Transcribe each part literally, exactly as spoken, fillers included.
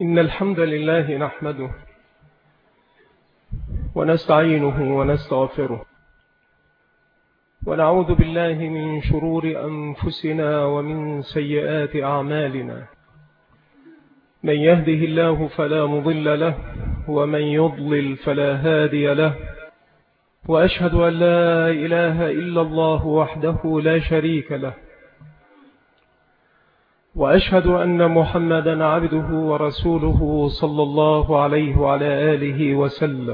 إن الحمد لله نحمده ونستعينه ونستغفره ونعوذ بالله من شرور أنفسنا ومن سيئات أعمالنا. من يهده الله فلا مضل له ومن يضلل فلا هادي له، وأشهد أن لا إله إلا الله وحده لا شريك له، وأشهد أن محمدا عبده ورسوله صلى الله عليه وعلى آله وسلم.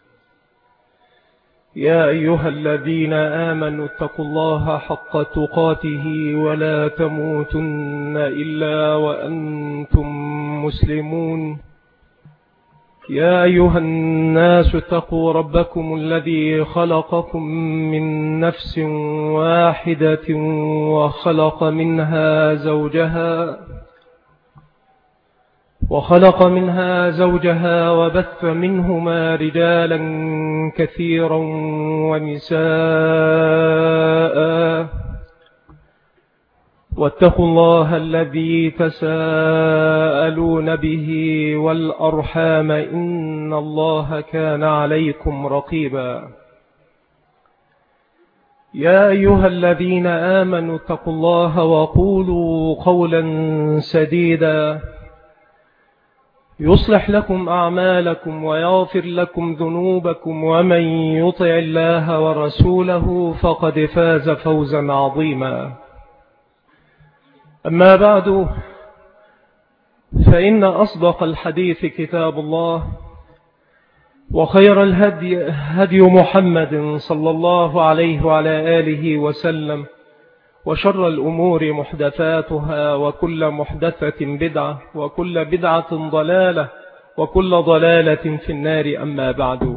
يا أيها الذين آمنوا اتقوا الله حق تقاته ولا تموتن إلا وأنتم مسلمون. يا أيها الناس اتقوا ربكم الذي خلقكم من نفس واحدة وخلق منها زوجها وخلق منها زوجها وبث منهما رجالا كثيرا ونساء، واتقوا الله الذي تساءلون به والأرحام إن الله كان عليكم رقيبا. يا أيها الذين آمنوا اتقوا الله وقولوا قولا سديدا يصلح لكم أعمالكم ويغفر لكم ذنوبكم، ومن يطع الله ورسوله فقد فاز فوزا عظيما. أما بعد، فإن أصدق الحديث كتاب الله، وخير الهدي هدي محمد صلى الله عليه وعلى آله وسلم، وشر الأمور محدثاتها، وكل محدثة بدعة، وكل بدعة ضلالة، وكل ضلالة في النار. أما بعد،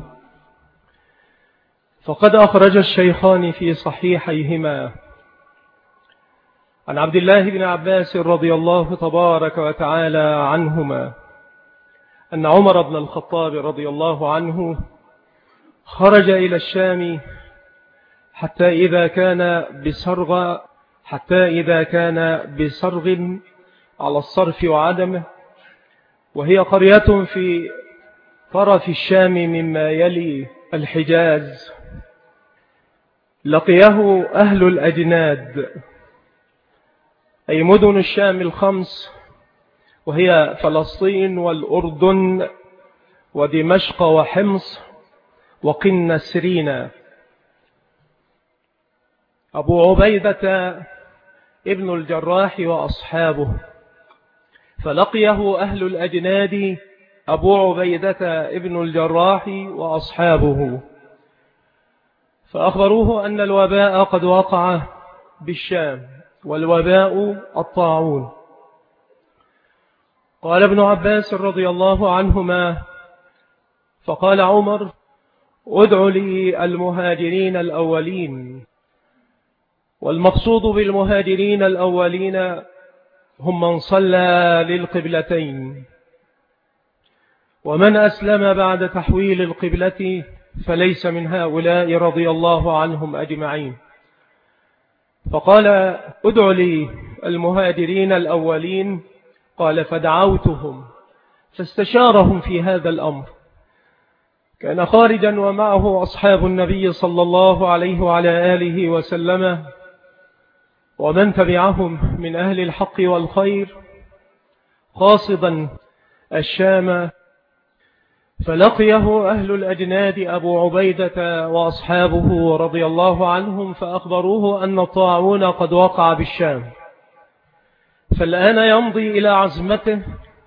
فقد أخرج الشيخان في صحيحيهما عن عبد الله بن عباس رضي الله تبارك وتعالى عنهما أن عمر بن الخطاب رضي الله عنه خرج إلى الشام حتى إذا كان بسرغ حتى إذا كان بسرغ على الصرف وعدمه، وهي قرية في طرف الشام مما يلي الحجاز. لقيه أهل الأجناد، أي مدن الشام الخمس، وهي فلسطين والأردن ودمشق وحمص وقنسرين. أبو عبيدة ابن الجراح وأصحابه، فلقيه أهل الأجناد أبو عبيدة ابن الجراح وأصحابه، فأخبروه أن الوباء قد وقع بالشام، والوباء الطاعون. قال ابن عباس رضي الله عنهما: فقال عمر: ادع لي المهاجرين الأولين. والمقصود بالمهاجرين الأولين هم من صلى للقبلتين، ومن أسلم بعد تحويل القبلة فليس من هؤلاء رضي الله عنهم أجمعين. فقال: ادع لي المهاجرين الأولين. قال: فدعوتهم، فاستشارهم في هذا الأمر. كان خارجا ومعه أصحاب النبي صلى الله عليه وعلى آله وسلم ومن تبعهم من أهل الحق والخير، قاصدا الشام. فلقيه أهل الأجناد أبو عبيدة وأصحابه رضي الله عنهم، فأخبروه أن الطاعون قد وقع بالشام، فالآن يمضي إلى عزمته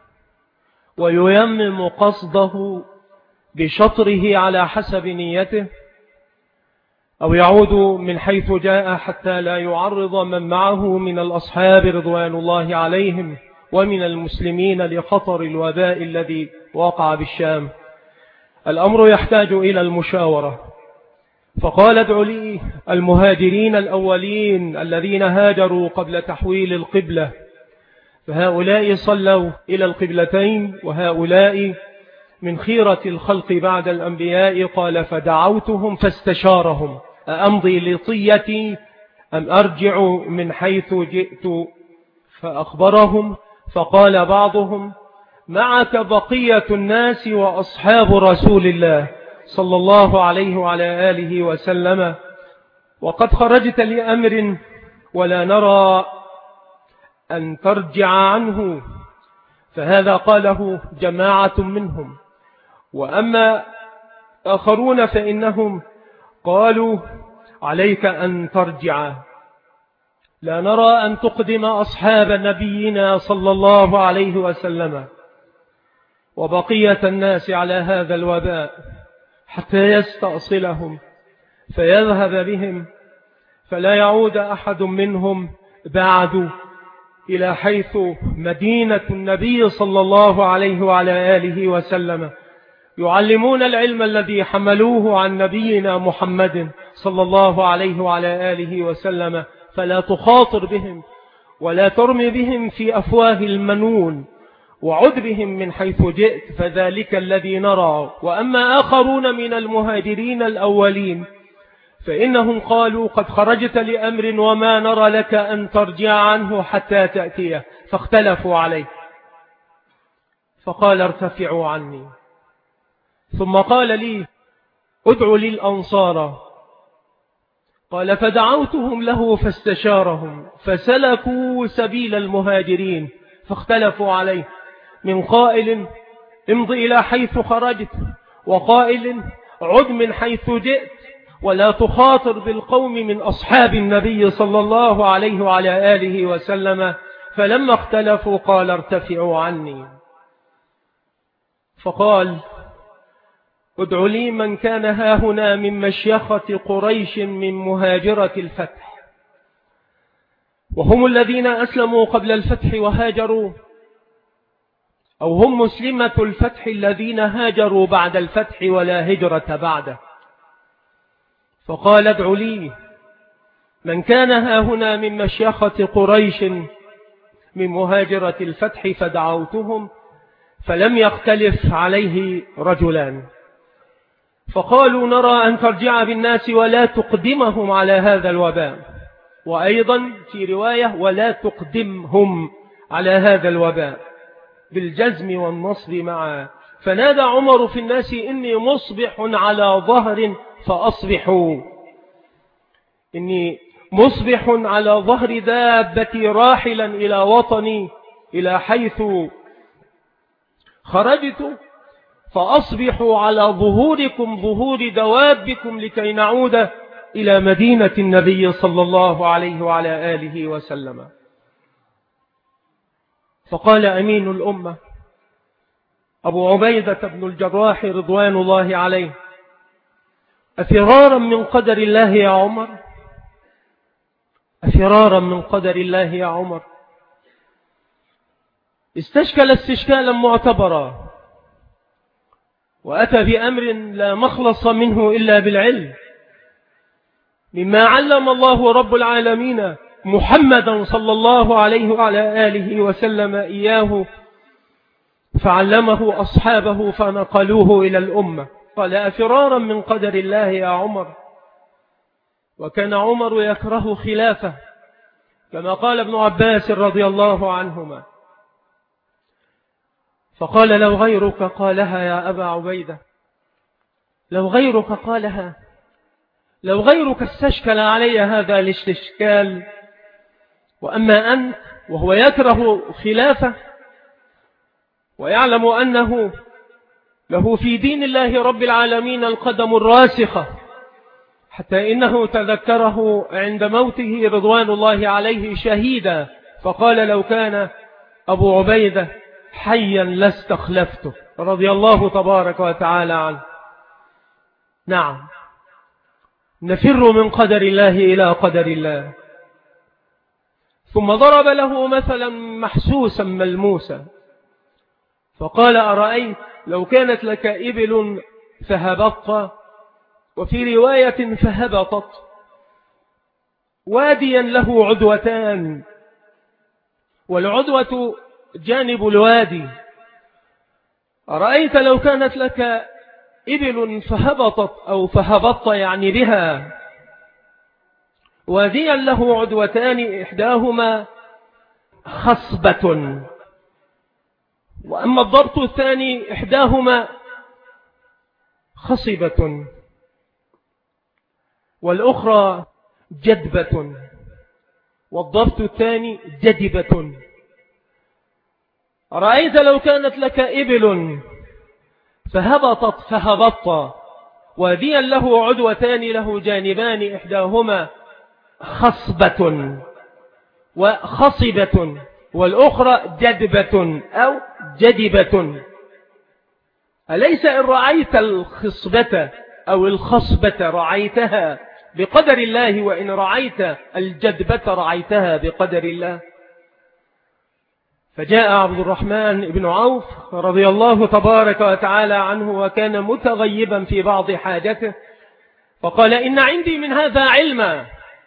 وييمم قصده بشطره على حسب نيته، أو يعود من حيث جاء حتى لا يعرض من معه من الأصحاب رضوان الله عليهم ومن المسلمين لخطر الوباء الذي وقع بالشام. الأمر يحتاج إلى المشاورة. فقال: ادع لي المهاجرين الأولين الذين هاجروا قبل تحويل القبلة، فهؤلاء صلوا إلى القبلتين، وهؤلاء من خيرة الخلق بعد الأنبياء. قال: فدعوتهم فاستشارهم: أأمضي لطيتي أم أرجع من حيث جئت؟ فأخبرهم، فقال بعضهم: معك بقية الناس وأصحاب رسول الله صلى الله عليه وعلى آله وسلم، وقد خرجت لأمر ولا نرى أن ترجع عنه، فهذا قاله جماعة منهم. وأما آخرون فإنهم قالوا عليك أن ترجع، لا نرى أن تقدم أصحاب نبينا صلى الله عليه وسلم وبقية الناس على هذا الوباء حتى يستأصلهم فيذهب بهم، فلا يعود أحد منهم بعد إلى حيث مدينة النبي صلى الله عليه وعلى آله وسلم، يعلمون العلم الذي حملوه عن نبينا محمد صلى الله عليه وعلى آله وسلم، فلا تخاطر بهم ولا ترمي بهم في أفواه المنون، وعد بهم من حيث جئت، فذلك الذي نرى. وأما آخرون من المهاجرين الأولين فإنهم قالوا قد خرجت لأمر وما نرى لك أن ترجع عنه حتى تأتيه، فاختلفوا عليه، فقال ارتفعوا عني. ثم قال لي ادعوا لي الأنصار، قال فدعوتهم له فاستشارهم فسلكوا سبيل المهاجرين، فاختلفوا عليه، من قائل امض إلى حيث خرجت، وقائل عد من حيث جئت ولا تخاطر بالقوم من أصحاب النبي صلى الله عليه وعلى آله وسلم. فلما اختلفوا قال ارتفعوا عني، فقال ادعوا لي من كان هاهنا من مشيخة قريش من مهاجرة الفتح، وهم الذين أسلموا قبل الفتح وهاجروا، أو هم مسلمة الفتح الذين هاجروا بعد الفتح ولا هجرة بعده. فقال ادعوا لي من كان هاهنا من مشيخة قريش من مهاجرة الفتح، فدعوتهم فلم يختلف عليه رجلان، فقالوا نرى أن ترجع بالناس ولا تقدمهم على هذا الوباء، وأيضا في رواية ولا تقدمهم على هذا الوباء بالجزم والنصب معا. فنادى عمر في الناس إني مصبح على ظهر فأصبحوا، إني مصبح على ظهر دابتي راحلا إلى وطني إلى حيث خرجت، فأصبحوا على ظهوركم ظهور دوابكم لكي نعود إلى مدينة النبي صلى الله عليه وعلى آله وسلم. فقال أمين الأمة أبو عبيدة بن الجراح رضوان الله عليه أفرارا من قدر الله يا عمر، أفرارا من قدر الله يا عمر. استشكل استشكالا معتبرا، وأتى بأمر لا مخلص منه إلا بالعلم، مما علم الله رب العالمين محمدا صلى الله عليه وعلى آله وسلم إياه، فعلمه أصحابه فنقلوه إلى الأمة. قال أفرارا من قدر الله يا عمر. وكان عمر يكره خلافه، كما قال ابن عباس رضي الله عنهما، فقال لو غيرك قالها يا أبا عبيدة، لو غيرك قالها، لو غيرك استشكل علي هذا الاستشكال، وأما أنت وهو يكره خلافه ويعلم أنه له في دين الله رب العالمين القدم الراسخة، حتى إنه تذكره عند موته رضوان الله عليه شهيدا، فقال لو كان أبو عبيدة حيا لاستخلفته رضي الله تبارك وتعالى عنه. نعم، نفر من قدر الله إلى قدر الله. ثم ضرب له مثلا محسوسا ملموسا، فقال أرأيت لو كانت لك إبل فهبطت، وفي رواية فهبطت، واديا له عدوتان، والعدوة جانب الوادي، أرأيت لو كانت لك إبل فهبطت أو فهبطت يعني بها واديا له عدوتان، إحداهما خصبة وأما الضبط الثاني إحداهما خصبة والأخرى جدبة، والضبط الثاني جدبة. رأيت لو كانت لك إبل فهبطت فهبطت واديا له عدوتان له جانبان إحداهما خصبة وخصبة والأخرى جدبة أو جدبة. أليس إن رأيت الخصبة أو الخصبة رأيتها بقدر الله، وإن رأيت الجدبة رأيتها بقدر الله؟ فجاء عبد الرحمن بن عوف رضي الله تبارك وتعالى عنه وكان متغيبا في بعض حاجته، فقال: إن عندي من هذا علما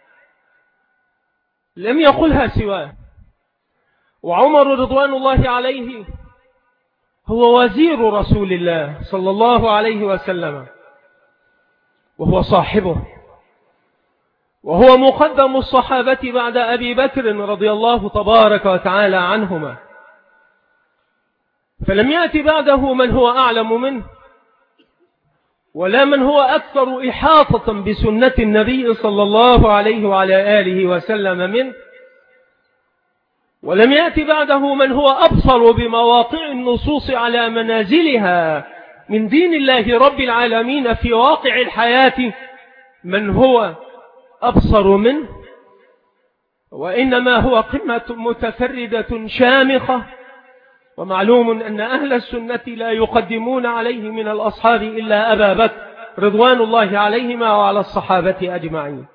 لم يقلها سواه. وعمر رضوان الله عليه هو وزير رسول الله صلى الله عليه وسلم، وهو صاحبه، وهو مقدم الصحابة بعد أبي بكر رضي الله تبارك وتعالى عنهما، فلم يأتي بعده من هو أعلم منه ولا من هو أكثر إحاطة بسنة النبي صلى الله عليه وعلى آله وسلم منه، ولم يأتي بعده من هو أبصر بمواقع النصوص على منازلها من دين الله رب العالمين في واقع الحياة من هو أبصر منه، وإنما هو قمة متفردة شامخة. ومعلوم أن أهل السنة لا يقدمون عليه من الأصحاب إلا أبا بكر رضوان الله عليهما وعلى الصحابة أجمعين.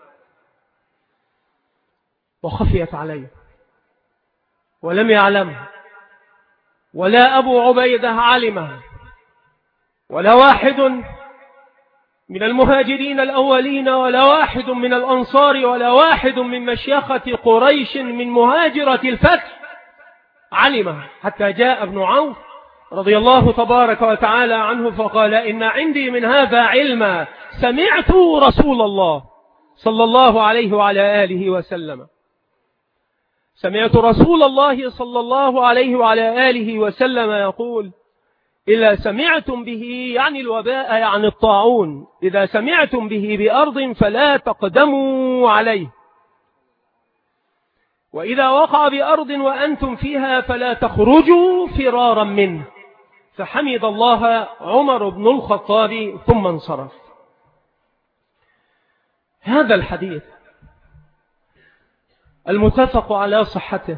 وخفيت عليه ولم يعلمه، ولا أبو عبيدة علمه، ولا واحد من المهاجرين الأولين، ولا واحد من الأنصار، ولا واحد من مشيخة قريش من مهاجرة الفتح علمه، حتى جاء ابن عوف رضي الله تبارك وتعالى عنه فقال: إن عندي من هذا علما سمعت رسول الله صلى الله عليه وعلى آله وسلم سمعت رسول الله صلى الله عليه وعلى آله وسلم يقول: إذا سمعتم به يعني الوباء يعني الطاعون، إذا سمعتم به بأرض فلا تقدموا عليه، وإذا وقع بأرض وأنتم فيها فلا تخرجوا فرارا منه. فحمد الله عمر بن الخطاب ثم انصرف. هذا الحديث المتفق على صحته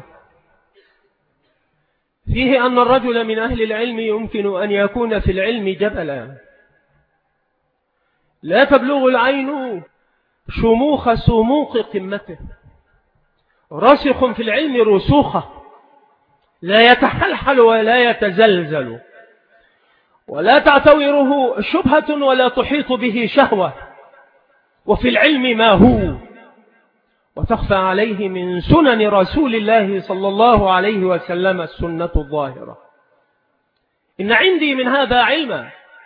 فيه أن الرجل من أهل العلم يمكن أن يكون في العلم جبلا لا تبلغ العين شموخ سموق قمته، راسخ في العلم رسوخه، لا يتحلحل ولا يتزلزل، ولا تعتوره شبهة ولا تحيط به شهوة، وفي العلم ما هو، وتخفى عليه من سنن رسول الله صلى الله عليه وسلم السنة الظاهرة. إن عندي من هذا علما.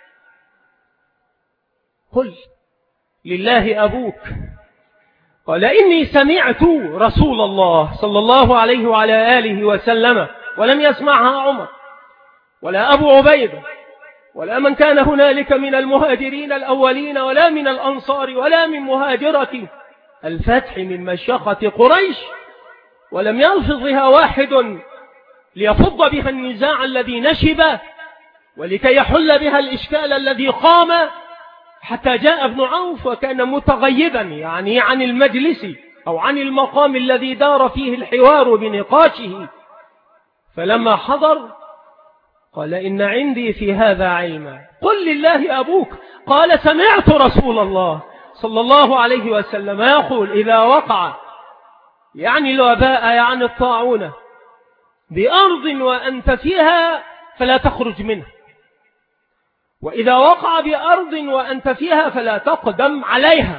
قل لله أبوك. قال: إني سمعت رسول الله صلى الله عليه وعلى آله وسلم، ولم يسمعها عمر ولا أبو عبيدة ولا من كان هنالك من المهاجرين الأولين ولا من الأنصار ولا من مهاجرة الفتح من مشيخة قريش، ولم يلفظها واحد ليفض بها النزاع الذي نشب ولكي يحل بها الإشكال الذي قام، حتى جاء ابن عوف وكان متغيبا يعني عن المجلس أو عن المقام الذي دار فيه الحوار بنقاشه، فلما حضر قال: إن عندي في هذا علما. قل لله أبوك. قال: سمعت رسول الله صلى الله عليه وسلم يقول: إذا وقع يعني الوباء يعني الطاعون بأرض وأنت فيها فلا تخرج منها، وإذا وقع بأرض وأنت فيها فلا تقدم عليها.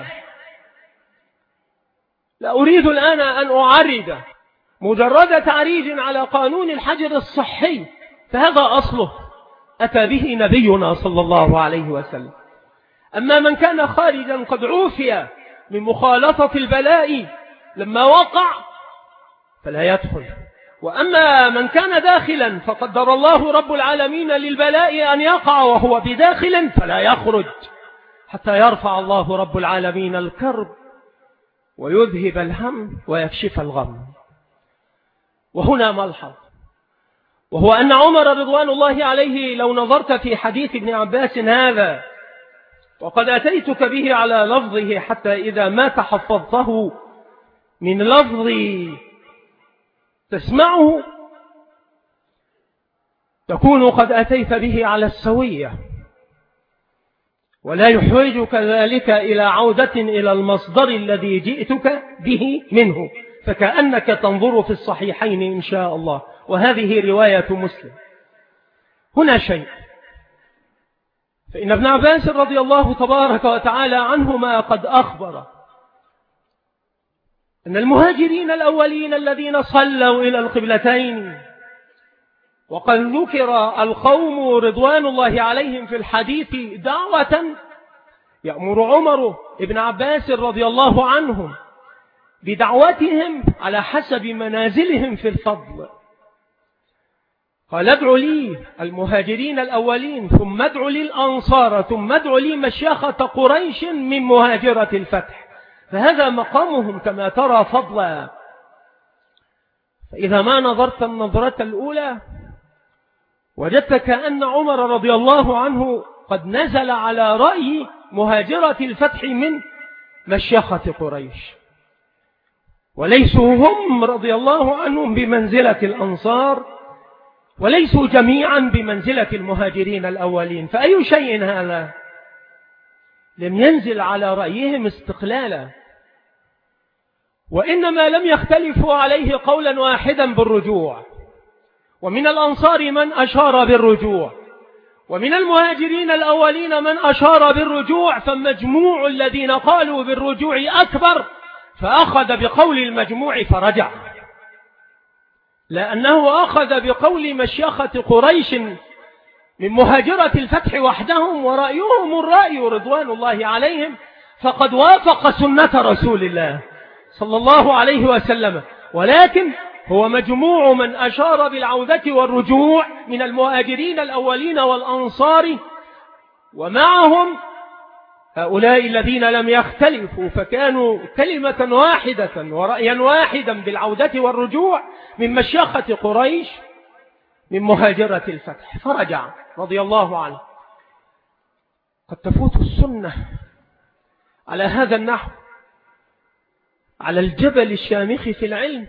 لا أريد الآن أن أعرض مجرد تعريج على قانون الحجر الصحي، فهذا أصله أتى به نبينا صلى الله عليه وسلم. أما من كان خارجا قد عوفي من مخالطة البلاء لما وقع فلا يدخل، وأما من كان داخلا فقدر الله رب العالمين للبلاء أن يقع وهو بداخل فلا يخرج حتى يرفع الله رب العالمين الكرب ويذهب الهم ويكشف الغم. وهنا ملحظ، وهو أن عمر رضوان الله عليه لو نظرت في حديث ابن عباس هذا، وقد أتيتك به على لفظه حتى إذا ما تحفظته من لفظي تسمعه تكون قد أتيت به على السوية، ولا يحوجك ذلك إلى عودة إلى المصدر الذي جئتك به منه، فكأنك تنظر في الصحيحين إن شاء الله، وهذه رواية مسلم. هنا شيء، فإن ابن عباس رضي الله تبارك وتعالى عنهما قد أخبر أن المهاجرين الأولين الذين صلوا إلى القبلتين، وقد ذكر القوم رضوان الله عليهم في الحديث دعوة يأمر عمر ابن عباس رضي الله عنهم بدعوتهم على حسب منازلهم في الفضل. قال ادعوا لي المهاجرين الأولين، ثم ادعوا لي الأنصار، ثم ادعوا لي مشيخة قريش من مهاجرة الفتح، فهذا مقامهم كما ترى فضلا. فإذا ما نظرت النظرة الأولى وجدت كأن عمر رضي الله عنه قد نزل على رأي مهاجرة الفتح من مشيخة قريش، وليسوا هم رضي الله عنهم بمنزلة الأنصار، وليسوا جميعا بمنزلة المهاجرين الأولين. فأي شيء هذا؟ لم ينزل على رأيهم استقلالا، وإنما لم يختلفوا عليه قولا واحدا بالرجوع، ومن الأنصار من أشار بالرجوع، ومن المهاجرين الأولين من أشار بالرجوع، فمجموع الذين قالوا بالرجوع أكبر، فأخذ بقول المجموع فرجع، لأنه أخذ بقول مشيخة قريش من مهاجرة الفتح وحدهم، ورأيهم الرأي رضوان الله عليهم، فقد وافق سنة رسول الله صلى الله عليه وسلم، ولكن هو مجموع من أشار بالعودة والرجوع من المهاجرين الأولين والأنصار، ومعهم هؤلاء الذين لم يختلفوا فكانوا كلمة واحدة ورأيا واحدا بالعودة والرجوع من مشيخة قريش من مهاجرة الفتح، فرجع رضي الله عنه. قد تفوت السنة على هذا النحو على الجبل الشامخ في العلم،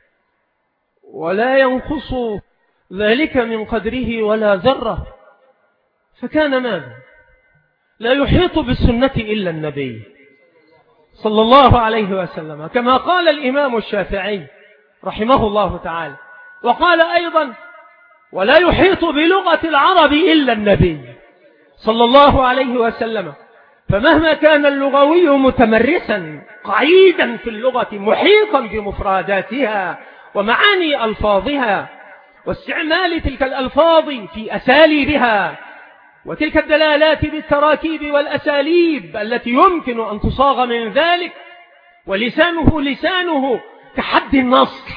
ولا ينقص ذلك من قدره ولا ذرة. فكان ماذا؟ لا يحيط بالسنة إلا النبي صلى الله عليه وسلم، كما قال الإمام الشافعي رحمه الله تعالى، وقال أيضا ولا يحيط بلغة العرب إلا النبي صلى الله عليه وسلم. فمهما كان اللغوي متمرسا قعيدا في اللغة محيطا بمفرداتها ومعاني ألفاظها واستعمال تلك الألفاظ في أساليبها وتلك الدلالات بالتراكيب والأساليب التي يمكن أن تصاغ من ذلك، ولسانه لسانه كحد النصر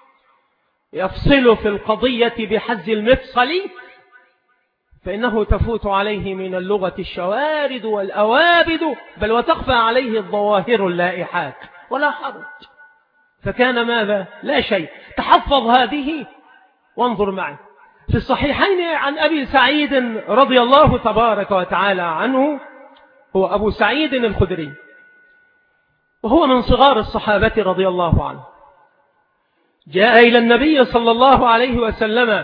يفصل في القضية بحز المفصل، فإنه تفوت عليه من اللغة الشوارد والأوابد، بل وتخفى عليه الظواهر اللائحات ولا حرج. فكان ماذا؟ لا شيء. تحفظ هذه وانظر معي في الصحيحين عن أبي سعيد رضي الله تبارك وتعالى عنه، هو أبو سعيد الخدري، وهو من صغار الصحابة رضي الله عنه، جاء إلى النبي صلى الله عليه وسلم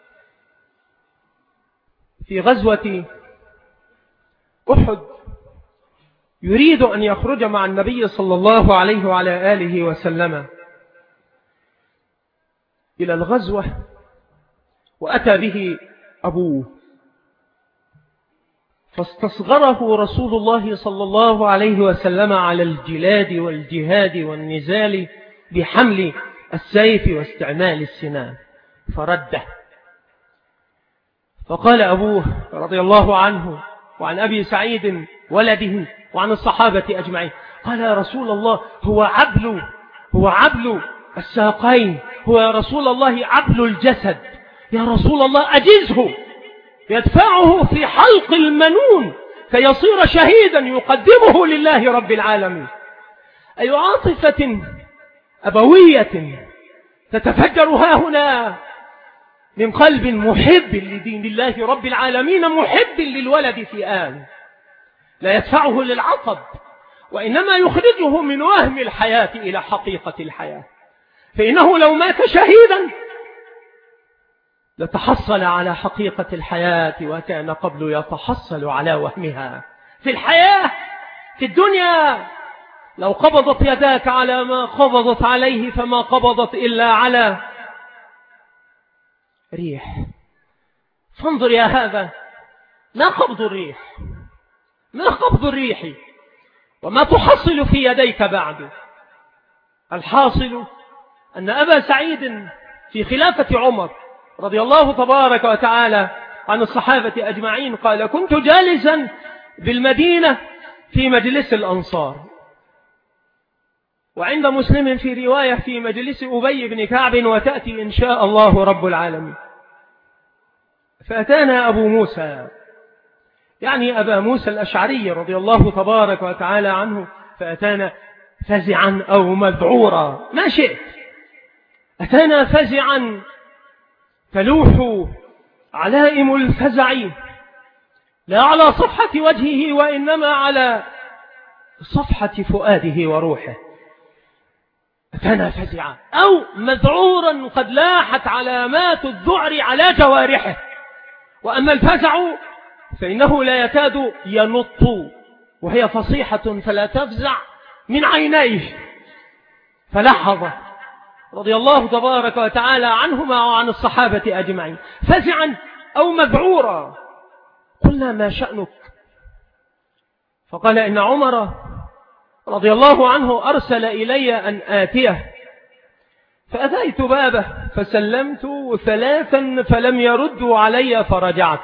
في غزوة أحد يريد أن يخرج مع النبي صلى الله عليه وعلى آله وسلم إلى الغزوة، وأتى به أبوه، فاستصغره رسول الله صلى الله عليه وسلم على الجلاد والجهاد والنزال بحمل السيف واستعمال السنان فرده. فقال أبوه رضي الله عنه وعن أبي سعيد ولده وعن الصحابة أجمعين، قال يا رسول الله هو عبل هو عبل الساقين هو يا رسول الله عبل الجسد، يا رسول الله أجزه، يدفعه في حلق المنون فيصير شهيدا يقدمه لله رب العالمين. أي عاطفة أبوية تتفجر ها هنا من قلب محب لدين الله رب العالمين، محب للولد في آن، لا يدفعه للعقب، وإنما يخرجه من وهم الحياة إلى حقيقة الحياة. فإنه لو مات شهيدا لتحصل على حقيقة الحياة، وكان قبل يتحصل على وهمها في الحياة في الدنيا. لو قبضت يداك على ما قبضت عليه فما قبضت إلا على ريح. فانظر يا هذا، ما قبض الريح، ما قبض الريح، وما تحصل في يديك بعد. الحاصل أن أبا سعيد في خلافة عمر رضي الله تبارك وتعالى عن الصحابة أجمعين قال: كنت جالسا بالمدينة في مجلس الأنصار، وعند مسلم في رواية في مجلس أبي بن كعب، وتأتي إن شاء الله رب العالمين. فأتانا أبو موسى، يعني أبا موسى الأشعري رضي الله تبارك وتعالى عنه، فأتانا فزعا أو مذعورا ما شئت، أتانا فزعا تلوح علائم الفزع لا على صفحة وجهه وإنما على صفحة فؤاده وروحه. أتانا فزعا أو مذعورا قد لاحت علامات الذعر على جوارحه. وأما الفزع فإنه لا يكاد ينط، وهي فصيحة فلا تفزع من عينيه. فلحظ رضي الله تبارك وتعالى عنهما وعن الصحابة أجمعين فزعا أو مذعورا. قلنا: ما شأنك؟ فقال: إن عمر رضي الله عنه أرسل إلي أن آتيه، فأتيت بابه فسلمت ثلاثا فلم يردوا علي فرجعت.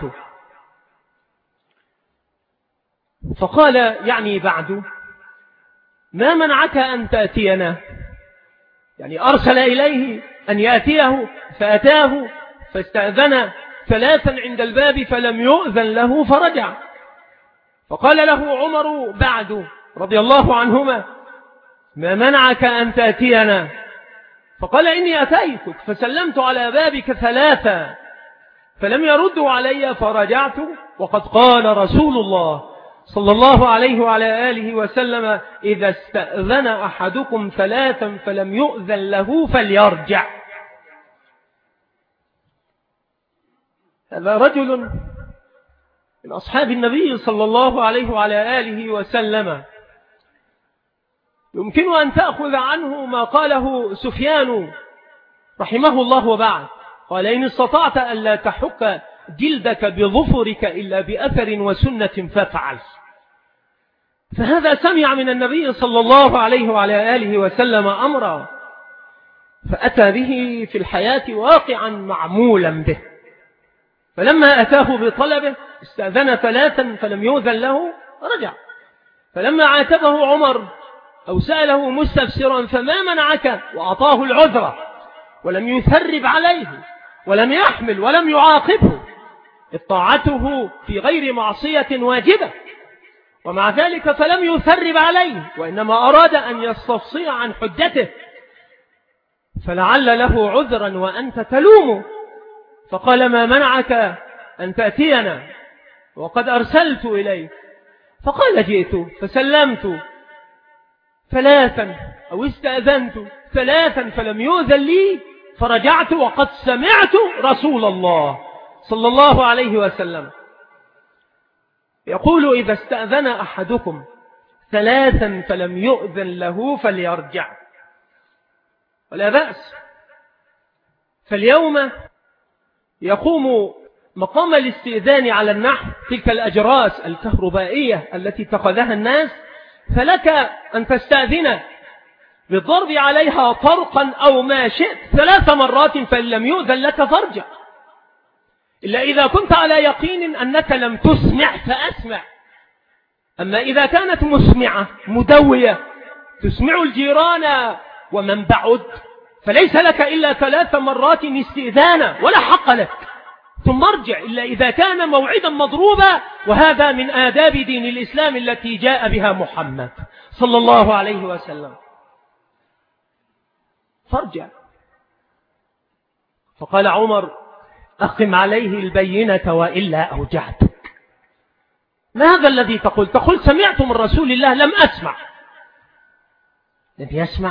فقال يعني بعد: ما منعك أن تأتينا؟ يعني أرسل إليه أن يأتيه فأتاه فاستأذن ثلاثا عند الباب فلم يؤذن له فرجع. فقال له عمر بعد رضي الله عنهما: ما منعك أن تأتينا؟ فقال: إني أتيتك فسلمت على بابك ثلاثا فلم يردوا علي فرجعت، وقد قال رسول الله صلى الله عليه وعلى آله وسلم: إذا استأذن أحدكم ثلاثا فلم يؤذن له فليرجع. هذا رجل من أصحاب النبي صلى الله عليه وعلى آله وسلم، يمكن أن تأخذ عنه ما قاله سفيان رحمه الله وبعد، قال: إن استطعت ألا تحك جلدك بظفرك إلا بأثر وسنة فافعل. فهذا سمع من النبي صلى الله عليه وعلى آله وسلم أمرا فأتى به في الحياة واقعا معمولا به. فلما أتاه بطلبه استأذن ثلاثا فلم يؤذن له رجع. فلما عاتبه عمر أو سأله مستفسرا: فما منعك؟ وأعطاه العذر ولم يثرب عليه ولم يحمل ولم يعاقبه، اطاعته في غير معصية واجبة، ومع ذلك فلم يثرب عليه وإنما أراد أن يستفصل عن حجته، فلعل له عذرا وأنت تلومه. فقال: ما منعك أن تأتينا وقد أرسلت إليك؟ فقال: جئت فسلمت ثلاثا أو استأذنت ثلاثا فلم يؤذن لي فرجعت، وقد سمعت رسول الله صلى الله عليه وسلم يقول: إذا استأذن أحدكم ثلاثا فلم يؤذن له فليرجع. ولا بأس. فاليوم يقوم مقام الاستئذان على النحو تلك الأجراس الكهربائية التي اتخذها الناس، فلك أن تستأذن بالضرب عليها طرقا أو ما شئت ثلاث مرات، فإن لم يؤذن لك فارجع، إلا إذا كنت على يقين أنك لم تسمع فأسمع. أما إذا كانت مسمعة مدوية تسمع الجيران ومن بعد فليس لك إلا ثلاث مرات استئذانا ولا حق لك، ثم ارجع إلا إذا كان موعدا مضروبا، وهذا من آداب دين الإسلام التي جاء بها محمد صلى الله عليه وسلم. فارجع. فقال عمر: أقم عليه البينة وإلا أوجعتك. ما هذا الذي تقول؟ تقول سمعت من رسول الله. لم أسمع. لم يسمع.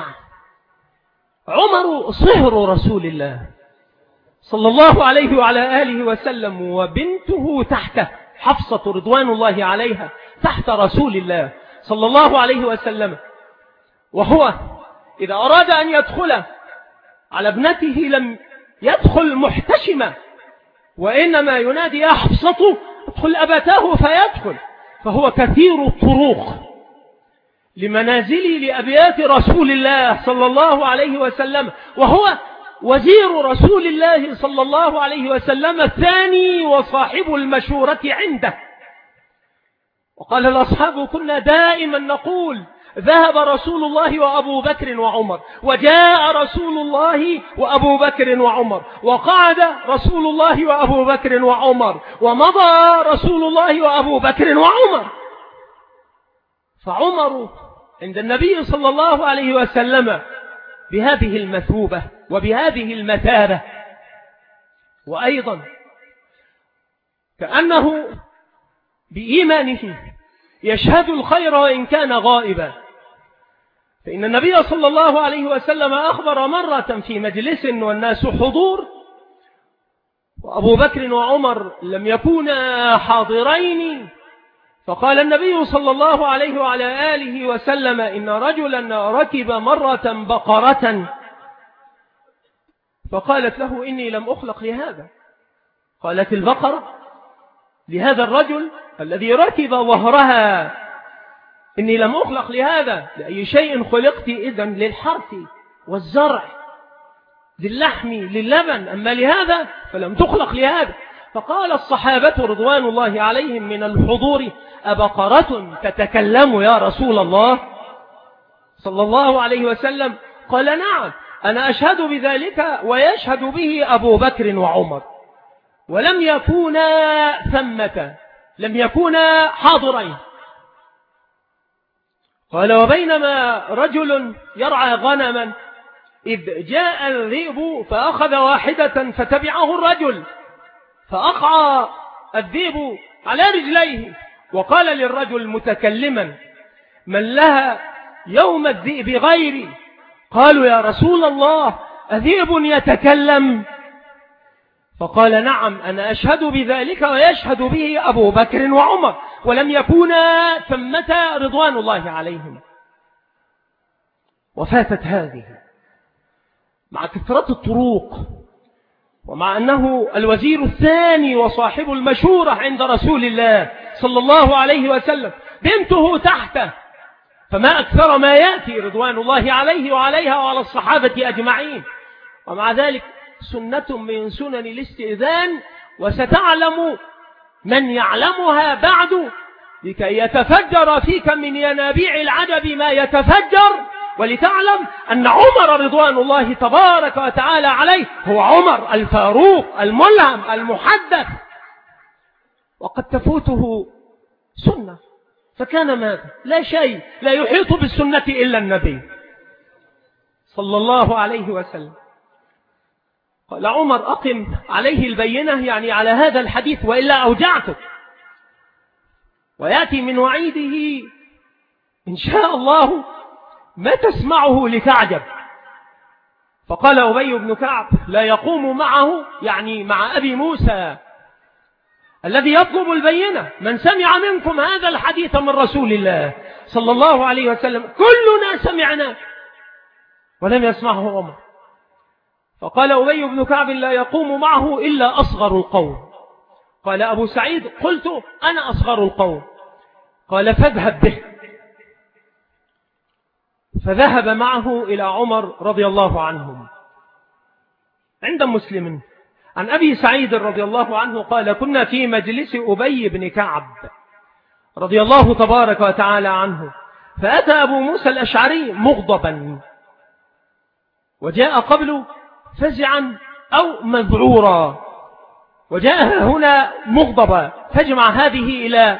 عمر صهر رسول الله صلى الله عليه وعلى آله وسلم، وبنته تحته حفصة رضوان الله عليها تحت رسول الله صلى الله عليه وسلم، وهو إذا أراد أن يدخل على ابنته لم يدخل محتشمة، وإنما ينادي: يا حفصة ادخل أبتاه فيدخل. فهو كثير الطروق لمنازل لأبيات رسول الله صلى الله عليه وسلم، وهو وزير رسول الله صلى الله عليه وسلم الثاني وصاحب المشورة عنده. وقال الأصحاب: كنا دائما نقول ذهب رسول الله وأبو بكر وعمر، وجاء رسول الله وأبو بكر وعمر، وقعد رسول الله وأبو بكر وعمر، ومضى رسول الله وأبو بكر وعمر. فعمر عند النبي صلى الله عليه وسلم بهذه المثوبة وبهذه المثابة، وأيضا كأنه بإيمانه يشهد الخير وإن كان غائبا. فإن النبي صلى الله عليه وسلم أخبر مرة في مجلس والناس حضور، وأبو بكر وعمر لم يكونا حاضرين، فقال النبي صلى الله عليه وعلى آله وسلم: إن رجلا ركب مرة بقرة، فقالت له: إني لم أخلق لهذا. قالت البقرة لهذا الرجل الذي ركب ظهرها: إني لم أخلق لهذا. لأي شيء خلقت إذن؟ للحرث والزرع، للحم، لللبن، أما لهذا فلم تخلق لهذا. فقال الصحابة رضوان الله عليهم من الحضور: أبقرة تتكلم يا رسول الله صلى الله عليه وسلم؟ قال: نعم، أنا أشهد بذلك ويشهد به أبو بكر وعمر. ولم يكونا ثمة، لم يكونا حاضرين. قال: وبينما رجل يرعى غنما إذ جاء الذئب فأخذ واحدة فتبعه الرجل، فأقع الذئب على رجليه، وقال للرجل متكلما: من لها يوم الذئب غيري؟ قالوا: يا رسول الله، أذئب يتكلم؟ فقال: نعم، أنا أشهد بذلك ويشهد به أبو بكر وعمر. ولم يكونا ثمة رضوان الله عليهم. وفاتت هذه مع كثرة الطروق، ومع أنه الوزير الثاني وصاحب المشورة عند رسول الله صلى الله عليه وسلم، بنته تحته، فما أكثر ما يأتي رضوان الله عليه وعليها وعلى الصحابة أجمعين. ومع ذلك سنة من سنن الاستئذان، وستعلم من يعلمها بعد، لكي يتفجر فيك من ينابيع العجب ما يتفجر، ولتعلم أن عمر رضوان الله تبارك وتعالى عليه هو عمر الفاروق الملهم المحدث، وقد تفوته سنة. فكان ماذا؟ لا شيء، لا يحيط بالسنة إلا النبي صلى الله عليه وسلم. قال عمر: أقم عليه البينة، يعني على هذا الحديث، وإلا أوجعتك. ويأتي من وعيده إن شاء الله ما تسمعه لتعجب. فقال أبي بن كعب: لا يقوم معه، يعني مع أبي موسى الذي يطلب البينة، من سمع منكم هذا الحديث من رسول الله صلى الله عليه وسلم؟ كلنا سمعنا، ولم يسمعه عمر. فقال أبي بن كعب: لا يقوم معه إلا أصغر القوم. قال أبو سعيد: قلت أنا أصغر القوم. قال: فاذهب به. فذهب معه إلى عمر رضي الله عنهم. عند مسلم عن أبي سعيد رضي الله عنه قال: كنا في مجلس أبي بن كعب رضي الله تبارك وتعالى عنه، فأتى أبو موسى الأشعري مغضبا، وجاء قبله فزعا أو مذعورا، وجاء هنا مغضبا، فاجمع هذه إلى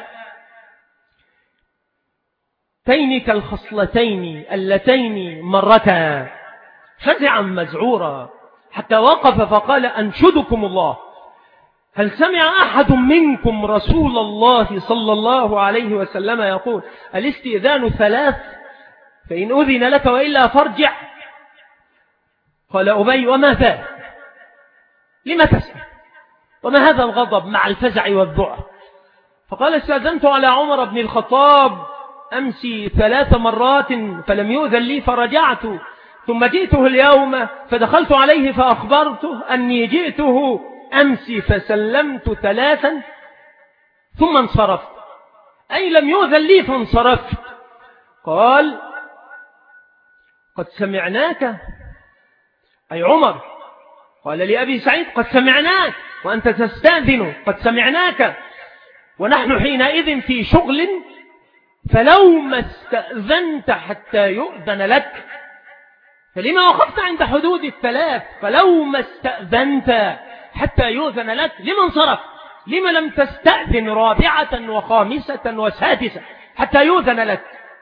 تينك الخصلتين اللتين مرتا، فزعا مذعورا، حتى وقف فقال أنشدكم الله، هل سمع أحد منكم رسول الله صلى الله عليه وسلم يقول الاستئذان ثلاث فإن أذن لك وإلا فارجع؟ قال أبي وما ذا؟ لما تسأل؟ وما هذا الغضب مع الفزع والذعر؟ فقال استأذنت على عمر بن الخطاب أمسي ثلاث مرات فلم يؤذن لي فرجعت، ثم جئته اليوم فدخلت عليه فأخبرته أني جئته أمسي فسلمت ثلاثا ثم انصرفت، أي لم يؤذن لي فانصرفت. قال قد سمعناك أي عمر، قال لأبي سعيد قد سمعناك وأنت تستأذن، قد سمعناك ونحن حينئذ في شغل، فلو ما استأذنت حتى يؤذن لك، فلما وقفت عند حدود الثلاث؟ فلو ما استأذنت حتى يؤذن لك لما انصرف؟ لما لم تستأذن رابعة وخامسة وسادسة حتى يؤذن لك؟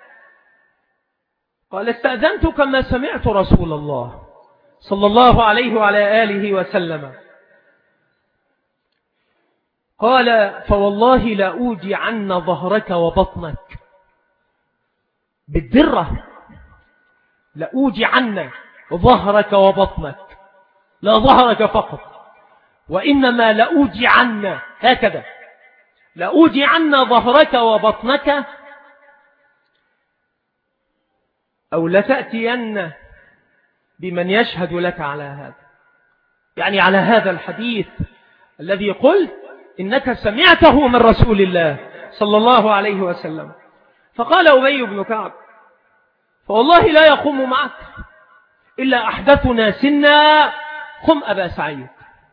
قال استأذنت كما سمعت رسول الله صلى الله عليه وعلى آله وسلم. قال فوالله لا أوجي عنا ظهرك وبطنك، بالدرة لا أوجي عنا ظهرك وبطنك، لا ظهرك فقط، وإنما لا أوجي عنا هكذا، لا أوجي عنا ظهرك وبطنك، أو لتأتين بمن يشهد لك على هذا، يعني على هذا الحديث الذي قلت إنك سمعته من رسول الله صلى الله عليه وسلم. فقال أبي بن كعب فوالله لا يقوم معك إلا أحدثنا سنا، قم أبا سعيد.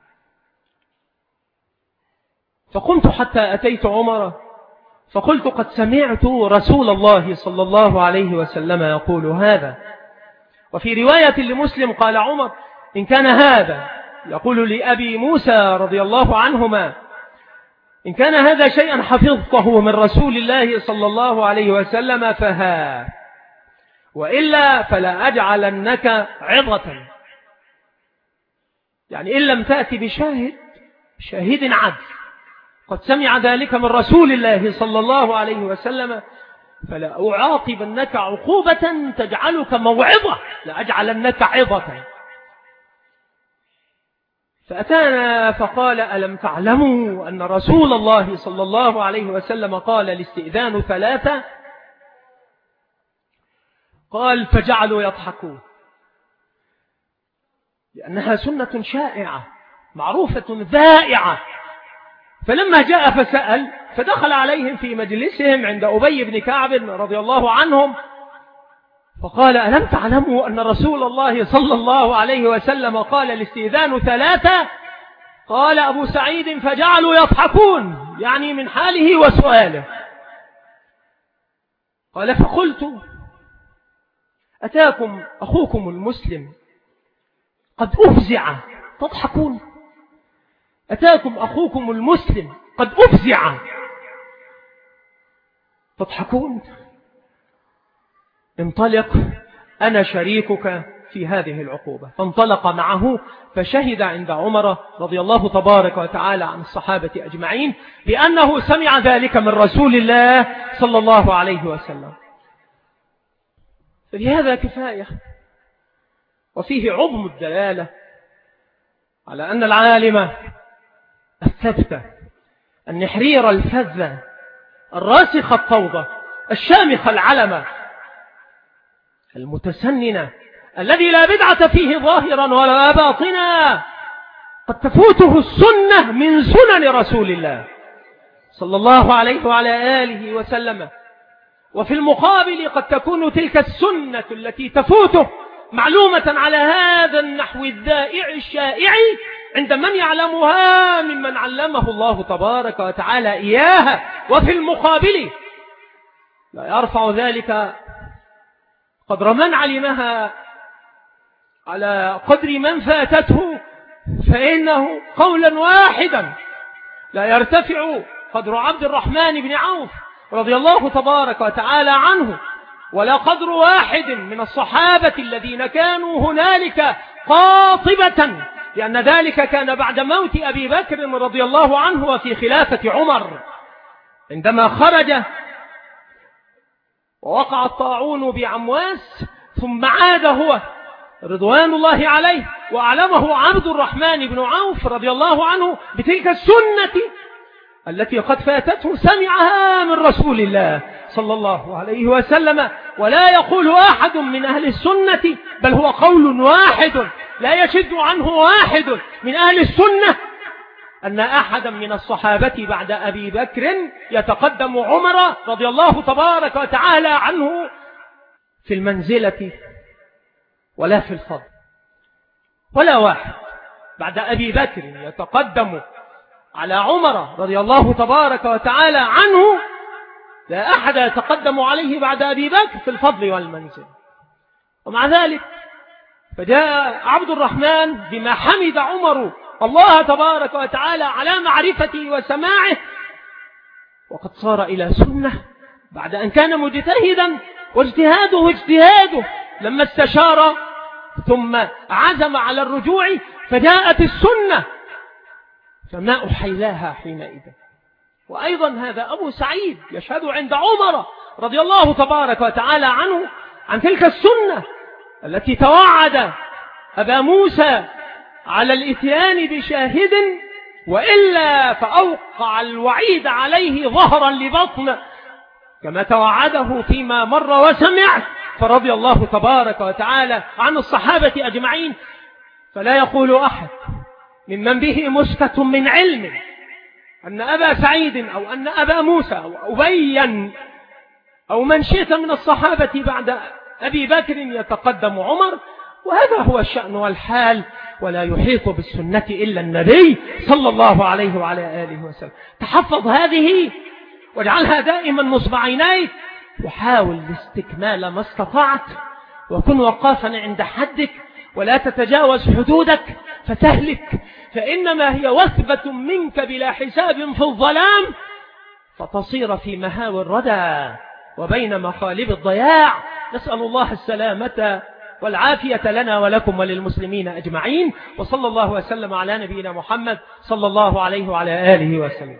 فقمت حتى أتيت عمر فقلت قد سمعت رسول الله صلى الله عليه وسلم يقول هذا. وفي رواية لمسلم قال عمر إن كان هذا يقول لأبي موسى رضي الله عنهما إن كان هذا شيئا حفظته من رسول الله صلى الله عليه وسلم فها، وإلا فلا أجعلنك عظة، يعني إن لم تأتي بشاهد شاهد عدل قد سمع ذلك من رسول الله صلى الله عليه وسلم فلا أعاقبنك عقوبة تجعلك موعظة، لأجعلنك عظة. فأتانا فقال ألم تعلموا أن رسول الله صلى الله عليه وسلم قال الاستئذان ثلاثة؟ قال فجعلوا يضحكون، لأنها سنة شائعة معروفة ذائعة. فلما جاء فسأل فدخل عليهم في مجلسهم عند أبي بن كعب رضي الله عنهم فقال ألم تعلموا أن رسول الله صلى الله عليه وسلم قال الاستئذان ثلاثة؟ قال أبو سعيد فجعلوا يضحكون، يعني من حاله وسؤاله. قال فقلت أتاكم أخوكم المسلم قد أفزع تضحكون؟ أتاكم أخوكم المسلم قد أفزع تضحكون؟ انطلق أنا شريكك في هذه العقوبة. فانطلق معه فشهد عند عمر رضي الله تبارك وتعالى عن الصحابة أجمعين بأنه سمع ذلك من رسول الله صلى الله عليه وسلم. فبهذا كفاية، وفيه عظم الدلالة على أن العالم الثبت النحرير الفذ الراسخ الطوضة الشامخ العلمة المتسنن الذي لا بدعة فيه ظاهرا ولا باطنا قد تفوته السنة من سنن رسول الله صلى الله عليه وعلى آله وسلم، وفي المقابل قد تكون تلك السنة التي تفوته معلومة على هذا النحو الذائع الشائع عند من يعلمها ممن علمه الله تبارك وتعالى إياها، وفي المقابل لا يرفع ذلك قدر من علمها على قدر من فاتته، فإنه قولا واحدا لا يرتفع قدر عبد الرحمن بن عوف رضي الله تبارك وتعالى عنه، ولا قدر واحد من الصحابة الذين كانوا هنالك قاطبة، لأن ذلك كان بعد موت أبي بكر رضي الله عنه وفي خلافة عمر، عندما خرج ووقع الطاعون بعمواس، ثم عاد هو رضوان الله عليه وأعلمه عبد الرحمن بن عوف رضي الله عنه بتلك السنة التي قد فاتته، سمعها من رسول الله صلى الله عليه وسلم. ولا يقول أحد من أهل السنة، بل هو قول واحد لا يشد عنه واحد من أهل السنة، أن أحدا من الصحابة بعد أبي بكر يتقدم عمر رضي الله تبارك وتعالى عنه في المنزلة ولا في الفضل، ولا واحد بعد أبي بكر يتقدم على عمر رضي الله تبارك وتعالى عنه، لا أحد يتقدم عليه بعد أبي بكر في الفضل والمنزل. ومع ذلك فجاء عبد الرحمن بما حمد عمر الله تبارك وتعالى على معرفته وسماعه، وقد صار إلى سنة بعد أن كان مجتهدا، واجتهاده اجتهاده لما استشار ثم عزم على الرجوع، فجاءت السنة فما أحيلاها حينئذ. وأيضا هذا أبو سعيد يشهد عند عمر رضي الله تبارك وتعالى عنه عن تلك السنة التي توعد أبا موسى على الإتيان بشاهد، وإلا فأوقع الوعيد عليه ظهرا لبطن، كما توعده فيما مر وسمع، فرضي الله تبارك وتعالى عن الصحابة أجمعين. فلا يقول أحد ممن به مسكة من علم أن أبا سعيد أو أن أبا موسى أو أبيا أو من شئت من الصحابة بعد أبي بكر يتقدم عمر، وهذا هو الشأن والحال، ولا يحيط بالسنة إلا النبي صلى الله عليه وعلى آله وسلم. تحفظ هذه واجعلها دائما نصب عينيك، وحاول لاستكمال ما استطعت، وكن وقافا عند حدك ولا تتجاوز حدودك فتهلك، فإنما هي وثبة منك بلا حساب في الظلام، فتصير في مهاوي الردى وبين مخالب الضياع. نسأل الله السلامة والعافية لنا ولكم وللمسلمين أجمعين، وصلى الله وسلم على نبينا محمد صلى الله عليه وعلى آله وسلم.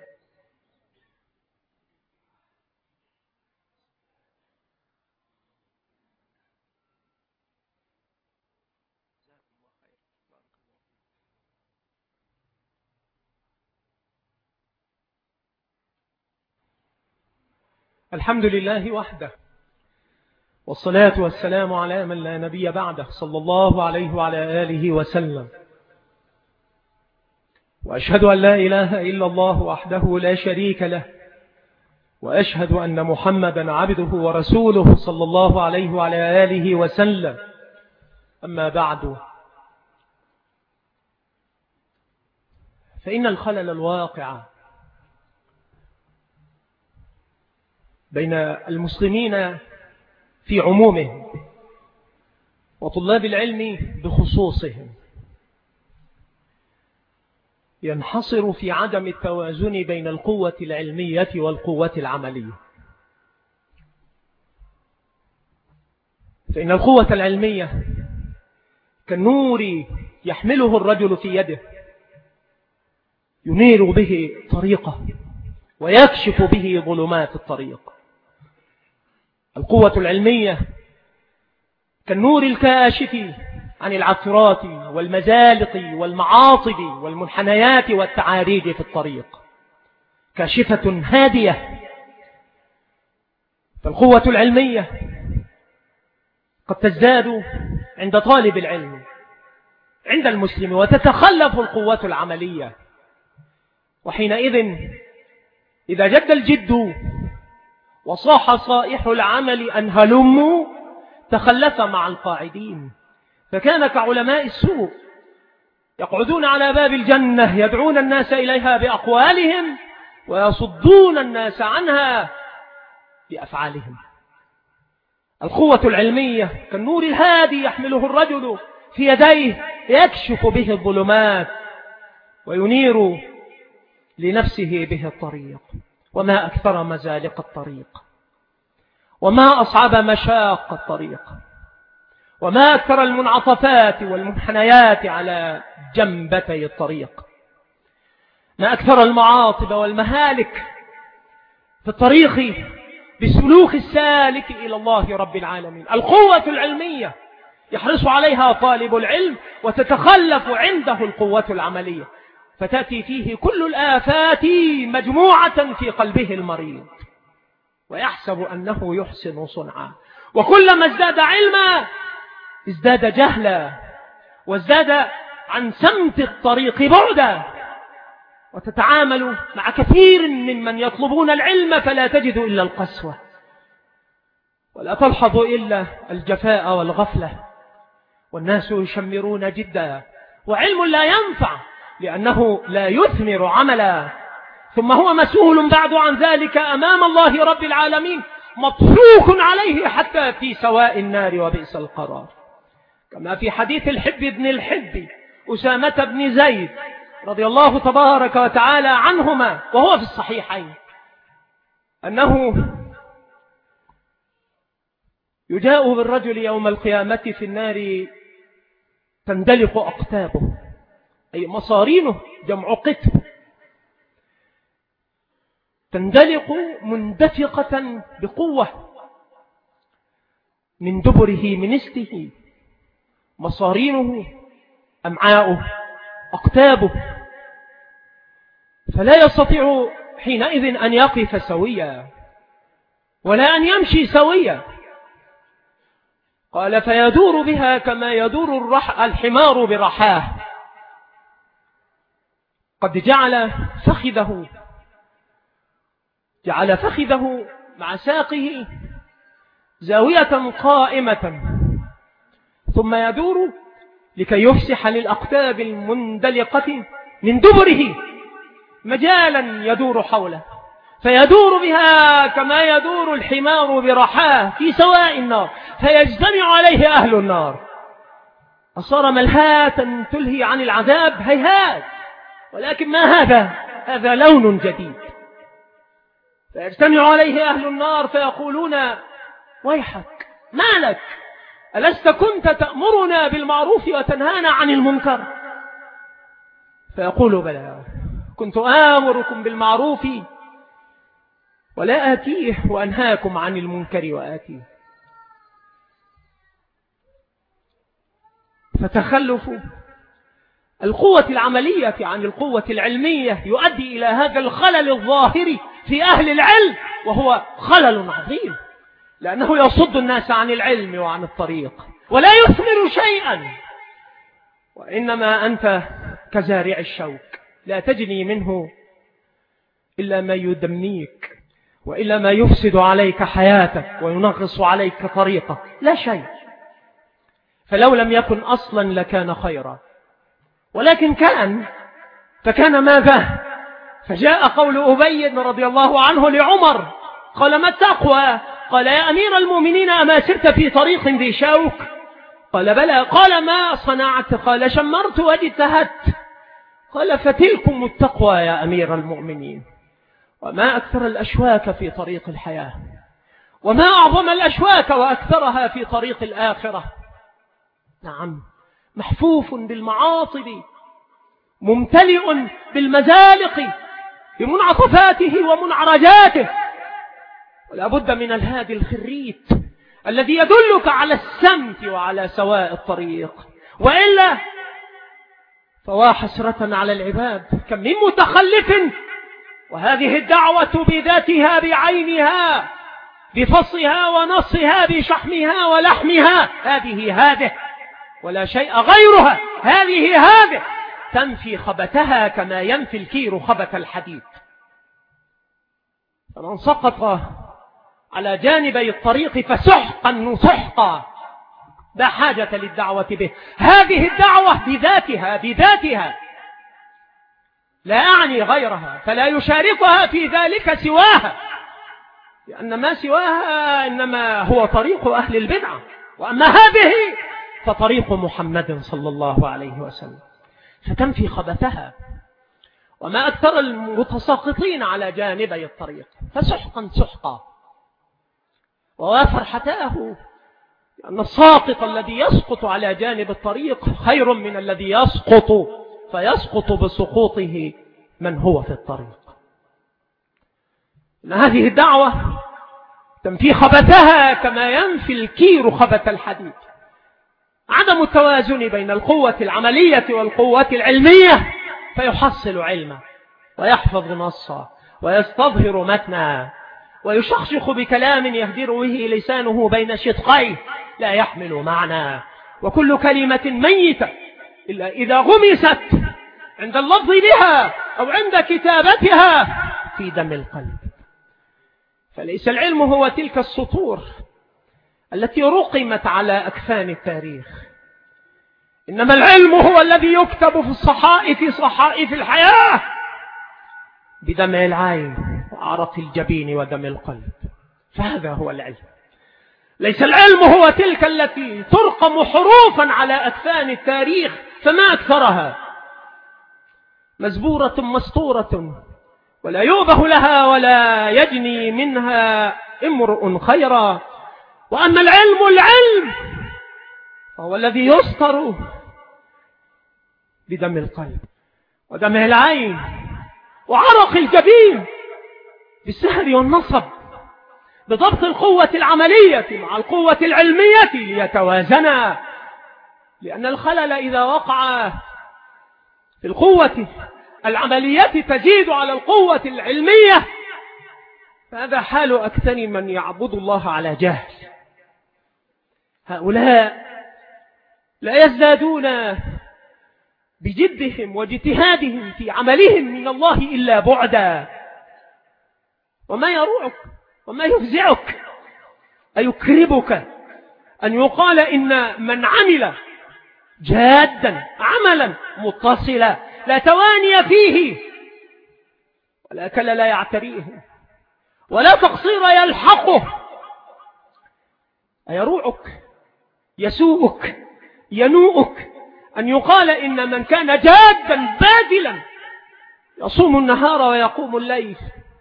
الحمد لله وحده، والصلاة والسلام على من لا نبي بعده صلى الله عليه وعلى آله وسلم. وأشهد أن لا إله إلا الله وحده لا شريك له، وأشهد أن محمدا عبده ورسوله صلى الله عليه وعلى آله وسلم. أما بعد، فإن الخلل الواقع بين المسلمين في عمومهم وطلاب العلم بخصوصهم ينحصر في عدم التوازن بين القوة العلمية والقوة العملية. فإن القوة العلمية كالنور يحمله الرجل في يده، ينير به طريقه ويكشف به ظلمات الطريق. القوة العلمية كالنور الكاشف عن العثرات والمزالق والمعاطب والمنحنيات والتعاريج في الطريق، كاشفة هادية. فالقوة العلمية قد تزداد عند طالب العلم عند المسلم، وتتخلف القوة العملية. وحينئذ إذا جد الجد وصاح صائح العمل أن هلموا، تخلف مع القاعدين، فكان كعلماء السوء يقعدون على باب الجنة يدعون الناس إليها بأقوالهم ويصدون الناس عنها بأفعالهم. القوة العلمية كالنور الهادي يحمله الرجل في يديه يكشف به الظلمات وينير لنفسه به الطريق. وما أكثر مزالق الطريق، وما أصعب مشاق الطريق، وما أكثر المنعطفات والمنحنيات على جنبتي الطريق، ما أكثر المعاطب والمهالك في الطريق بسلوك السالك إلى الله رب العالمين. القوة العلمية يحرص عليها طالب العلم وتتخلف عنده القوة العملية، فتأتي فيه كل الآفات مجموعة في قلبه المريض، ويحسب أنه يحسن صنعا، وكلما ازداد علما ازداد جهلا، وازداد عن سمت الطريق بعدا. وتتعامل مع كثير ممن يطلبون العلم فلا تجد إلا القسوة، ولا تلحظ إلا الجفاء والغفلة، والناس يشمرون جدا، وعلم لا ينفع لأنه لا يثمر عملا، ثم هو مسؤول بعد عن ذلك أمام الله رب العالمين، مطروق عليه حتى في سواء النار وبئس القرار. كما في حديث الحب بن الحب أسامة بن زيد رضي الله تبارك وتعالى عنهما وهو في الصحيحين، أنه يجاء بالرجل يوم القيامة في النار تندلق أقتابه، أي مصارينه جمع قتب، تندلق مندفقة بقوة من دبره من استه، مصارينه أمعاؤه أقتابه، فلا يستطيع حينئذ أن يقف سويا ولا أن يمشي سويا. قال فيدور بها كما يدور الرح الحمار برحاه، قد جعل فخذه جعل فخذه مع ساقه زاوية قائمة، ثم يدور لكي يفسح للأقتاب المندلقة من دبره مجالا يدور حوله، فيدور بها كما يدور الحمار برحاه في سواء النار، فيجتمع عليه أهل النار. أصار ملهاة تلهي عن العذاب هيهات، ولكن ما هذا هذا لون جديد. فيجتمع عليه أهل النار فيقولون ويحك ما لك، ألست كنت تأمرنا بالمعروف وتنهانا عن المنكر؟ فيقول بلى، كنت آمركم بالمعروف ولا آتيه، وأنهاكم عن المنكر وآتيه. فتخلف القوة العملية عن القوة العلمية يؤدي إلى هذا الخلل الظاهر في أهل العلم، وهو خلل عظيم، لأنه يصد الناس عن العلم وعن الطريق ولا يثمر شيئا، وإنما أنت كزارع الشوك لا تجني منه إلا ما يدميك، وإلا ما يفسد عليك حياتك وينغص عليك طريقك، لا شيء. فلو لم يكن أصلا لكان خيرا، ولكن كان، فكان ماذا؟ فجاء قول أبي رضي الله عنه لعمر قال ما التقوى؟ قال يا أمير المؤمنين أما سرت في طريق ذي شوك؟ قال بلى. قال ما صنعت؟ قال شمرت واجتهدت. قال فتلكم التقوى يا أمير المؤمنين. وما أكثر الأشواك في طريق الحياة، وما أعظم الأشواك وأكثرها في طريق الآخرة. نعم، محفوف بالمعاطب، ممتلئ بالمزالق بمنعطفاته ومنعرجاته، ولا بد من الهادي الخريت الذي يدلك على السمت وعلى سواء الطريق، وإلا فوا حسرة على العباد، كم من متخلف. وهذه الدعوة بذاتها بعينها بفصها ونصها بشحمها ولحمها هذه هذه ولا شيء غيرها، هذه هذه تنفي خبتها كما ينفي الكير خبت الحديد. فمن سقط على جانبي الطريق فسحقا سحقا لا حاجة للدعوة به. هذه الدعوة بذاتها بذاتها لا أعني غيرها، فلا يشاركها في ذلك سواها، لأن ما سواها إنما هو طريق أهل البدعة، وأما هذه فطريق محمد صلى الله عليه وسلم، فتنفي خبثها. وما أكثر المتساقطين على جانبي الطريق، فسحقا سحقا. وفرحتاه لأن الساقط الذي يسقط على جانب الطريق خير من الذي يسقط فيسقط بسقوطه من هو في الطريق. إن هذه الدعوة تنفي خبثها كما ينفي الكير خبث الحديد. عدم التوازن بين القوة العملية والقوة العلمية، فيحصل علما ويحفظ نصا ويستظهر متنا ويشخشخ بكلام يهدر به لسانه بين شدقيه لا يحمل معنى، وكل كلمة ميتة إلا إذا غمست عند اللفظ بها أو عند كتابتها في دم القلب. فليس العلم هو تلك السطور التي رقمت على أكفان التاريخ، إنما العلم هو الذي يكتب في الصحائف صحائف الحياة بدمع العين وعرق الجبين ودم القلب. فهذا هو العلم. ليس العلم هو تلك التي ترقم حروفا على أكفان التاريخ فما أكثرها، مزبورة مسطورة ولا يؤبه لها ولا يجني منها امرؤ خيرا. وأما العلم العلم فهو الذي يسطر بدم القلب ودمع العين وعرق الجبين، بالسهر والنصب، بضبط القوة العملية مع القوة العلمية ليتوازنا. لأن الخلل إذا وقع في القوة العملية تزيد على القوة العلمية، فهذا حال أكثر من يعبد الله على جهل. هؤلاء لا يزدادون بجدهم واجتهادهم في عملهم من الله إلا بعدا. وما يروعك وما يفزعك أيكربك أن يقال إن من عمل جادا عملا متصلا لا تواني فيه ولا كل لا يعتريه ولا تقصير يلحقه، أيروعك يسوءك ينوءك أن يقال إن من كان جادا باذلا يصوم النهار ويقوم الليل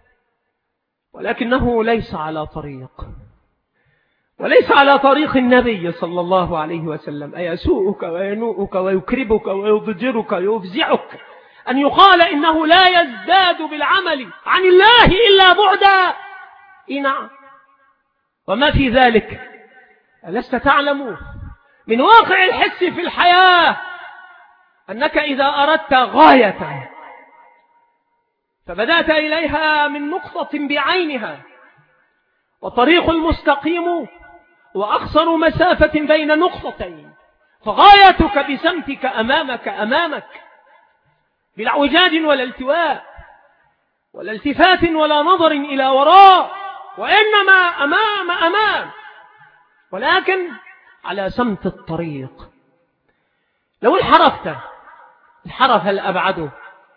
ولكنه ليس على طريق وليس على طريق النبي صلى الله عليه وسلم، أيسوءك وينوءك ويكربك ويضجرك ويفزعك أن يقال إنه لا يزداد بالعمل عن الله إلا بعدا؟ نعم. وما في ذلك ألست تعلم من واقع الحس في الحياة أنك إذا أردت غاية فبدأت إليها من نقطة بعينها، وطريق المستقيم وأقصر مسافة بين نقطتين، فغايتك بسمتك أمامك أمامك بلا اعوجاج ولا التواء ولا التفات ولا نظر إلى وراء، وإنما أمام أمام، ولكن على سمت الطريق. لو انحرفت انحرف الأبعد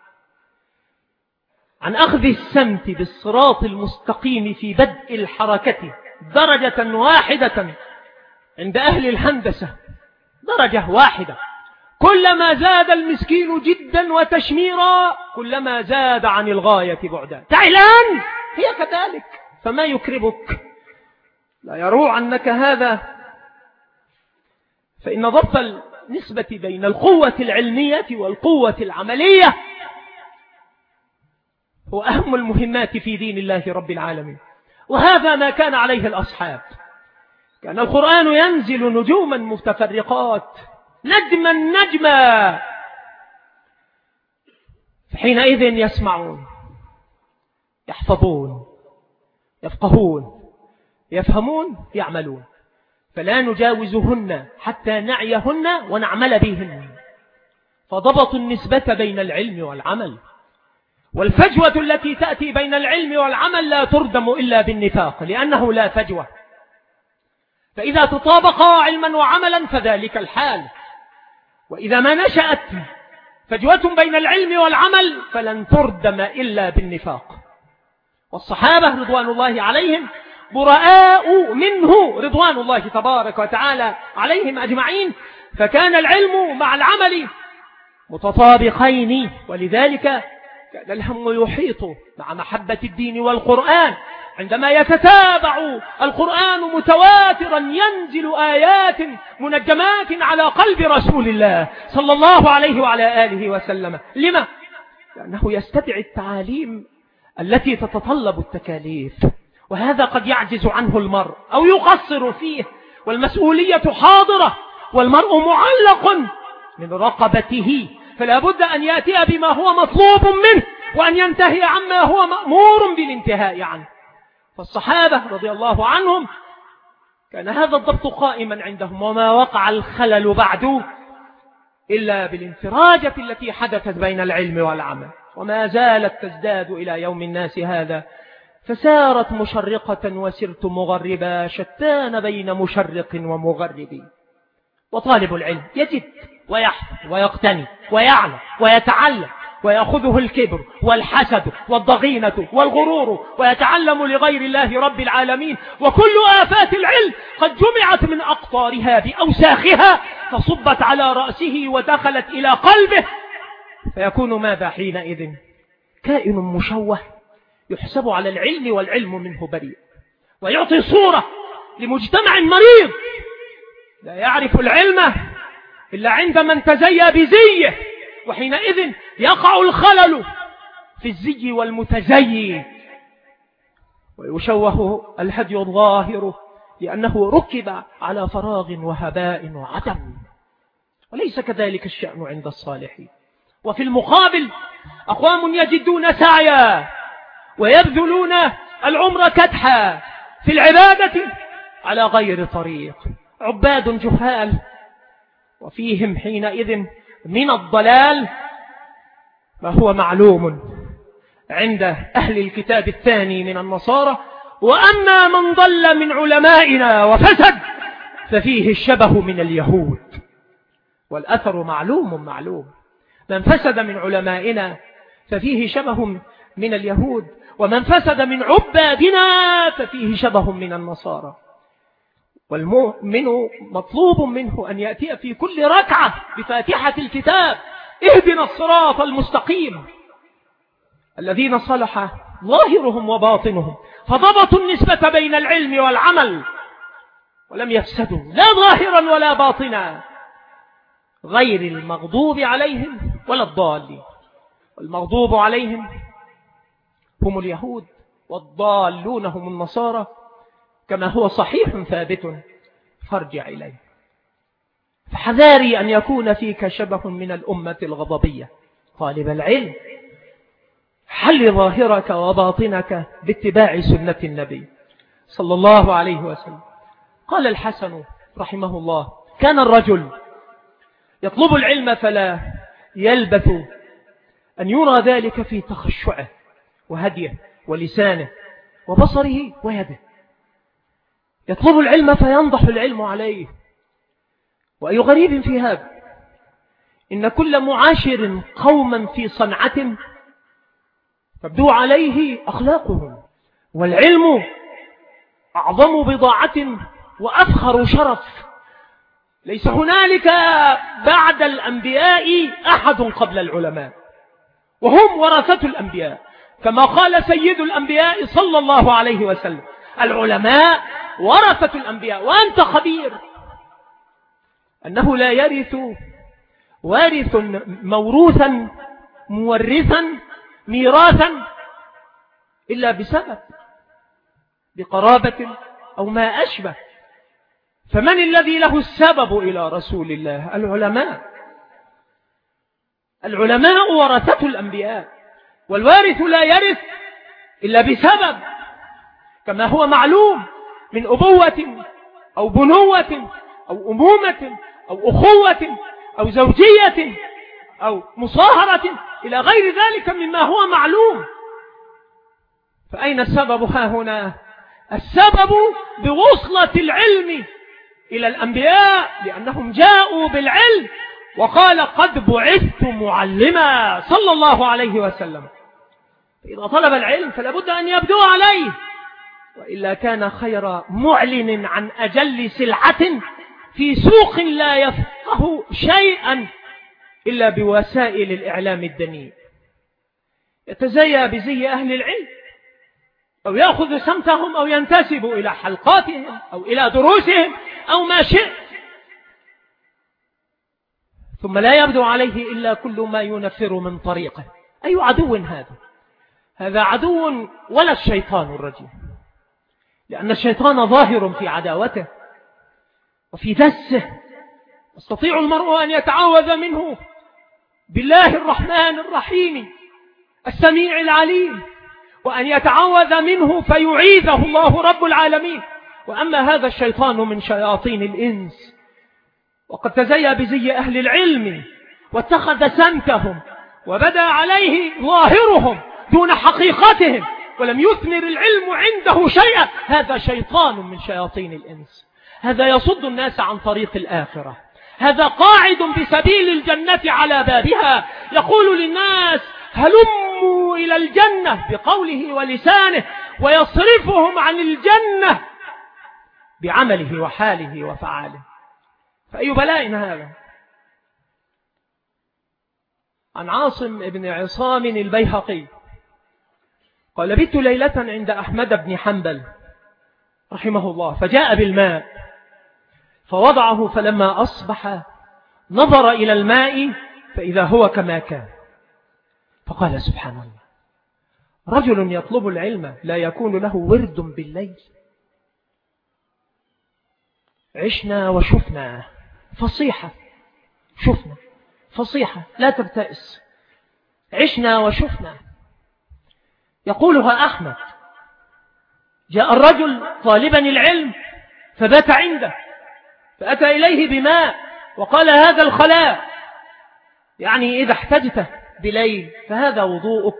عن أخذ السمت بالصراط المستقيم في بدء الحركة درجة واحدة عند أهل الهندسة، درجة واحدة، كلما زاد المسكين جدا وتشميرا كلما زاد عن الغاية بعدا. تعلان هي كذلك، فما يكربك لا يروع عنك هذا، فإن ضبط النسبة بين القوة العلمية والقوة العملية هو أهم المهمات في دين الله رب العالمين. وهذا ما كان عليه الأصحاب. كان القرآن ينزل نجوما متفرقات نجما نجما، فحينئذ يسمعون يحفظون يفقهون يفهمون يعملون، فلا نجاوزهن حتى نعيهن ونعمل بهن. فضبطوا النسبة بين العلم والعمل، والفجوة التي تأتي بين العلم والعمل لا تردم إلا بالنفاق، لأنه لا فجوة. فإذا تطابقا علما وعملا فذلك الحال، وإذا ما نشأت فجوة بين العلم والعمل فلن تردم إلا بالنفاق. والصحابة رضوان الله عليهم براء منه رضوان الله تبارك وتعالى عليهم أجمعين. فكان العلم مع العمل متطابقين، ولذلك كان الهم يحيط مع محبة الدين والقرآن. عندما يتتابع القرآن متواترا ينزل آيات منجمات على قلب رسول الله صلى الله عليه وعلى آله وسلم. لما؟ لأنه يستدعي التعاليم التي تتطلب التكاليف، وهذا قد يعجز عنه المرء أو يقصر فيه، والمسؤولية حاضرة والمرء معلق من رقبته، فلا بد أن يأتي بما هو مطلوب منه وأن ينتهي عما هو مأمور بالانتهاء عنه. فالصحابة رضي الله عنهم كان هذا الضبط قائما عندهم، وما وقع الخلل بعد إلا بالانفراجة التي حدثت بين العلم والعمل، وما زالت تزداد إلى يوم الناس هذا. فسارت مشرقة وسرت مغربا، شتان بين مشرق ومغرب. وطالب العلم يجد ويحفظ ويقتني ويعلم ويتعلم، ويأخذه الكبر والحسد والضغينة والغرور، ويتعلم لغير الله رب العالمين. وكل آفات العلم قد جمعت من أقطارها بأوساخها فصبت على رأسه ودخلت إلى قلبه، فيكون ماذا حينئذ؟ كائن مشوه يحسب على العلم والعلم منه بريء، ويعطي صورة لمجتمع مريض لا يعرف العلم إلا عند من تزيى بزيه، وحينئذ يقع الخلل في الزي والمتزي، ويشوه الهدي الظاهر لأنه ركب على فراغ وهباء وعدم. وليس كذلك الشأن عند الصالحين. وفي المقابل أقوام يجدون سعيا ويبذلون العمر كدحا في العبادة على غير طريق، عباد جهال، وفيهم حينئذ من الضلال ما هو معلوم عند أهل الكتاب الثاني من النصارى. وأما من ضل من علمائنا وفسد ففيه الشبه من اليهود، والأثر معلوم معلوم. من فسد من علمائنا ففيه شبه من اليهود، ومن فسد من عبادنا ففيه شبه من النصارى. والمؤمن مطلوب منه أن يأتي في كل ركعة بفاتحة الكتاب اهدنا الصراط المستقيم، الذين صلح ظاهرهم وباطنهم فضبطوا النسبة بين العلم والعمل ولم يفسدوا لا ظاهرا ولا باطنا، غير المغضوب عليهم ولا الضالين. والمغضوب عليهم هم اليهود، والضالون هم النصارى، كما هو صحيح ثابت فارجع إليه. فحذاري أن يكون فيك شبه من الأمة الغضبية. طالب العلم حل ظاهرك وباطنك باتباع سنة النبي صلى الله عليه وسلم. قال الحسن رحمه الله: كان الرجل يطلب العلم فلا يلبث أن يرى ذلك في تخشعه وهديه ولسانه وبصره ويده. يطلب العلم فينضح العلم عليه. وأي غريب في هذا، إن كل معاشر قوما في صنعة تبدو عليه أخلاقهم، والعلم أعظم بضاعة وأفخر شرف. ليس هنالك بعد الأنبياء أحد قبل العلماء، وهم ورثة الأنبياء، كما قال سيد الأنبياء صلى الله عليه وسلم: العلماء ورثة الأنبياء. وأنت خبير أنه لا يرث وارث موروثا مورثا ميراثا إلا بسبب، بقرابة أو ما أشبه. فمن الذي له السبب إلى رسول الله؟ العلماء. العلماء ورثة الأنبياء، والوارث لا يرث إلا بسبب، كما هو معلوم من أبوة أو بنوة أو أمومة أو أخوة أو زوجية أو مصاهرة إلى غير ذلك مما هو معلوم. فأين السبب ها هنا؟ السبب بوصلة العلم إلى الأنبياء، لأنهم جاءوا بالعلم، وقال: قد بعثت معلما صلى الله عليه وسلم. إذا طلب العلم فلا بد أن يبدو عليه وإلا كان خير معلن عن أجل سلعة في سوق لا يفقه شيئا إلا بوسائل الإعلام الدنيء. يتزيى بزي أهل العلم أو يأخذ سمتهم أو ينتسب إلى حلقاتهم أو إلى دروسهم أو ما شئ، ثم لا يبدو عليه إلا كل ما ينفر من طريقه. أي عدو هذا؟ هذا عدو ولا الشيطان الرجيم، لأن الشيطان ظاهر في عداوته وفي دسه. يستطيع المرء أن يتعوذ منه بالله الرحمن الرحيم السميع العليم، وأن يتعوذ منه فيعيذه الله رب العالمين. وأما هذا الشيطان من شياطين الإنس، وقد تزيى بزي أهل العلم واتخذ سمتهم وبدأ عليه ظاهرهم دون حقيقتهم، ولم يثمر العلم عنده شيئا. هذا شيطان من شياطين الإنس، هذا يصد الناس عن طريق الآخرة، هذا قاعد بسبيل الجنة على بابها، يقول للناس هلموا إلى الجنة بقوله ولسانه، ويصرفهم عن الجنة بعمله وحاله وفعاله. فأي بلاء هذا؟ عن عاصم بن عصام البيهقي قال: بت ليلة عند أحمد بن حنبل رحمه الله، فجاء بالماء فوضعه، فلما أصبح نظر إلى الماء فإذا هو كما كان، فقال: سبحان الله، رجل يطلب العلم لا يكون له ورد بالليل. عشنا وشفنا، فصيحة، شفنا فصيحة، لا تبتئس، عشنا وشفنا. يقولها أحمد: جاء الرجل طالبا العلم فبات عنده، فأتى إليه بماء وقال: هذا الخلاء، يعني إذا احتجت بليل فهذا وضوءك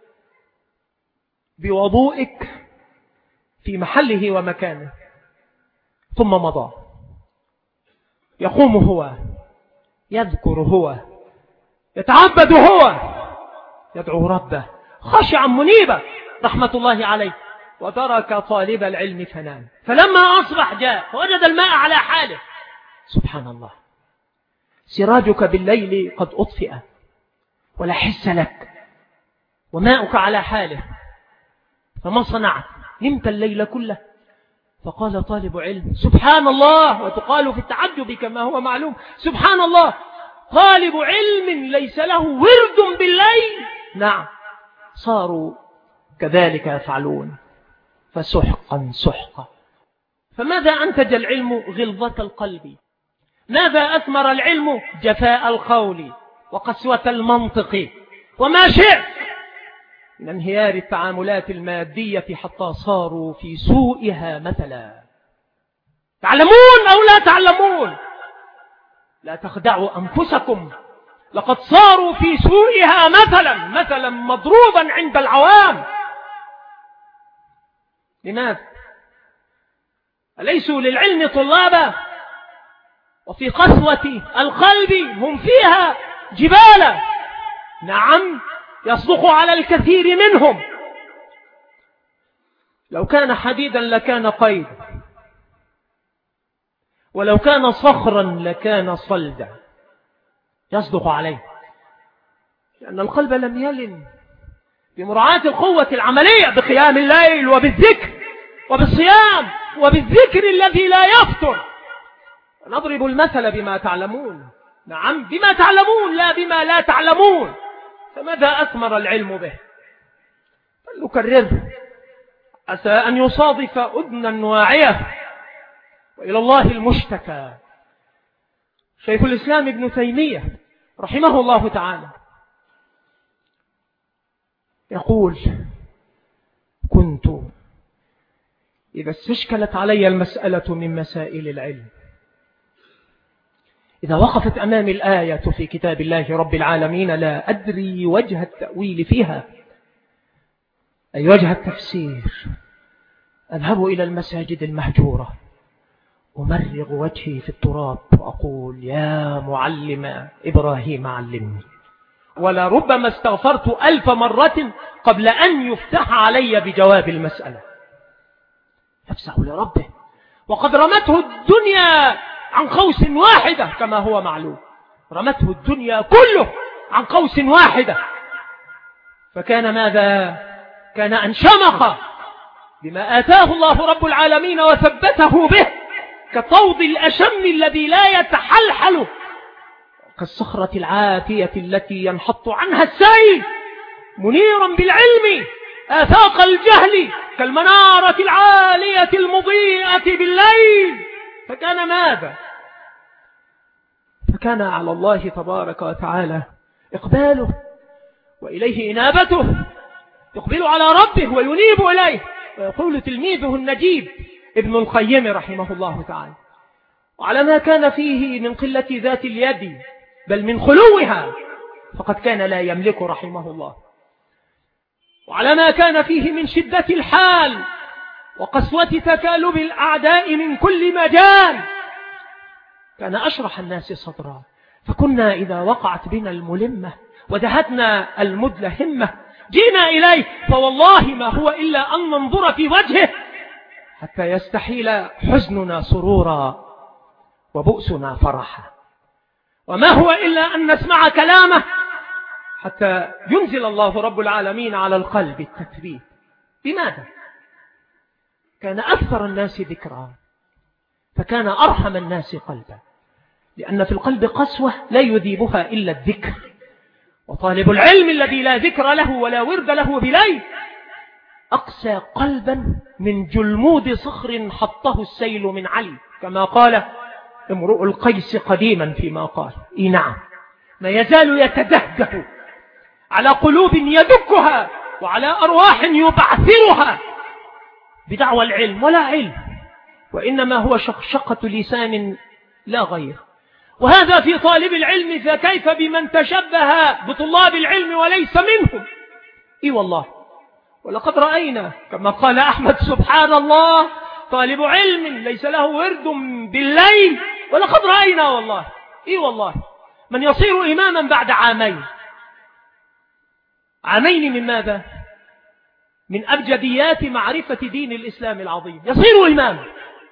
بوضوئك في محله ومكانه. ثم مضى. يقوم هو، يذكر هو، يتعبد هو، يدعو ربه خاشعا منيبا رحمة الله عليه، وترك طالب العلم فنام. فلما أصبح جاء فوجد الماء على حاله. سبحان الله، سراجك بالليل قد أطفئ ولا حس لك، وماؤك على حاله، فما صنعت؟ نمت الليل كله. فقال طالب علم: سبحان الله. وتقال في التعجب كما هو معلوم: سبحان الله، طالب علم ليس له ورد بالليل. نعم، صاروا كذلك يفعلون، فسحقا سحقا. فماذا أنتج العلم؟ غلظة القلب. ماذا أثمر العلم؟ جفاء القول وقسوة المنطق وما شئ من انهيار التعاملات المادية، حتى صاروا في سوءها مثلا. تعلمون أو لا تعلمون؟ لا تخدعوا أنفسكم، لقد صاروا في سوءها مثلا، مثلا مضروبا عند العوام. لماذا؟ أليسوا للعلم طلابا؟ وفي قسوة القلب هم فيها جبالا. نعم، يصدق على الكثير منهم. لو كان حديدا لكان قيد، ولو كان صخرا لكان صلدا. يصدق عليه، لأن القلب لم يلن بمراعاة القوة العملية بقيام الليل وبالذكر وبالصيام وبالذكر الذي لا يفتر. نضرب المثل بما تعلمون. نعم، بما تعلمون لا بما لا تعلمون. فماذا أثمر العلم به؟ فلنكرره، عسى أن يصادف أذنا واعية، وإلى الله المشتكى. شيخ الإسلام ابن تيمية رحمه الله تعالى يقول: كنت إذا استشكلت علي المسألة من مسائل العلم، إذا وقفت أمامي الآية في كتاب الله رب العالمين لا أدري وجه التأويل فيها، أي وجه التفسير، أذهب إلى المساجد المهجورة، أمرغ وجهي في التراب وأقول: يا معلم إبراهيم علمني. ولا ربما استغفرت ألف مرة قبل أن يفتح علي بجواب المسألة. نفسه لربه، وقد رمته الدنيا عن قوس واحدة كما هو معلوم، رمته الدنيا كله عن قوس واحدة، فكان ماذا؟ كان أن شمخ بما آتاه الله رب العالمين وثبته به كطود الأشم الذي لا يتحلحل، كالصخرة العاتية التي ينحط عنها السيل، منيرا بالعلم آفاق الجهل، كالمنارة العالية المضيئة بالليل. فكان ماذا؟ فكان على الله تبارك وتعالى إقباله وإليه إنابته، يقبل على ربه وينيب إليه. ويقول تلميذه النجيب ابن القيم رحمه الله تعالى: وعلى ما كان فيه من قلة ذات اليد بل من خلوها فقد كان لا يملك رحمه الله، وعلى ما كان فيه من شدة الحال وقسوة تكالب الأعداء من كل مجال كان أشرح الناس صدرا، فكنا إذا وقعت بنا الملمة ودهتنا المدلهمة جينا إليه، فوالله ما هو إلا أن ننظر في وجهه حتى يستحيل حزننا سرورا وبؤسنا فرحا، وما هو إلا أن نسمع كلامه حتى ينزل الله رب العالمين على القلب التثبيت. لماذا؟ كان أكثر الناس ذكرا فكان أرحم الناس قلبا، لأن في القلب قسوة لا يذيبها إلا الذكر، وطالب العلم الذي لا ذكر له ولا ورد له بليل أقسى قلبا من جلمود صخر حطه السيل من علي، كما قال امرؤ القيس قديما فيما قال: إي نعم، ما يزال يتدهده على قلوب يدكها وعلى أرواح يبعثرها بدعوى العلم ولا علم، وإنما هو شقشقة لسان لا غير. وهذا في طالب العلم، فكيف بمن تشبه بطلاب العلم وليس منهم؟ إي والله، ولقد رأينا كما قال أحمد: سبحان الله، طالب علم ليس له ورد بالليل، ولقد رأينا والله، إي والله، من يصير إماما بعد عامين. عامين من ماذا؟ من أبجديات معرفة دين الإسلام العظيم، يصير إماما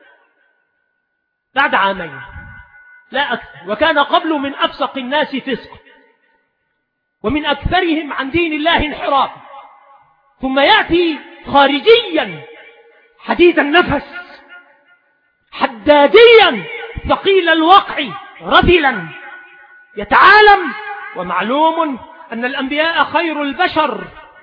بعد عامين لا أكثر، وكان قبل من أفسق الناس فسق ومن أكثرهم عن دين الله انحراف، ثم يأتي خارجيا حديد النفس حداديا ثقيل الوقع رذلا يتعالم، ومعلوم أن الأنبياء خير البشر،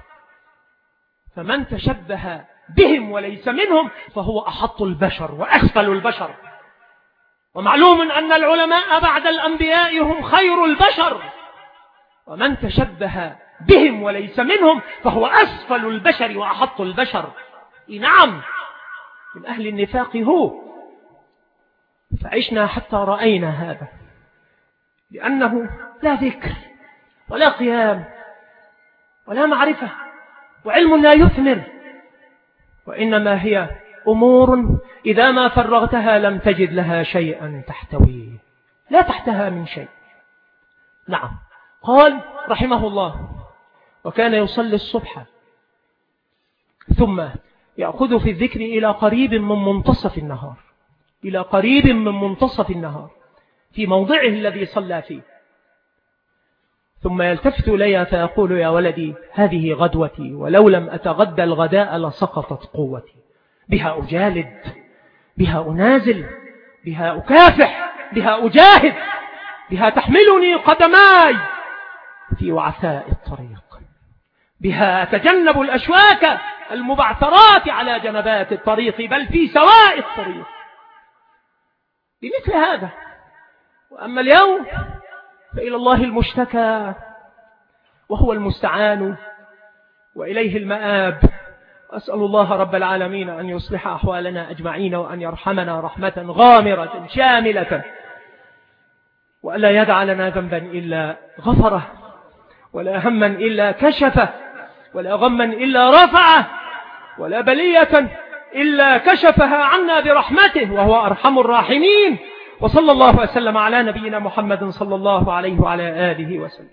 فمن تشبه بهم وليس منهم فهو أحط البشر وأسفل البشر، ومعلوم أن العلماء بعد الأنبياء هم خير البشر، ومن تشبه بهم وليس منهم فهو أسفل البشر وأحط البشر. نعم، من أهل النفاق هو، فعشنا حتى رأينا هذا، لأنه لا ذكر ولا قيام ولا معرفة وعلم لا يثمر، وإنما هي أمور إذا ما فرغتها لم تجد لها شيئا تحتويه، لا تحتها من شيء. نعم، قال رحمه الله: وكان يصلي الصبح ثم يأخذ في الذكر إلى قريب من منتصف النهار، إلى قريب من منتصف النهار في موضعه الذي صلى فيه، ثم يلتفت إلي فيقول: يا ولدي، هذه غدوتي، ولو لم أتغدى الغداء لسقطت قوتي، بها أجالد، بها أنازل، بها أكافح، بها أجاهد، بها تحملني قدماي في وعثاء الطريق، بها أتجنب الأشواك المبعثرات على جنبات الطريق، بل في سواء الطريق، بمثل هذا. وأما اليوم فإلى الله المشتكى وهو المستعان وإليه المآب. أسأل الله رب العالمين أن يصلح أحوالنا أجمعين، وأن يرحمنا رحمة غامرة شاملة، وألا يدع لنا ذنبا إلا غفره، ولا هما إلا كشفه، ولا غما إلا رفعه، ولا بلية إلا كشفها عنا برحمته، وهو أرحم الراحمين. وصلى الله وسلم على نبينا محمد صلى الله عليه وعلى آله وسلم.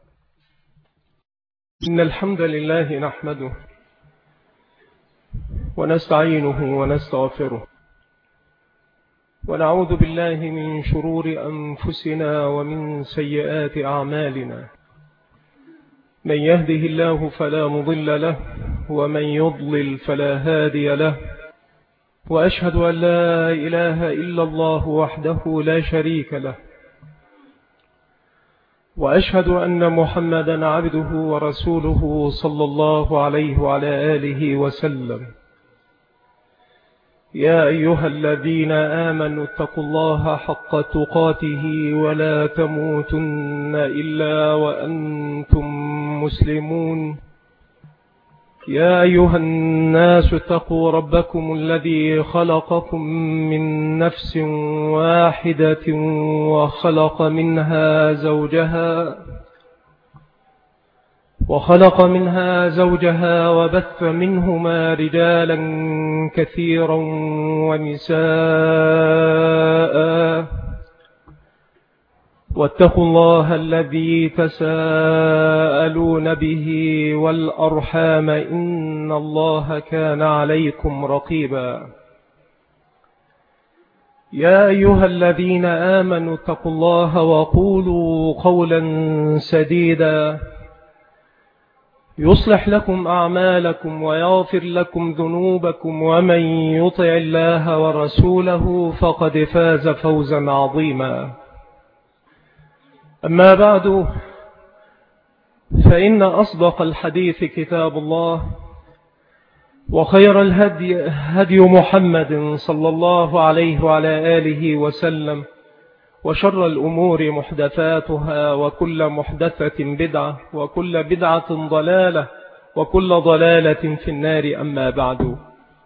إن الحمد لله نحمده ونستعينه ونستغفره ونعوذ بالله من شرور أنفسنا ومن سيئات أعمالنا. من يهده الله فلا مضل له ومن يضلل فلا هادي له، وأشهد أن لا إله إلا الله وحده لا شريك له، وأشهد أن محمدا عبده ورسوله صلى الله عليه وعلى آله وسلم. يا أيها الذين آمنوا اتقوا الله حق تقاته ولا تموتن إلا وأنتم مسلمون. يا أيها الناس اتقوا ربكم الذي خلقكم من نفس واحدة وخلق منها زوجها وخلق منها زوجها وبث منهما رجالا كثيرا ونساء، واتقوا الله الذي تساءلون به والأرحام إن الله كان عليكم رقيبا. يا أيها الذين آمنوا اتقوا الله وقولوا قولا سديدا يصلح لكم أعمالكم ويغفر لكم ذنوبكم، ومن يطع الله ورسوله فقد فاز فوزا عظيما. أما بعد، فإن أصدق الحديث كتاب الله، وخير الهدي هدي محمد صلى الله عليه وعلى آله وسلم، وشر الأمور محدثاتها، وكل محدثة بدعة، وكل بدعة ضلالة، وكل ضلالة في النار. أما بعد،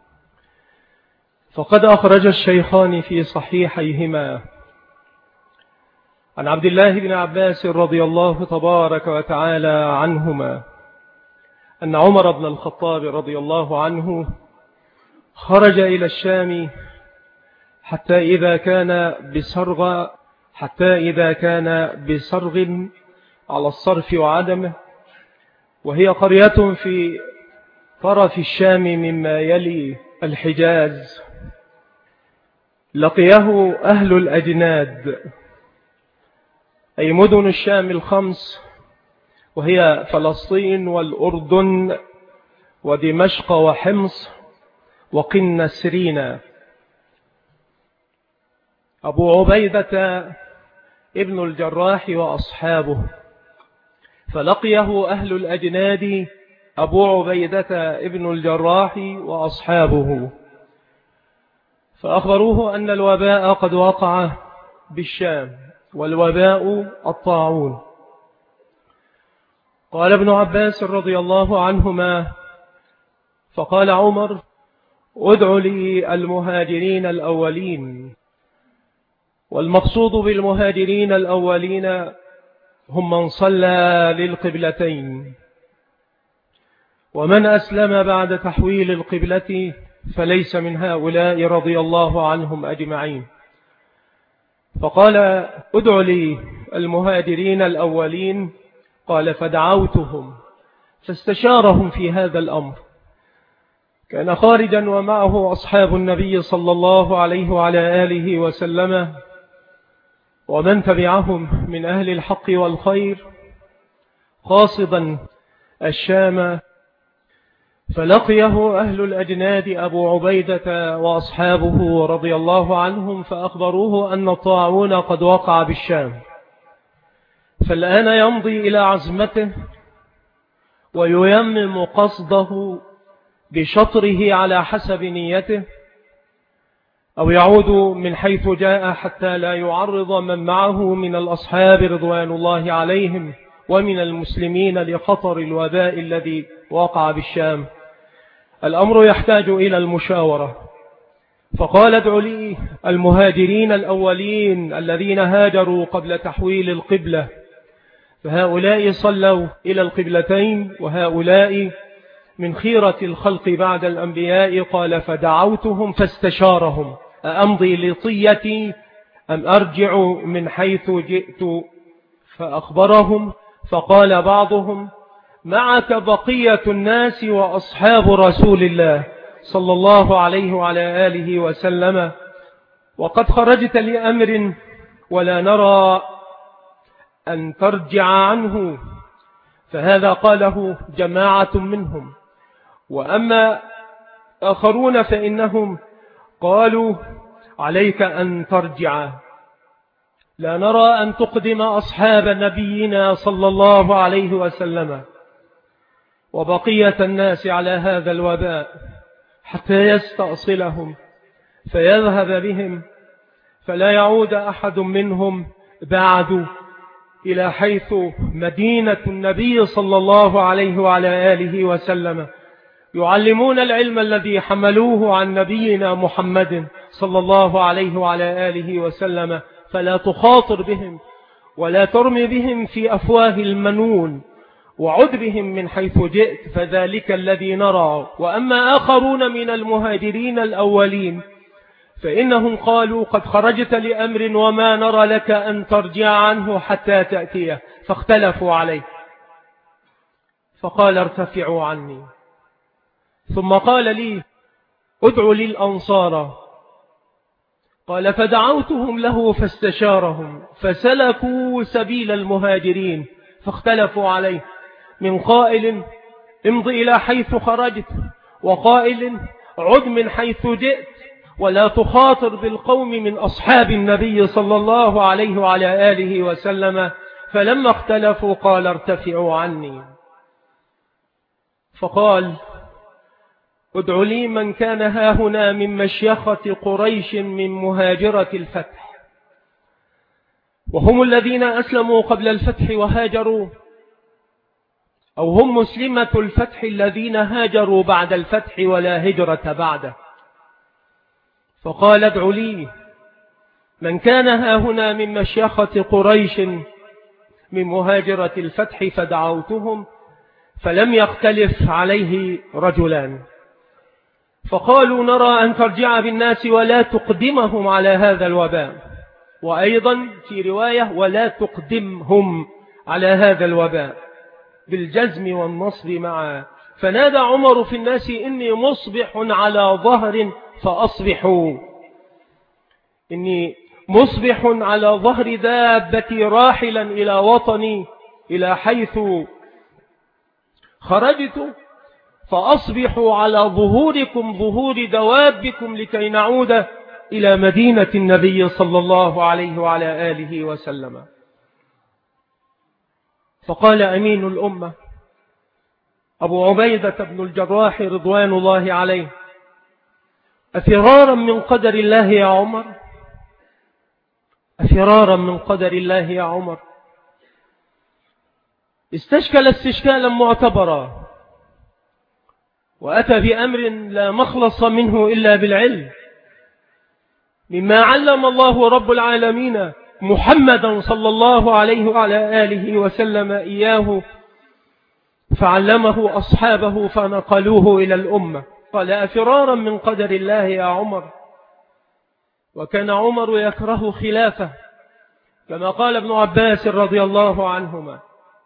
فقد أخرج الشيخان في صحيحيهما عن عبد الله بن عباس رضي الله تبارك وتعالى عنهما أن عمر بن الخطاب رضي الله عنه خرج إلى الشام حتى إذا كان بسرغ حتى إذا كان بسرغ على الصرف وعدمه، وهي قرية في طرف الشام مما يلي الحجاز. لقيه أهل الأجناد، أي مدن الشام الخمس، وهي فلسطين والأردن ودمشق وحمص وقنسرين. أبو عبيدة ابن الجراح وأصحابه، فلقيه أهل الأجناد أبو عبيدة ابن الجراح وأصحابه، فأخبروه أن الوباء قد وقع بالشام، والوباء الطاعون. قال ابن عباس رضي الله عنهما: فقال عمر: ادع لي المهاجرين الأولين. والمقصود بالمهاجرين الأولين هم من صلى للقبلتين، ومن أسلم بعد تحويل القبلة فليس من هؤلاء رضي الله عنهم أجمعين. فقال: ادع لي المهاجرين الأولين. قال: فدعوتهم فاستشارهم في هذا الأمر. كان خارجا ومعه أصحاب النبي صلى الله عليه وعلى آله وسلم ومن تبعهم من أهل الحق والخير، قاصدا الشام. فلقيه أهل الأجناد أبو عبيدة وأصحابه رضي الله عنهم، فأخبروه أن الطاعون قد وقع بالشام، فالآن يمضي إلى عزمته وييمم قصده بشطره على حسب نيته، أو يعود من حيث جاء حتى لا يعرض من معه من الأصحاب رضوان الله عليهم ومن المسلمين لخطر الوباء الذي وقع بالشام. الأمر يحتاج إلى المشاورة. فقال: ادع لي المهاجرين الأولين الذين هاجروا قبل تحويل القبلة، فهؤلاء صلوا إلى القبلتين، وهؤلاء من خيرة الخلق بعد الأنبياء. قال: فدعوتهم فاستشارهم: أأمضي لطيتي أم أرجع من حيث جئت؟ فأخبرهم، فقال بعضهم: معك بقية الناس وأصحاب رسول الله صلى الله عليه وعلى آله وسلم: وقد خرجت لأمر ولا نرى أن ترجع عنه. فهذا قاله جماعة منهم. وأما آخرون فإنهم قالوا: عليك أن ترجع، لا نرى أن تقدم أصحاب نبينا صلى الله عليه وسلم وبقية الناس على هذا الوباء حتى يستأصلهم فيذهب بهم، فلا يعود أحد منهم بعد إلى حيث مدينة النبي صلى الله عليه وعلى آله وسلم، يعلمون العلم الذي حملوه عن نبينا محمد صلى الله عليه وعلى آله وسلم. فلا تخاطر بهم ولا ترمي بهم في أفواه المنون، وعد بهم من حيث جئت، فذلك الذي نرى. وأما آخرون من المهاجرين الأولين فإنهم قالوا: قد خرجت لأمر وما نرى لك أن ترجع عنه حتى تأتيه، فاختلفوا عليه. فقال: ارتفعوا عني. ثم قال لي: ادعوا لي الأنصار. قال: فدعوتهم له فاستشارهم فسلكوا سبيل المهاجرين، فاختلفوا عليه، من قائل: امض إلى حيث خرجت، وقائل: عد من حيث جئت، ولا تخاطر بالقوم من أصحاب النبي صلى الله عليه وعلى آله وسلم. فلما اختلفوا قال: ارتفعوا عني. فقال: ادعوا لي من كان هاهنا من مشيخة قريش من مهاجرة الفتح، وهم الذين أسلموا قبل الفتح وهاجروا، أو هم مسلمة الفتح الذين هاجروا بعد الفتح ولا هجرة بعده. فقال: ادعوا لي من كان هاهنا من مشيخة قريش من مهاجرة الفتح، فدعوتهم فلم يختلف عليه رجلان. فقالوا: نرى أن ترجع بالناس ولا تقدمهم على هذا الوباء، وأيضا في رواية: ولا تقدمهم على هذا الوباء، بالجزم والنصب معا. فنادى عمر في الناس: إني مصبح على ظهر فأصبحوا، إني مصبح على ظهر دابتي راحلا إلى وطني إلى حيث خرجت، فأصبحوا على ظهوركم ظهور دوابكم لكي نعود إلى مدينة النبي صلى الله عليه وعلى آله وسلم. فقال أمين الأمة أبو عبيدة بن الجراح رضوان الله عليه: أفرارا من قدر الله يا عمر، أفرارا من قدر الله يا عمر. استشكل استشكالا معتبرا، وأتى بأمر لا مخلص منه إلا بالعلم، مما علم الله رب العالمين محمدا صلى الله عليه وعلى آله وسلم إياه، فعلمه أصحابه فنقلوه إلى الأمة. قال: أفرارا من قدر الله يا عمر. وكان عمر يكره خلافه، كما قال ابن عباس رضي الله عنهما.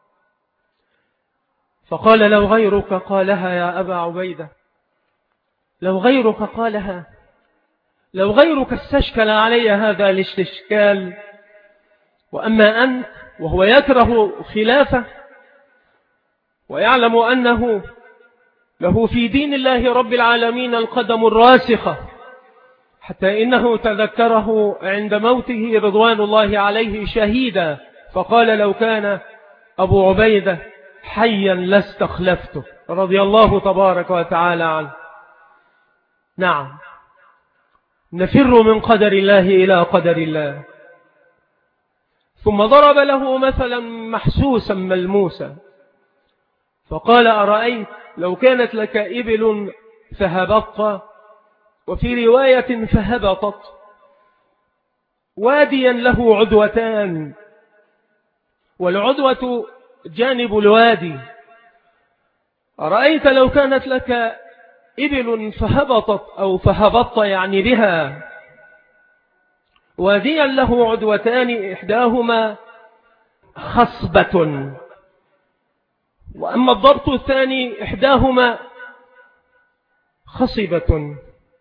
فقال: لو غيرك قالها يا أبا عبيدة، لو غيرك قالها، لو غيرك استشكل علي هذا الاستشكال، وأما أنت وهو يكره خلافه ويعلم أنه له في دين الله رب العالمين القدم الراسخة، حتى إنه تذكره عند موته رضوان الله عليه شهيدا، فقال: لو كان أبو عبيدة حيا لاستخلفته، رضي الله تبارك وتعالى عنه. نعم، نفر من قدر الله إلى قدر الله. ثم ضرب له مثلا محسوسا ملموسا، فقال: أرأيت لو كانت لك إبل فهبطت، وفي رواية فهبطت، واديا له عدوتان، والعدوة جانب الوادي. أرأيت لو كانت لك إبل فهبطت أو فهبطت يعني بها واديا له عدوتان، إحداهما خصبة، وأما الضبط الثاني إحداهما خصبة،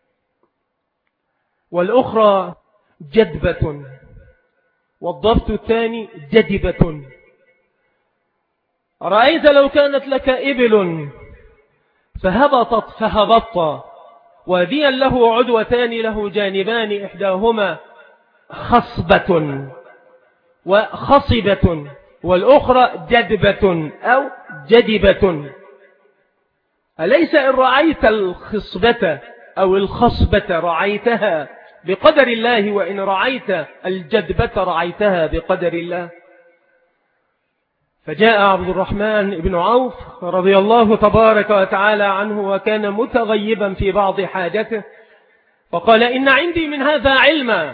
والأخرى جدبة، والضبط الثاني جدبة. رأيت لو كانت لك إبل فهبطت فهبطت، واديا له عدوتان له جانبان، إحداهما خصبة وخصبة، والأخرى جدبة أو جدبة. أليس إن رأيت الخصبة أو الخصبة رعيتها بقدر الله، وإن رعيت الجدبة رعيتها بقدر الله؟ فجاء عبد الرحمن بن عوف رضي الله تبارك وتعالى عنه، وكان متغيبا في بعض حاجته، فقال: إن عندي من هذا علما.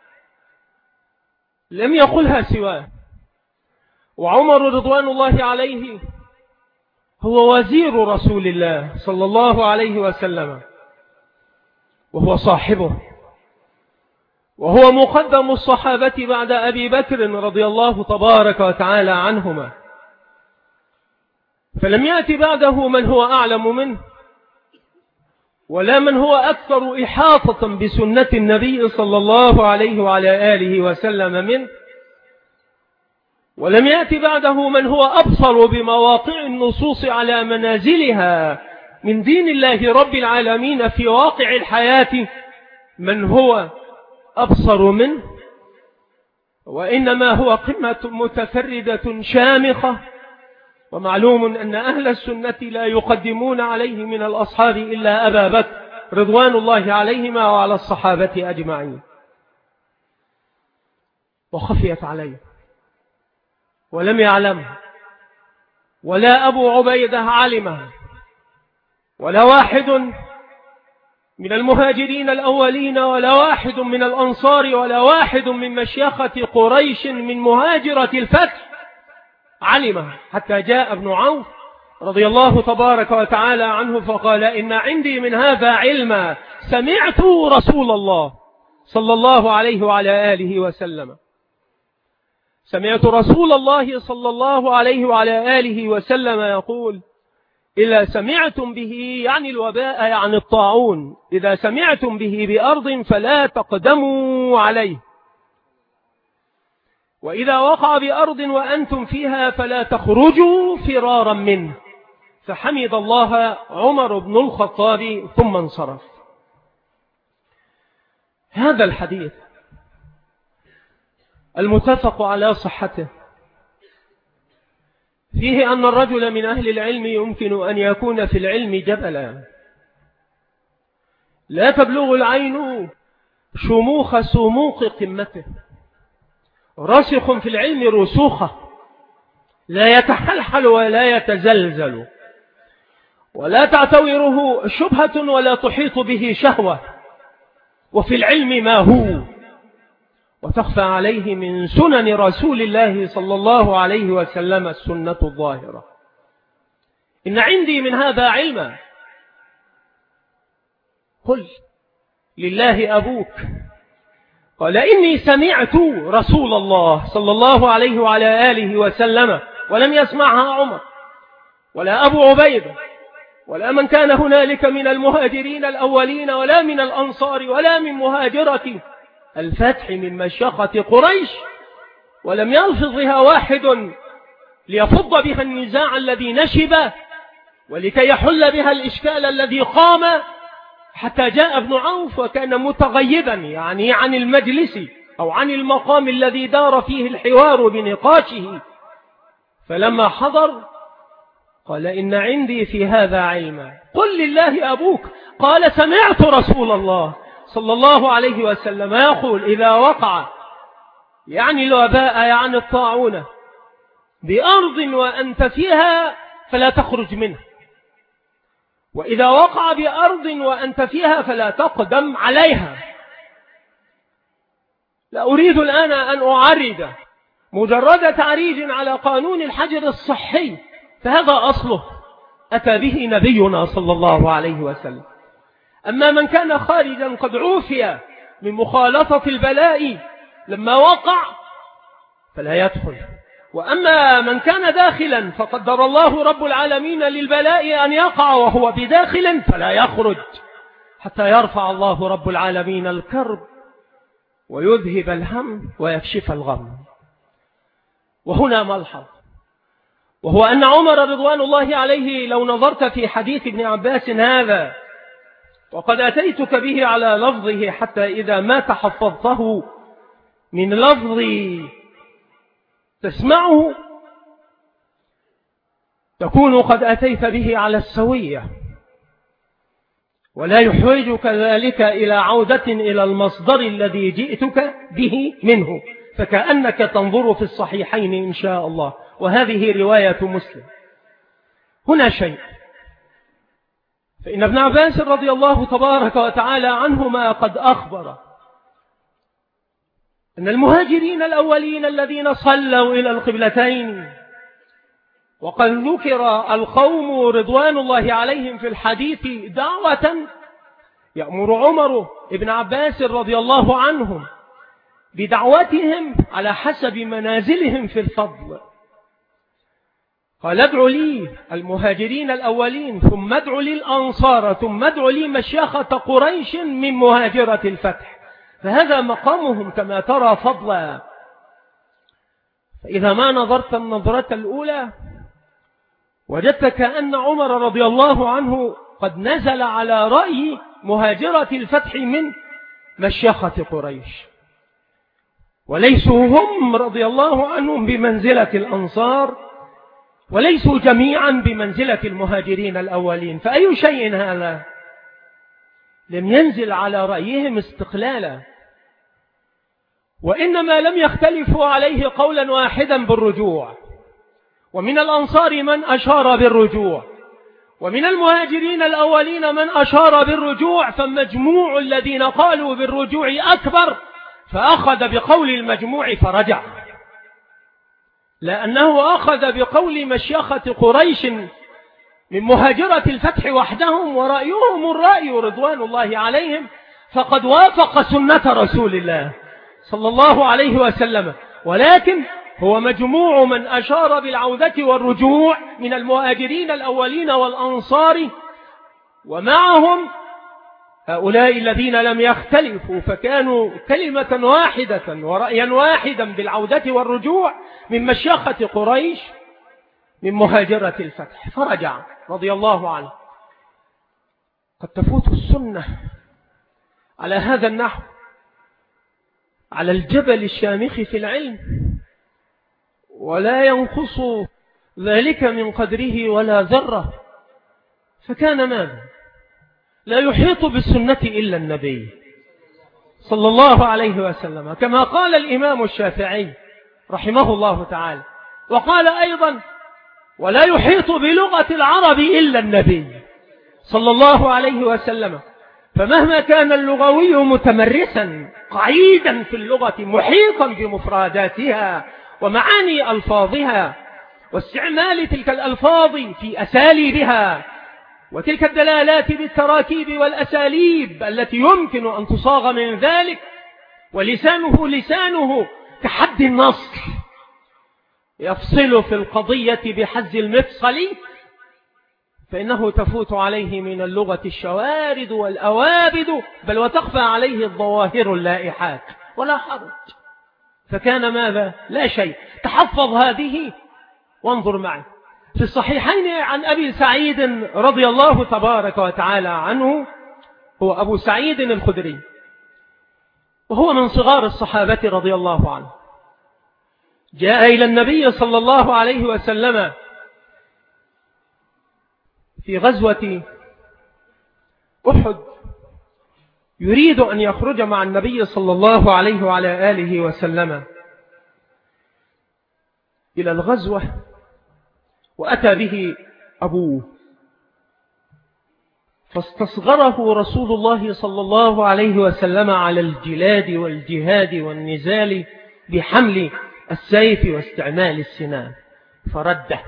لم يقلها سواه. وعمر رضوان الله عليه هو وزير رسول الله صلى الله عليه وسلم، وهو صاحبه، وهو مقدم الصحابة بعد أبي بكر رضي الله تبارك وتعالى عنهما، فلم يأتي بعده من هو أعلم منه، ولا من هو أكثر إحاطة بسنة النبي صلى الله عليه وعلى آله وسلم منه، ولم يأتي بعده من هو أبصر بمواقع النصوص على منازلها من دين الله رب العالمين في واقع الحياة من هو أبصر منه، وإنما هو قمة متفردة شامخة. ومعلوم أن أهل السنة لا يقدمون عليه من الأصحاب إلا أبا بكر رضوان الله عليهما وعلى الصحابة أجمعين. وخفيت عليه ولم يعلمه، ولا أبو عبيدة علمه، ولا واحد من المهاجرين الأولين، ولا واحد من الأنصار، ولا واحد من مشيخة قريش من مهاجرة الفتح علمه، حتى جاء ابن عوف رضي الله تبارك وتعالى عنه فقال: إن عندي من هذا علما، سمعت رسول الله صلى الله عليه وعلى آله وسلم سمعت رسول الله صلى الله عليه وعلى آله وسلم يقول: إذا سمعتم به، يعني الوباء يعني الطاعون، إذا سمعتم به بأرض فلا تقدموا عليه، وإذا وقع بأرض وأنتم فيها فلا تخرجوا فرارا منه. فحمد الله عمر بن الخطاب ثم انصرف. هذا الحديث المتفق على صحته فيه أن الرجل من أهل العلم يمكن أن يكون في العلم جبلا لا تبلغ العين شموخ سموق قمته، راسخ في العلم رسوخه، لا يتحلحل ولا يتزلزل، ولا تعتوره شبهة ولا تحيط به شهوة، وفي العلم ما هو، وتخفى عليه من سنن رسول الله صلى الله عليه وسلم السنة الظاهرة. إن عندي من هذا علما. قل لله أبوك. قال: إني سمعت رسول الله صلى الله عليه وعلى آله وسلم، ولم يسمعها عمر ولا أبو عبيدة ولا من كان هنالك من المهاجرين الأولين، ولا من الأنصار، ولا من مهاجرة الفتح من مشيخة قريش، ولم يلفظها واحد ليفض بها النزاع الذي نشب، ولكي يحل بها الإشكال الذي قام، حتى جاء ابن عوف وكان متغيبا، يعني عن المجلس أو عن المقام الذي دار فيه الحوار بنقاشه. فلما حضر قال: إن عندي في هذا علما. قل لله أبوك. قال: سمعت رسول الله صلى الله عليه وسلم يقول: إذا وقع، يعني الوباء يعني الطاعون، بأرض وأنت فيها فلا تخرج منها، وإذا وقع بأرض وأنت فيها فلا تقدم عليها. لا أريد الآن أن أعرض مجرد تعريج على قانون الحجر الصحي، فهذا أصله أتى به نبينا صلى الله عليه وسلم. أما من كان خارجا قد عوفي من مخالطة البلاء لما وقع فلا يدخل، وأما من كان داخلا فقدر الله رب العالمين للبلاء أن يقع وهو بداخل فلا يخرج حتى يرفع الله رب العالمين الكرب ويذهب الهم ويكشف الغم. وهنا ملحظ، وهو أن عمر رضوان الله عليه لو نظرت في حديث ابن عباس هذا، وقد أتيتك به على لفظه حتى إذا ما تحفظته من لفظي تسمعه تكون قد أتيت به على السوية، ولا يحوجك ذلك إلى عودة إلى المصدر الذي جئتك به منه، فكأنك تنظر في الصحيحين إن شاء الله، وهذه رواية مسلم. هنا شيء، فإن ابن عباس رضي الله تبارك وتعالى عنهما قد أخبر أن المهاجرين الأولين الذين صلوا إلى القبلتين، وقد ذكر القوم رضوان الله عليهم في الحديث دعوة يأمر عمر ابن عباس رضي الله عنهم بدعوتهم على حسب منازلهم في الفضل. قال ادعوا لي المهاجرين الأولين، ثم ادعوا لي الأنصار، ثم ادعوا لي مشيخة قريش من مهاجرة الفتح، فهذا مقامهم كما ترى فضلا. فإذا ما نظرت النظرة الأولى وجدت كأن عمر رضي الله عنه قد نزل على رأي مهاجرة الفتح من مشيخة قريش، وليسوا هم رضي الله عنهم بمنزلة الأنصار، وليسوا جميعا بمنزلة المهاجرين الأولين. فأي شيء هذا؟ لم ينزل على رأيهم استقلالا، وإنما لم يختلفوا عليه قولا واحدا بالرجوع، ومن الأنصار من أشار بالرجوع، ومن المهاجرين الأولين من أشار بالرجوع، فمجموع الذين قالوا بالرجوع أكبر، فأخذ بقول المجموع فرجع، لأنه أخذ بقول مشيخة قريش من مهاجرة الفتح وحدهم، ورأيهم الرأي رضوان الله عليهم، فقد وافق سنة رسول الله صلى الله عليه وسلم، ولكن هو مجموع من أشار بالعودة والرجوع من المهاجرين الأولين والأنصار، ومعهم هؤلاء الذين لم يختلفوا فكانوا كلمة واحدة ورأيا واحدا بالعودة والرجوع من مشيخة قريش من مهاجرة الفتح، فرجع رضي الله عنه. قد تفوت السنة على هذا النحو على الجبل الشامخ في العلم، ولا ينقص ذلك من قدره ولا ذرة. فكان ماذا؟ لا يحيط بالسنة إلا النبي صلى الله عليه وسلم، كما قال الإمام الشافعي رحمه الله تعالى، وقال أيضا ولا يحيط بلغة العرب إلا النبي صلى الله عليه وسلم. فمهما كان اللغوي متمرسا قعيدا في اللغة محيطا بمفرداتها ومعاني ألفاظها واستعمال تلك الألفاظ في أساليبها وتلك الدلالات بالتراكيب والأساليب التي يمكن أن تصاغ من ذلك، ولسانه لسانه كحد النصر يفصل في القضية بحز المفصل، فإنه تفوت عليه من اللغة الشوارد والأوابد، بل وتخفى عليه الظواهر اللائحات ولا حرج. فكان ماذا؟ لا شيء. تحفظ هذه وانظر معي في الصحيحين عن أبي سعيد رضي الله تبارك وتعالى عنه، هو أبو سعيد الخدري، وهو من صغار الصحابة رضي الله عنه. جاء إلى النبي صلى الله عليه وسلم في غزوة أحد يريد أن يخرج مع النبي صلى الله عليه وعلى آله وسلم إلى الغزوة، وأتى به أبوه، فاستصغره رسول الله صلى الله عليه وسلم على الجلاد والجهاد والنزال بحمل السيف واستعمال السنان فرده.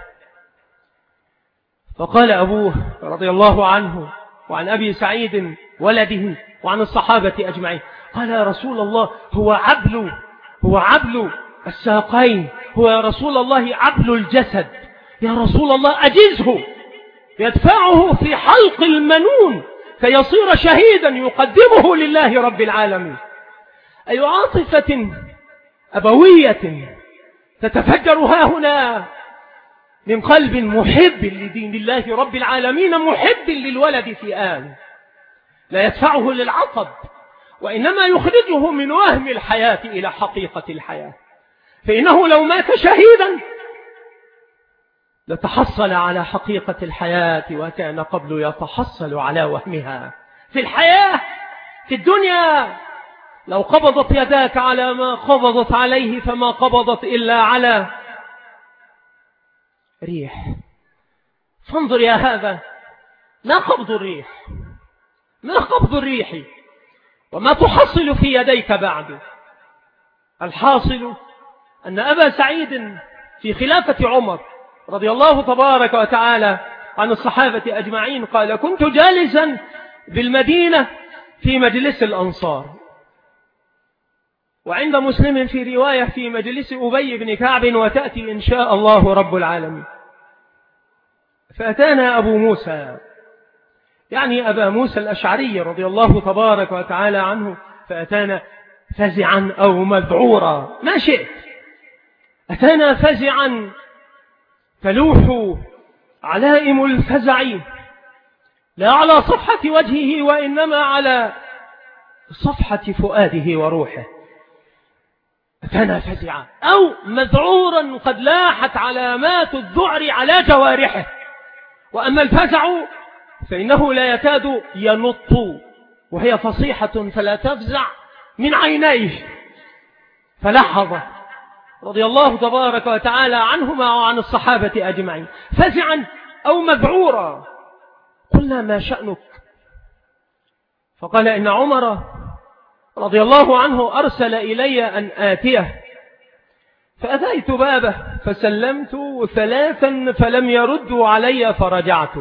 فقال أبوه رضي الله عنه وعن أبي سعيد ولده وعن الصحابة أجمعين، قال يا رسول الله هو عبل هو عبل الساقين هو يا رسول الله عقل الجسد، يا رسول الله أجزه، يدفعه في حلق المنون فيصير شهيدا يقدمه لله رب العالمين. أي عاطفة أبوية تتفجر ها هنا من قلب محب لدين الله رب العالمين، محب للولد في آن، لا يدفعه للعقب، وإنما يخرجه من وهم الحياة إلى حقيقة الحياة. فإنه لو مات شهيدا لتحصل على حقيقة الحياة، وكان قبل يتحصل على وهمها في الحياة في الدنيا. لو قبضت يداك على ما قبضت عليه فما قبضت إلا على ريح. فانظر يا هذا، ما قبض الريح، ما قبض الريح، وما تحصل في يديك بعد. الحاصل أن أبا سعيد في خلافة عمر رضي الله تبارك وتعالى عن الصحابة أجمعين قال: كنت جالسا بالمدينة في مجلس الأنصار، وعند مسلم في رواية في مجلس أبي بن كعب، وتأتي إن شاء الله رب العالمين. فأتانا أبو موسى، يعني أبا موسى الأشعري رضي الله تبارك وتعالى عنه، فأتانا فزعا أو مذعورا ما شئت، أتانا فزعا تلوح علائم الفزع لا على صفحة وجهه وإنما على صفحة فؤاده وروحه. أتانا فزعا أو مذعورا قد لاحت علامات الذعر على جوارحه. وأما الفزع فإنه لا يكاد ينط، وهي فصيحة فلا تفزع من عينيه. فلحظ رضي الله تبارك وتعالى عنهما وعن الصحابة أجمعين فزعا أو مذعورا. قلنا: ما شأنك؟ فقال: إن عمر رضي الله عنه أرسل إلي أن آتيه، فأتيت بابه فسلمت ثلاثا فلم يردوا علي فرجعت.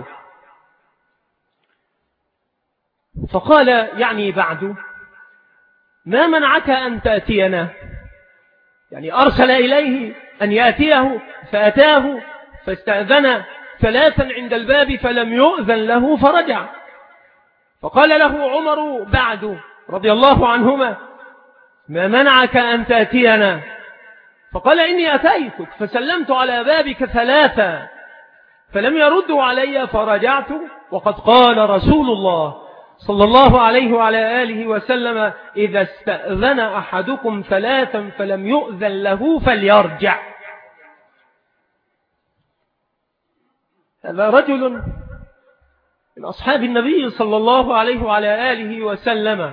فقال يعني بعد: ما منعك أن تأتينا؟ يعني أرسل إليه أن يأتيه فأتاه، فاستأذن ثلاثا عند الباب فلم يؤذن له فرجع. فقال له عمر بعد رضي الله عنهما: ما منعك أن تأتينا؟ فقال: إني أتيتك فسلمت على بابك ثلاثا فلم يردوا علي فرجعت، وقد قال رسول الله صلى الله عليه وعلى آله وسلم: إذا استأذن أحدكم ثلاثا فلم يؤذن له فليرجع. هذا رجل من أصحاب النبي صلى الله عليه وعلى آله وسلم،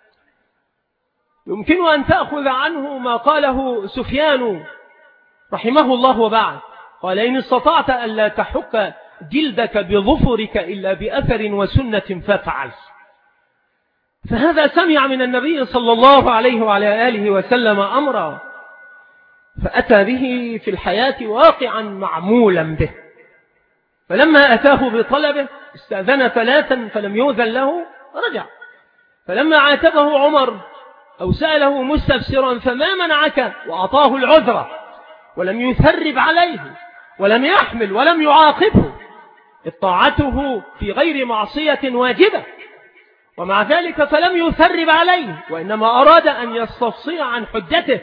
يمكن أن تأخذ عنه ما قاله سفيان رحمه الله وبعد، قال: إن استطعت ألا تحك جلدك بظفرك إلا بأثر وسنة فافعل. فهذا سمع من النبي صلى الله عليه وعلى آله وسلم أمرا، فأتى به في الحياة واقعا معمولا به. فلما أتاه بطلبه استأذن ثلاثا فلم يؤذن له رجع. فلما عاتبه عمر أو سأله مستفسرا: فما منعك؟ وأعطاه العذر ولم يثرب عليه ولم يحمل ولم يعاقبه، اطاعته في غير معصية واجبة، ومع ذلك فلم يثرب عليه وإنما أراد أن يستفصي عن حجته،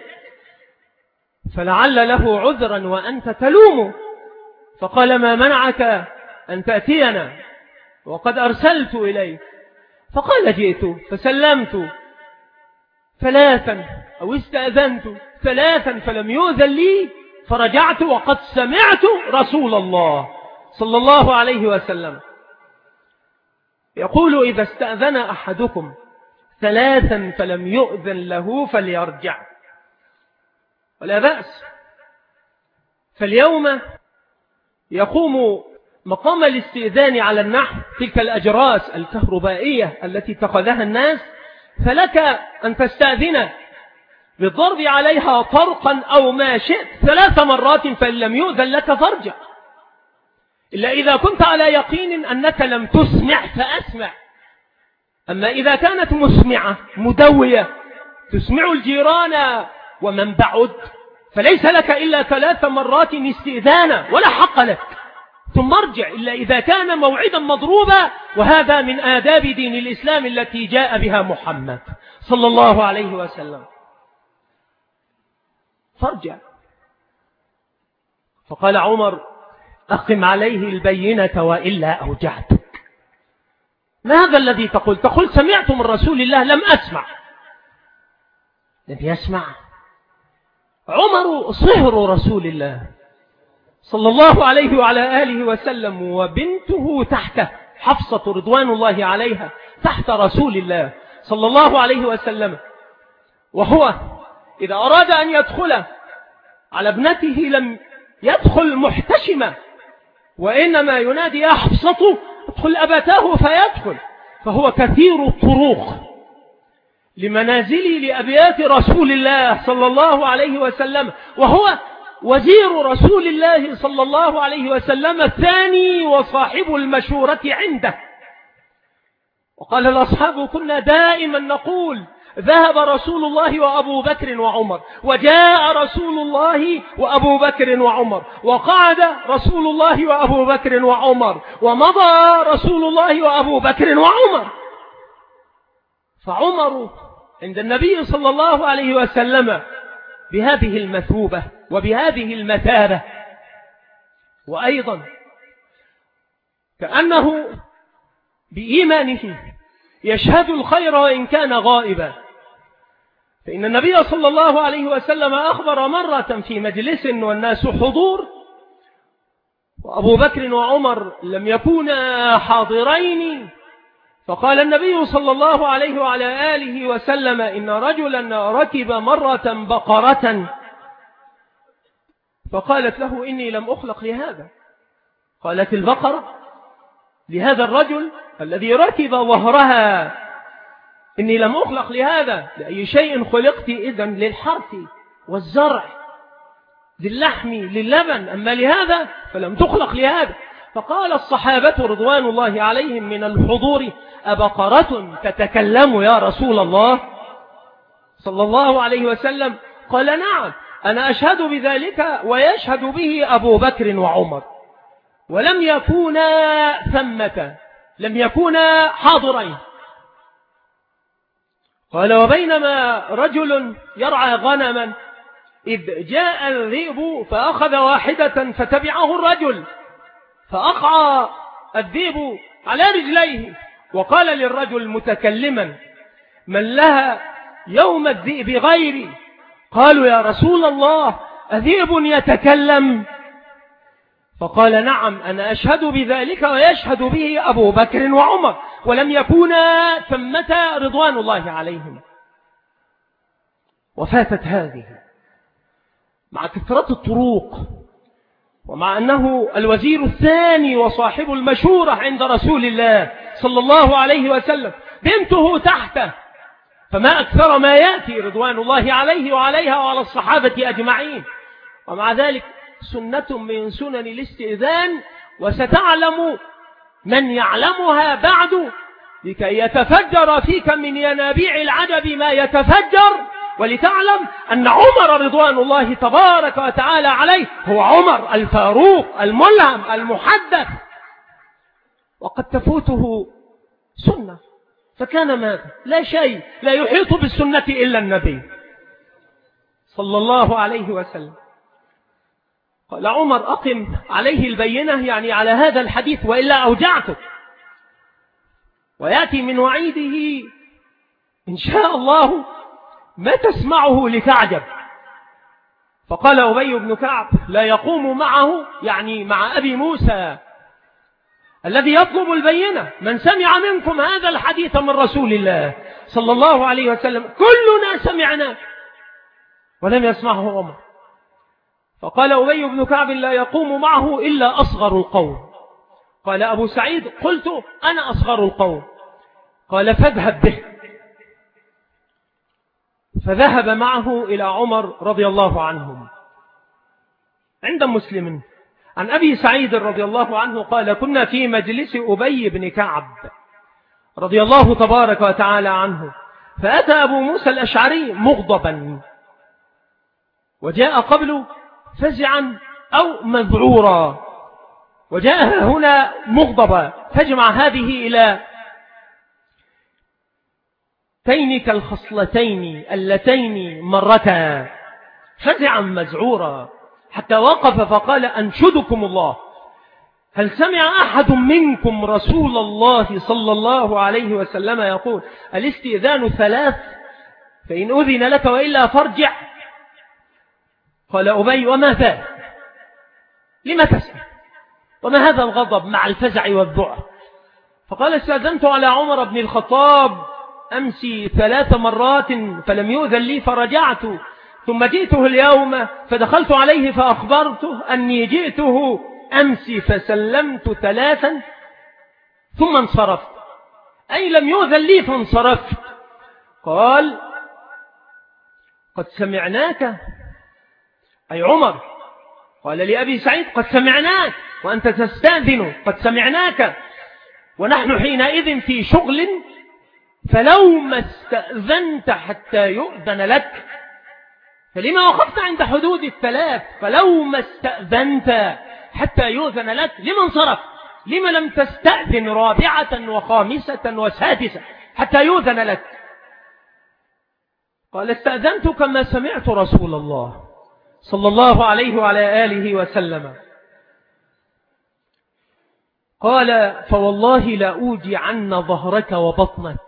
فلعل له عذرا وأنت تلومه. فقال: ما منعك أن تأتينا وقد أرسلت إليك؟ فقال: جئت فسلمت ثلاثا أو استأذنت ثلاثا فلم يؤذن لي فرجعت، وقد سمعت رسول الله صلى الله عليه وسلم يقول: إذا استأذن أحدكم ثلاثا فلم يؤذن له فليرجع. ولا بأس، فاليوم يقوم مقام الاستئذان على النحو تلك الأجراس الكهربائية التي اتخذها الناس، فلك أن تستأذن بالضرب عليها طرقا أو ما شئت ثلاث مرات، فإن لم يؤذن لك فارجع، إلا إذا كنت على يقين أنك لم تسمع فأسمع. أما إذا كانت مسمعة مدوية تسمع الجيران ومن بعد فليس لك إلا ثلاث مرات استئذانا ولا حق لك، ثم ارجع إلا إذا كان موعدا مضروبا، وهذا من آداب دين الإسلام التي جاء بها محمد صلى الله عليه وسلم. فارجع. فقال عمر: أقم عليه البينة وإلا أوجعتك. ما هذا الذي تقول؟ تقول سمعت من رسول الله. لم أسمع. لم يسمع. عمر صهر رسول الله صلى الله عليه وعلى آله وسلم، وبنته تحته حفصة رضوان الله عليها تحت رسول الله صلى الله عليه وسلم، وهو إذا أراد أن يدخل على ابنته لم يدخل محتشمة، وإنما ينادي: يا حفصة ادخل أبتاه فيدخل. فهو كثير الطروق لمنازل لأبيات رسول الله صلى الله عليه وسلم، وهو وزير رسول الله صلى الله عليه وسلم الثاني وصاحب المشورة عنده. وقال الأصحاب: كنا دائما نقول ذهب رسول الله وأبو بكر وعمر، وجاء رسول الله وأبو بكر وعمر، وقعد رسول الله وأبو بكر وعمر، ومضى رسول الله وأبو بكر وعمر. فعمر عند النبي صلى الله عليه وسلم بهذه المثوبة وبهذه المثابة، وأيضا كأنه بإيمانه يشهد الخير وإن كان غائبا. فإن النبي صلى الله عليه وسلم أخبر مرة في مجلس والناس حضور، وأبو بكر وعمر لم يكونا حاضرين، فقال النبي صلى الله عليه وعلى آله وسلم: إن رجلا ركب مرة بقرة، فقالت له: إني لم أخلق لهذا. قالت البقرة لهذا الرجل الذي ركب ظهرها: إني لم أخلق لهذا. لأي شيء خلقت إذن؟ للحرث والزرع، للحم، لللبن، أما لهذا فلم تخلق لهذا. فقال الصحابة رضوان الله عليهم من الحضور: أبقرة تتكلم يا رسول الله صلى الله عليه وسلم؟ قال: نعم، أنا أشهد بذلك ويشهد به أبو بكر وعمر. ولم يكونا ثمة، لم يكونا حاضرين. قال: وبينما رجل يرعى غنما إذ جاء الذئب فأخذ واحدة فتبعه الرجل، فأقع الذئب على رجليه، وقال للرجل متكلما: من لها يوم الذئب غيري؟ قالوا: يا رسول الله، أذئب يتكلم؟ فقال: نعم، أنا أشهد بذلك ويشهد به أبو بكر وعمر. ولم يكونا ثمة رضوان الله عليهم. وفاتت هذه مع كثرة الطروق، ومع أنه الوزير الثاني وصاحب المشورة عند رسول الله صلى الله عليه وسلم، بنته تحته، فما أكثر ما يأتي رضوان الله عليه وعليها وعلى الصحابة أجمعين. ومع ذلك سنة من سنن الاستئذان، وستعلم من يعلمها بعد، لكي يتفجر فيك من ينابيع العجب ما يتفجر، ولتعلم أن عمر رضوان الله تبارك وتعالى عليه هو عمر الفاروق الملهم المحدث، وقد تفوته سنة. فكان ماذا؟ لا شيء، لا يحيط بالسنة إلا النبي صلى الله عليه وسلم. قال عمر: أقم عليه البينة، يعني على هذا الحديث، وإلا أوجعتك. ويأتي من وعيده إن شاء الله ما تسمعه لتعجب. فقال أبي بن كعب: لا يقوم معه، يعني مع أبي موسى الذي يطلب البينة، من سمع منكم هذا الحديث من رسول الله صلى الله عليه وسلم؟ كلنا سمعنا، ولم يسمعه عمر. فقال أبي بن كعب: لا يقوم معه إلا أصغر القوم. قال أبو سعيد: قلت أنا أصغر القوم. قال: فاذهب به. فذهب معه إلى عمر رضي الله عنهم. عند مسلم عن أبي سعيد رضي الله عنه قال: كنا في مجلس أبي بن كعب رضي الله تبارك وتعالى عنه، فأتى أبو موسى الأشعري مغضبا، وجاء قبله فزعا أو مذعورا، وجاء هنا مغضبا، فاجمع هذه إلى تينك الخصلتين اللتين مرتا، فزعا مذعورا، حتى وقف فقال أنشدكم الله، هل سمع أحد منكم رسول الله صلى الله عليه وسلم يقول الاستئذان ثلاث فإن أذن لك وإلا فارجع؟ قال أبي وما ذا؟ لما تسأل؟ وما هذا الغضب مع الفزع والذعر؟ فقال استأذنت على عمر بن الخطاب أمسي ثلاث مرات فلم يؤذن لي فرجعت، ثم جئته اليوم فدخلت عليه فأخبرته أني جئته أمسي فسلمت ثلاثا ثم انصرفت، أي لم يؤذن لي فانصرفت. قال قد سمعناك أي عمر، قال لأبي سعيد قد سمعناك وأنت تستأذن، قد سمعناك ونحن حينئذ في شغل، فلو ما استأذنت حتى يؤذن لك، فلما وقفت عند حدود الثلاث؟ فلو ما استأذنت حتى يؤذن لك لما انصرف؟ لما لم تستأذن رابعة وخامسة وسادسة حتى يؤذن لك؟ قال استأذنت كما سمعت رسول الله صلى الله عليه وعلى آله وسلم. قال فوالله لا أوجي عنا ظهرك وبطنك،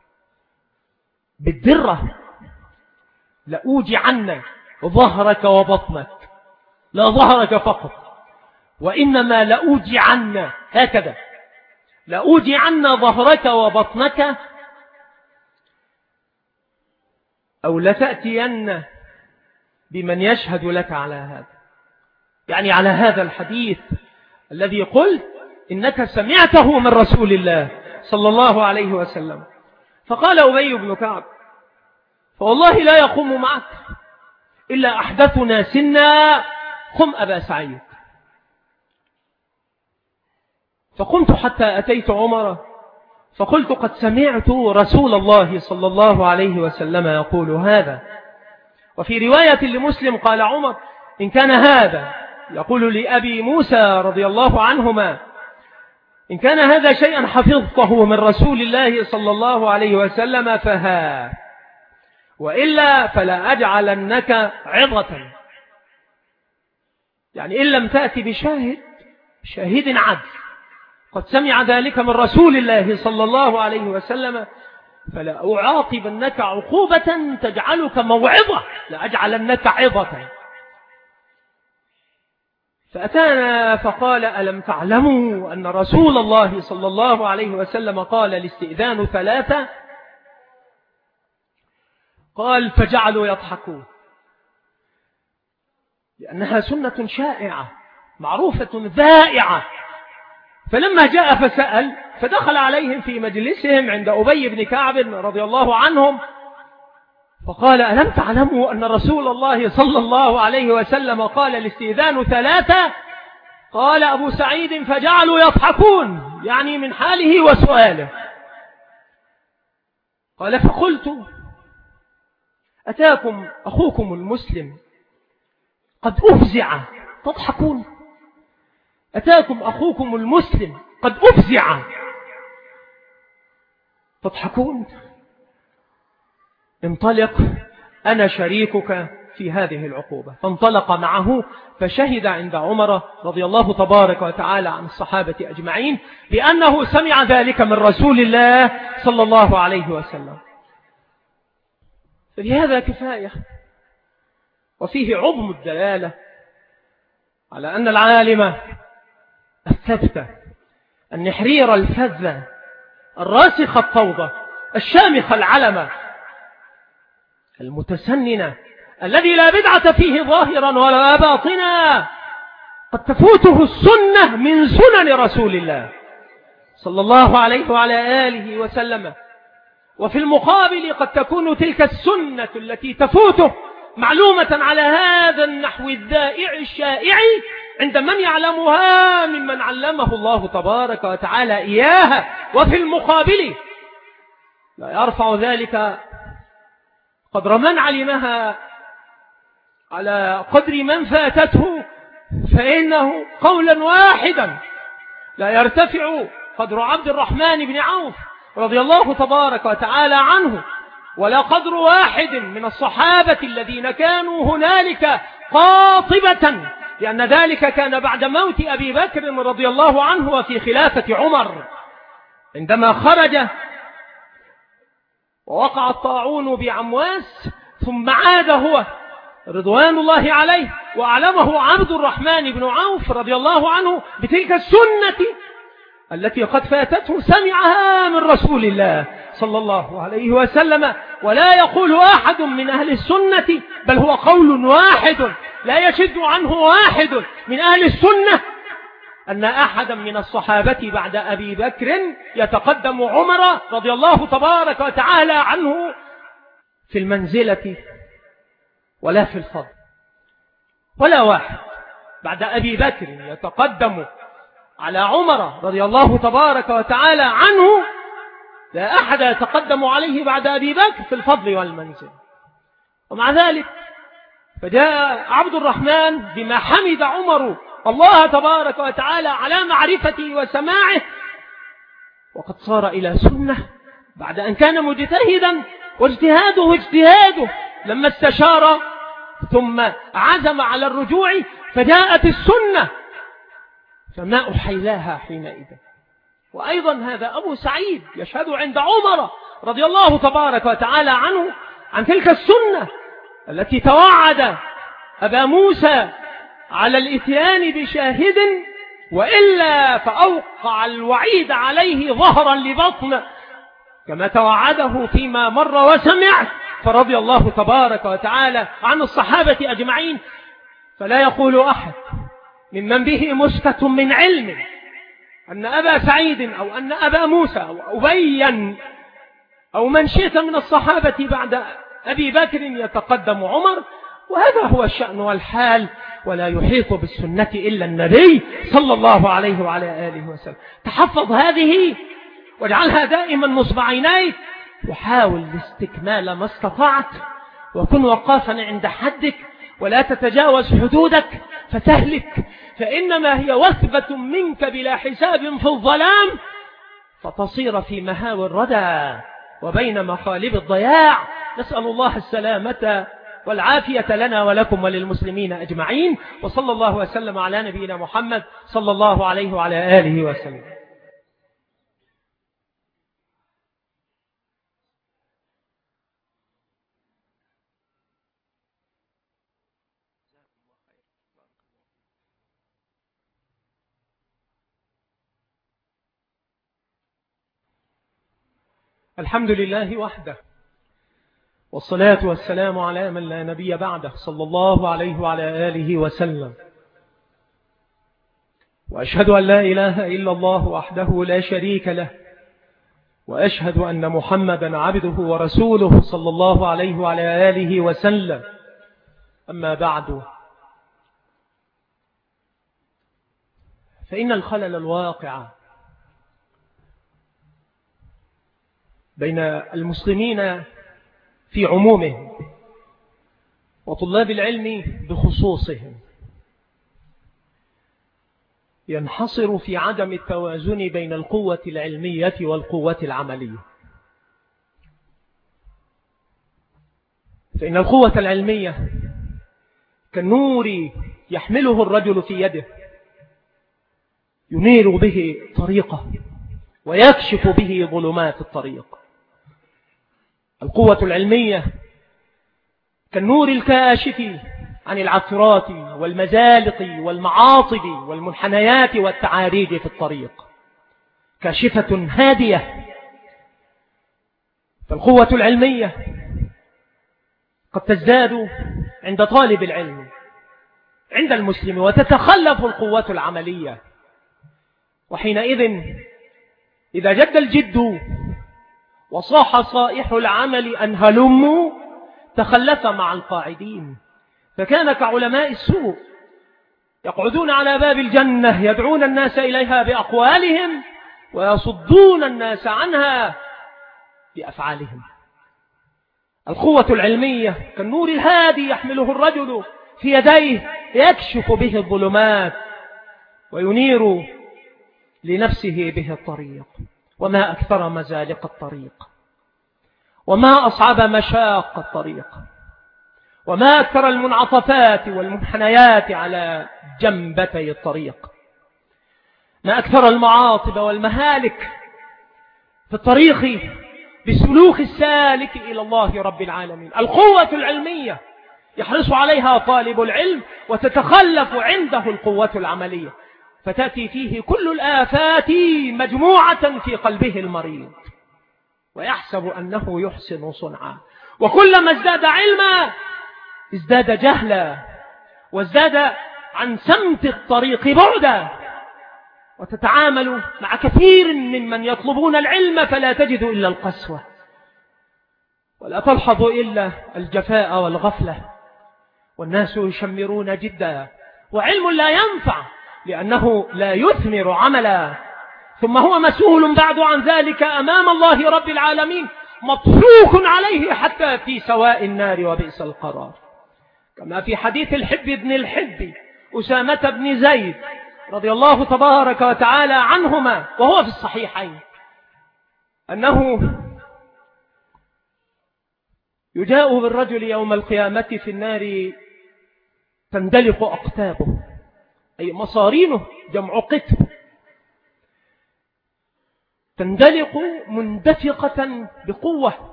بالدرة لا أوجي عنا ظهرك وبطنك، لا ظهرك فقط، وإنما لا أوجي عنا هكذا، لا أوجي عنا ظهرك وبطنك، أو لتأتين بمن يشهد لك على هذا، يعني على هذا الحديث الذي قلت إنك سمعته من رسول الله صلى الله عليه وسلم. فقال أبي بن كعب فوالله لا يقوم معك إلا أحدثنا سنا، قم أبا سعيد. فقمت حتى أتيت عمر فقلت قد سمعت رسول الله صلى الله عليه وسلم يقول هذا. وفي رواية لمسلم قال عمر إن كان هذا يقول لأبي موسى رضي الله عنهما إن كان هذا شيئا حفظته من رسول الله صلى الله عليه وسلم فها، وإلا فلا أجعلنك عظة، يعني إن لم تأتي بشاهد شاهد عدل قد سمع ذلك من رسول الله صلى الله عليه وسلم فلا أعاقبنك عقوبة تجعلك موعظة، لا أجعلنك عظة. فأتانا فقال ألم تعلموا أن رسول الله صلى الله عليه وسلم قال الاستئذان ثلاثة؟ قال فجعلوا يضحكون، لأنها سنة شائعة معروفة ذائعة. فلما جاء فسأل فدخل عليهم في مجلسهم عند أبي بن كعب رضي الله عنهم فقال ألم تعلموا أن رسول الله صلى الله عليه وسلم قال الاستئذان ثلاثة؟ قال أبو سعيد فجعلوا يضحكون، يعني من حاله وسؤاله. قال فقلت أتاكم أخوكم المسلم قد أفزع تضحكون؟ أتاكم أخوكم المسلم قد أفزع تضحكون؟ انطلق أنا شريكك في هذه العقوبة. فانطلق معه فشهد عند عمر رضي الله تبارك وتعالى عن الصحابة أجمعين بأنه سمع ذلك من رسول الله صلى الله عليه وسلم. فبهذا كفاية، وفيه عظم الدلالة على أن العالم الثبت النحرير الفذ الراسخ الطوبة الشامخ العلمة المتسننة الذي لا بدعة فيه ظاهرا ولا باطنا قد تفوته السنة من سنن رسول الله صلى الله عليه وعلى آله وسلم، وفي المقابل قد تكون تلك السنة التي تفوته معلومة على هذا النحو الذائع الشائع عند من يعلمها ممن علمه الله تبارك وتعالى إياها، وفي المقابل لا يرفع ذلك قدر من علمها على قدر من فاتته، فإنه قولا واحدا لا يرتفع قدر عبد الرحمن بن عوف رضي الله تبارك وتعالى عنه، ولا قدر واحد من الصحابة الذين كانوا هنالك قاطبة، لأن ذلك كان بعد موت أبي بكر رضي الله عنه وفي خلافة عمر، عندما خرج ووقع الطاعون بعمواس ثم عاد هو رضوان الله عليه وأعلمه عبد الرحمن بن عوف رضي الله عنه بتلك السنة التي قد فاتته، سمعها من رسول الله صلى الله عليه وسلم. ولا يقول أحد من أهل السنة، بل هو قول واحد لا يشد عنه واحد من أهل السنة، أن أحدا من الصحابة بعد أبي بكر يتقدم عمر رضي الله تبارك وتعالى عنه في المنزلة ولا في الفضل، ولا واحد بعد أبي بكر يتقدم على عمر رضي الله تبارك وتعالى عنه، لا أحد يتقدم عليه بعد أبي بكر في الفضل والمنزل. ومع ذلك فجاء عبد الرحمن بما حمد عمر الله تبارك وتعالى على معرفته وسماعه، وقد صار إلى سنة بعد أن كان مجتهدا، واجتهاده اجتهاده لما استشار ثم عزم على الرجوع فجاءت السنة فما أحيلاها حينئذ. وأيضا هذا أبو سعيد يشهد عند عمر رضي الله تبارك وتعالى عنه عن تلك السنة التي توعد أبا موسى على الإتيان بشاهد، وإلا فأوقع الوعيد عليه ظهرا لبطن، كما توعده فيما مر وسمع، فرضي الله تبارك وتعالى عن الصحابة أجمعين. فلا يقول أحد ممن به مسكة من علم أن أبا سعيد أو أن أبا موسى أو أبيا أو من شئت من الصحابة بعد أبي بكر يتقدم عمر، وهذا هو الشأن والحال، ولا يحيط بالسنة إلا النبي صلى الله عليه وعلى آله وسلم. تحفظ هذه واجعلها دائما نصب عينيك، وحاول الاستكمال ما استطعت، وكن وقافا عند حدك ولا تتجاوز حدودك فتهلك، فإنما هي وثبة منك بلا حساب في الظلام، فتصير في مهاوي الردى وبين مخالب الضياع. نسأل الله السلامة والعافية لنا ولكم وللمسلمين أجمعين، وصلى الله وسلم على نبينا محمد صلى الله عليه وعلى آله وسلم. الحمد لله وحده، والصلاة والسلام على من لا نبي بعده صلى الله عليه وعلى آله وسلم. وأشهد أن لا إله إلا الله وحده لا شريك له، وأشهد أن محمدا عبده ورسوله صلى الله عليه وعلى آله وسلم. أما بعد، فإن الخلل الواقع بين المسلمين في عمومهم وطلاب العلم بخصوصهم ينحصر في عدم التوازن بين القوة العلمية والقوة العملية. فإن القوة العلمية كالنور يحمله الرجل في يده، ينير به طريقه ويكشف به ظلمات الطريق. القوة العلمية كالنور الكاشف عن العثرات والمزالق والمعاطب والمنحنيات والتعاريج في الطريق، كاشفة هادية. فالقوة العلمية قد تزداد عند طالب العلم عند المسلم، وتتخلف القوة العملية. وحينئذ إذا جد الجد وصاح صائح العمل أن هلموا، تخلف مع القاعدين، فكان كعلماء السوء يقعدون على باب الجنة يدعون الناس إليها بأقوالهم ويصدون الناس عنها بأفعالهم. القوة العلمية كالنور الهادي يحمله الرجل في يديه يكشف به الظلمات وينير لنفسه به الطريق. وما أكثر مزالق الطريق، وما أصعب مشاق الطريق، وما أكثر المنعطفات والمنحنيات على جنبتي الطريق، ما أكثر المعاطب والمهالك في الطريق بسلوك السالك إلى الله رب العالمين. القوة العلمية يحرص عليها طالب العلم وتتخلف عنده القوة العملية، فتأتي فيه كل الآفات مجموعة في قلبه المريض، ويحسب أنه يحسن صنعا، وكلما ازداد علما ازداد جهلا، وازداد عن سمت الطريق بعدا. وتتعامل مع كثير ممن يطلبون العلم فلا تجد إلا القسوة، ولا تلحظ إلا الجفاء والغفلة، والناس يشمرون جدا، وعلم لا ينفع لأنه لا يثمر عملا، ثم هو مسؤول بعد عن ذلك أمام الله رب العالمين، مطروق عليه حتى في سواء النار وبئس القرار. كما في حديث الحب بن الحب أسامة بن زيد رضي الله تبارك وتعالى عنهما وهو في الصحيحين، أنه يجاء بالرجل يوم القيامة في النار تندلق أقتابه، أي مصارينه جمع قتب، تندلق مندفقة بقوة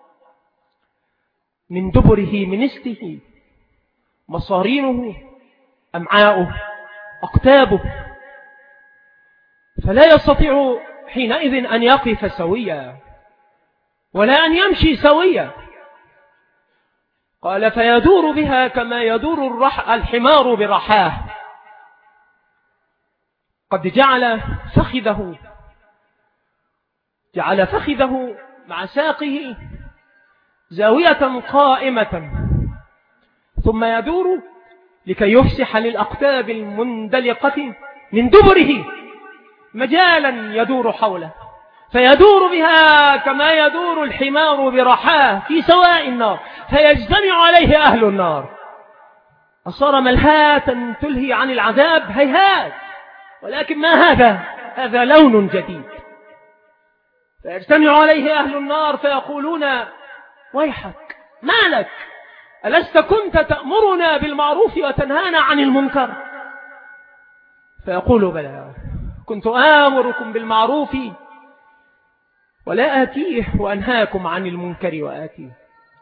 من دبره من استه، مصارينه أمعاؤه أقتابه، فلا يستطيع حينئذ أن يقف سويا ولا أن يمشي سويا. قال فيدور بها كما يدور الرح الحمار برحاه، قد جعل فخذه جعل فخذه مع ساقه زاوية قائمة، ثم يدور لكي يفسح للأقتاب المندلقة من دبره مجالا يدور حوله، فيدور بها كما يدور الحمار برحاه في سواء النار، فيجتمع عليه أهل النار. أصار ملهاة تلهي عن العذاب هيهات، ولكن ما هذا هذا لون جديد. فيجتمع عليه أهل النار فيقولون ويحك ما لك، ألست كنت تأمرنا بالمعروف وتنهانا عن المنكر؟ فيقول بلى، كنت آمركم بالمعروف ولا آتيه، وأنهاكم عن المنكر وآتيه.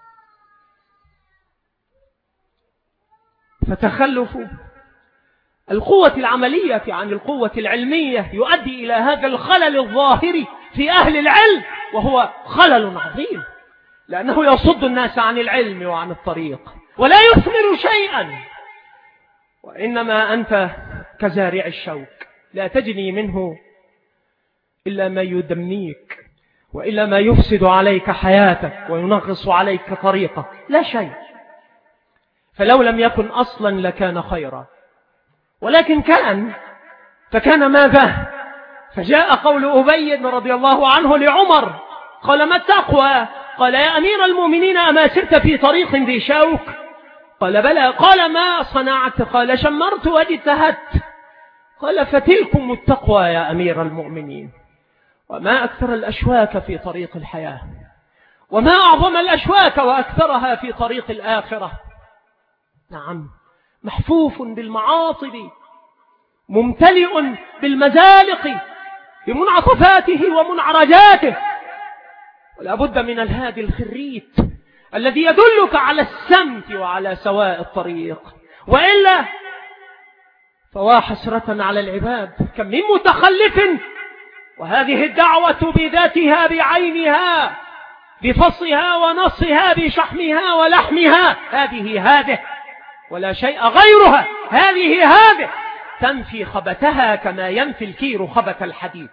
فتخلف القوة العملية عن القوة العلمية يؤدي إلى هذا الخلل الظاهر في أهل العلم، وهو خلل عظيم، لأنه يصد الناس عن العلم وعن الطريق ولا يثمر شيئا، وإنما أنت كزارع الشوك لا تجني منه إلا ما يدميك، وإلا ما يفسد عليك حياتك وينغص عليك طريقك، لا شيء. فلو لم يكن أصلا لكان خيرا، ولكن كان، فكان ماذا؟ فجاء قول أبي رضي الله عنه لعمر قال ما التقوى؟ قال يا أمير المؤمنين أما سرت في طريق ذي شوك؟ قال بلى. قال ما صنعت؟ قال شمرت واجتهدت. قال فتلكم التقوى يا أمير المؤمنين. وما أكثر الأشواك في طريق الحياة، وما أعظم الأشواك وأكثرها في طريق الآخرة. نعم، محفوف بالمعاطب، ممتلئ بالمزالق بمنعطفاته ومنعرجاته، ولا بد من الهادي الخريت الذي يدلك على السمت وعلى سواء الطريق، وإلا فوا حسرة على العباد، كم من متخلف، وهذه الدعوة بذاتها بعينها بفصها ونصها بشحمها ولحمها هذه هذه ولا شيء غيرها، هذه هذه تنفي خبتها كما ينفي الكير خبت الحديد.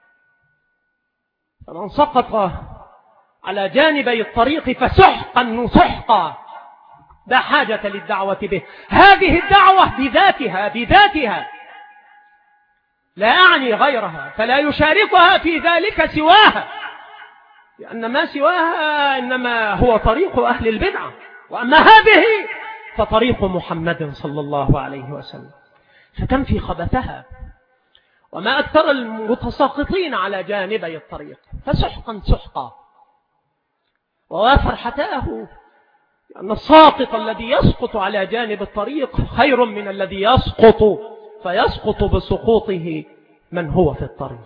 فمن سقط على جانبي الطريق فسحقا سحقا لا حاجة للدعوة به. هذه الدعوة بذاتها بذاتها لا أعني غيرها، فلا يشاركها في ذلك سواها، لأن ما سواها إنما هو طريق أهل البدعة، وأما هذه فطريق محمد صلى الله عليه وسلم. فكم في خبثها، وما أكثر المتساقطين على جانبي الطريق، فسحقا سحقا. وفرحتاه أن الساقط الذي يسقط على جانب الطريق خير من الذي يسقط فيسقط بسقوطه من هو في الطريق.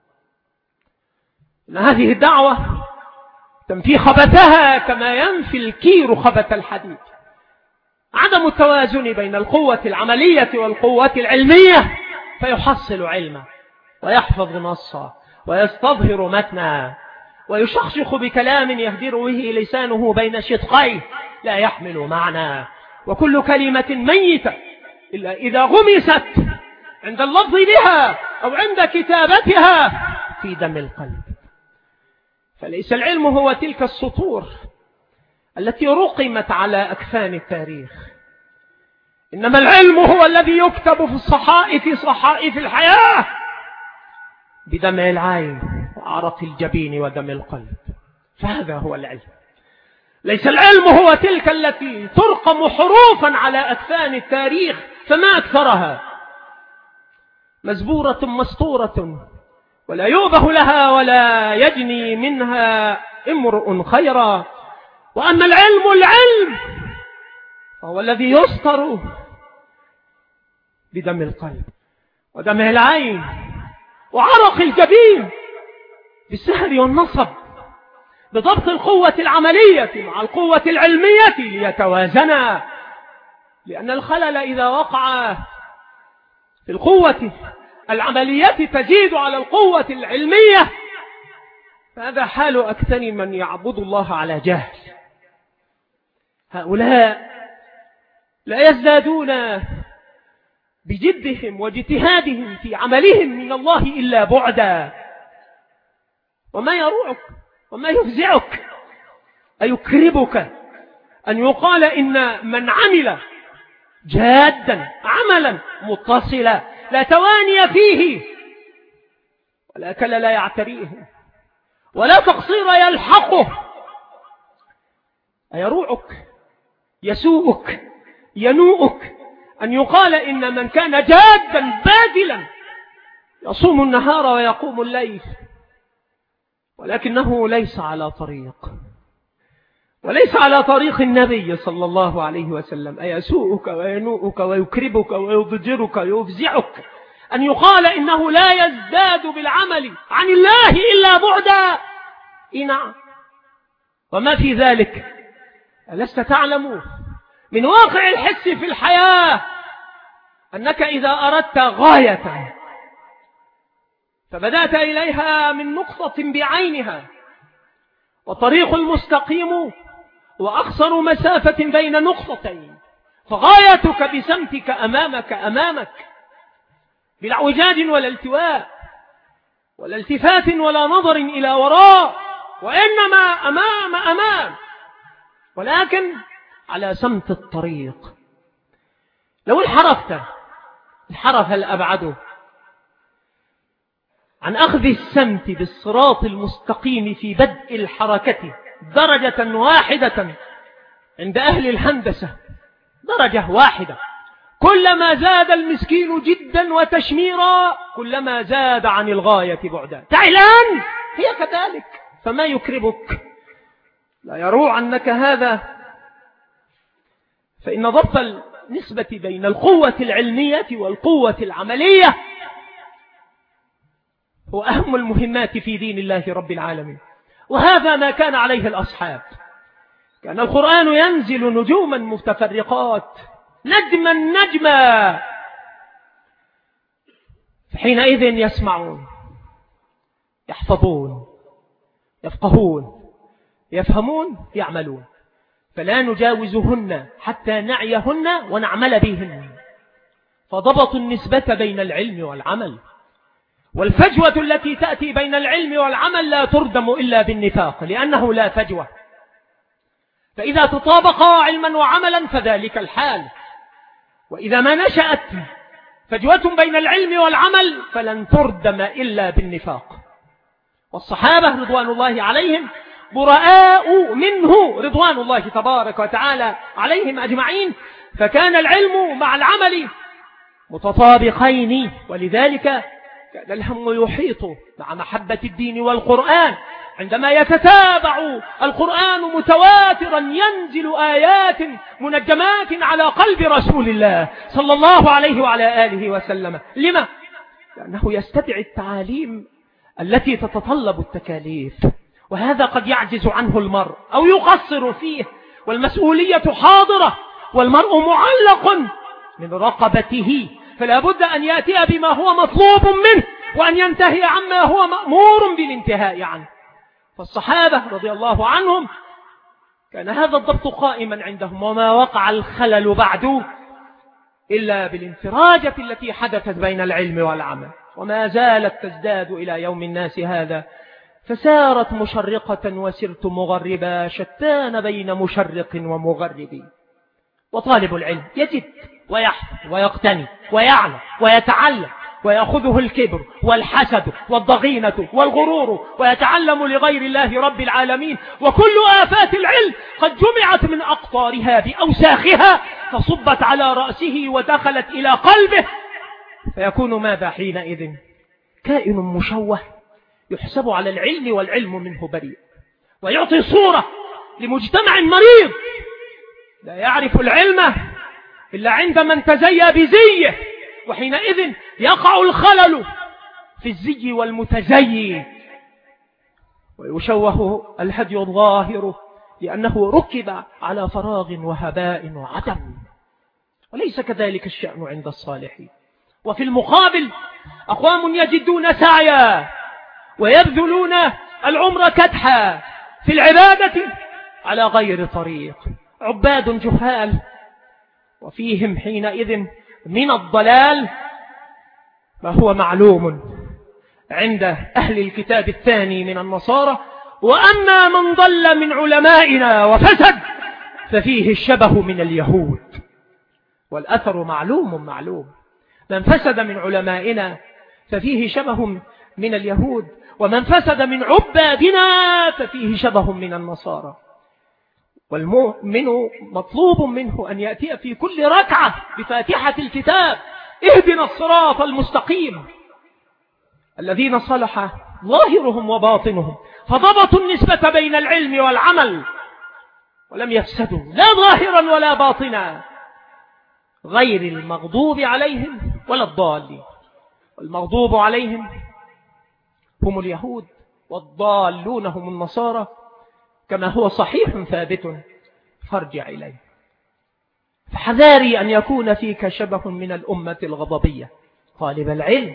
إن هذه الدعوة تنفي خبثها كما ينفي الكير خبث الحديد. عدم التوازن بين القوة العملية والقوة العلمية، فيحصل علما ويحفظ نصا ويستظهر متنا ويشخشخ بكلام يهدر به لسانه بين شدقيه لا يحمل معنى، وكل كلمة ميتة إلا إذا غمست عند اللفظ بها أو عند كتابتها في دم القلب. فليس العلم هو تلك السطور التي رقمت على أكفان التاريخ، إنما العلم هو الذي يكتب في الصحائف صحائف الحياة بدمع العين وعرق الجبين ودم القلب. فهذا هو العلم. ليس العلم هو تلك التي ترقم حروفا على أكفان التاريخ فما أكثرها، مزبورة مسطورة ولا يؤبه لها ولا يجني منها امرؤ خيرا. وأما العلم العلم فهو الذي يسطر بدم القلب ودمع العين وعرق الجبين، بالسهر والنصب، بضبط القوة العملية مع القوة العلمية ليتوازنا. لأن الخلل إذا وقع في القوة العملية تزيد على القوة العلمية، فهذا حال أكثر من يعبد الله على جهل. هؤلاء لا يزدادون بجدهم واجتهادهم في عملهم من الله إلا بعدا. وما يروعك وما يفزعك أيكربك أن يقال إن من عمل جادا عملا متصلا لا تواني فيه ولا كل لا يعتريه ولا تقصير يلحقه، أيروعك يسوءك ينوءك أن يقال إن من كان جادا باذلا يصوم النهار ويقوم الليل ولكنه ليس على طريق وليس على طريق النبي صلى الله عليه وسلم، أيسوءك وينوءك ويكربك ويضجرك ويفزعك أن يقال إنه لا يزداد بالعمل عن الله إلا بعدا؟ نعم. وما في ذلك ألست تعلم من واقع الحس في الحياة أنك إذا أردت غاية فبدأت إليها من نقطة بعينها، وطريق المستقيم وأقصر مسافة بين نقطتين، فغايتك بسمتك أمامك أمامك بلا اعوجاج ولا التواء ولا التفات ولا نظر إلى وراء، وإنما أمام أمام، ولكن على سمت الطريق. لو انحرفت انحرف الأبعد عن أخذ السمت بالصراط المستقيم في بدء الحركة درجة واحدة عند أهل الهندسة، درجة واحدة، كلما زاد المسكين جدا وتشميرا كلما زاد عن الغاية بعدا. تعلان هي كذلك، فما يكربك لا يروع عنك هذا، فإن ضبط النسبة بين القوة العلمية والقوة العملية هو أهم المهمات في دين الله رب العالمين. وهذا ما كان عليه الأصحاب. كان القرآن ينزل نجوما متفرقات نجما نجما، حينئذ يسمعون يحفظون يفقهون يفهمون يعملون، فلا نجاوزهن حتى نعيهن ونعمل بهن. فضبطوا النسبة بين العلم والعمل، والفجوة التي تأتي بين العلم والعمل لا تردم إلا بالنفاق، لأنه لا فجوة. فإذا تطابقا علما وعملا فذلك الحال، وإذا ما نشأت فجوة بين العلم والعمل فلن تردم إلا بالنفاق. والصحابة رضوان الله عليهم براء منه رضوان الله تبارك وتعالى عليهم أجمعين. فكان العلم مع العمل متطابقين، ولذلك كان الهم يحيط مع محبة الدين والقرآن. عندما يتتابع القرآن متواترا ينزل آيات منجمات على قلب رسول الله صلى الله عليه وعلى آله وسلم. لما؟ لأنه يستدعي التعاليم التي تتطلب التكاليف، وهذا قد يعجز عنه المرء أو يقصر فيه، والمسؤولية حاضرة والمرء معلق من رقبته، فلا بد أن يأتي بما هو مطلوب منه وأن ينتهي عما هو مأمور بالانتهاء عنه. فالصحابة رضي الله عنهم كان هذا الضبط قائما عندهم، وما وقع الخلل بعد إلا بالانفراجة التي حدثت بين العلم والعمل، وما زالت تزداد إلى يوم الناس هذا. فسارت مشرقة وسرت مغربا، شتان بين مشرق ومغرب. وطالب العلم يجد ويحفظ ويقتني ويعلم ويتعلم، ويأخذه الكبر والحسد والضغينة والغرور، ويتعلم لغير الله رب العالمين. وكل آفات العلم قد جمعت من أقطارها بأوساخها فصبت على رأسه ودخلت إلى قلبه، فيكون ماذا حينئذ؟ كائن مشوه يحسب على العلم والعلم منه بريء، ويعطي صورة لمجتمع مريض لا يعرف العلم إلا عندما تزيى بزيه، وحينئذ يقع الخلل في الزي والمتزي، ويشوه الهدي الظاهر لأنه ركب على فراغ وهباء وعدم، وليس كذلك الشأن عند الصالحين. وفي المقابل أقوام يجدون سعيا ويبذلون العمر كدحا في العبادة على غير طريق، عباد جهال، وفيهم حينئذ من الضلال ما هو معلوم عند أهل الكتاب الثاني من النصارى. وأما من ضل من علمائنا وفسد ففيه الشبه من اليهود، والأثر معلوم معلوم. من فسد من علمائنا ففيه شبه من اليهود، ومن فسد من عبادنا ففيه شبه من النصارى. والمؤمن مطلوب منه أن يأتي في كل ركعة بفاتحة الكتاب اهدنا الصراط المستقيم، الذين صلح ظاهرهم وباطنهم فضبطوا النسبة بين العلم والعمل ولم يفسدوا لا ظاهرا ولا باطنا، غير المغضوب عليهم ولا الضالين. والمغضوب عليهم هم اليهود، والضالون هم النصارى، كما هو صحيح ثابت فارجع إليه. فحذاري أن يكون فيك شبه من الأمة الغضبية. طالب العلم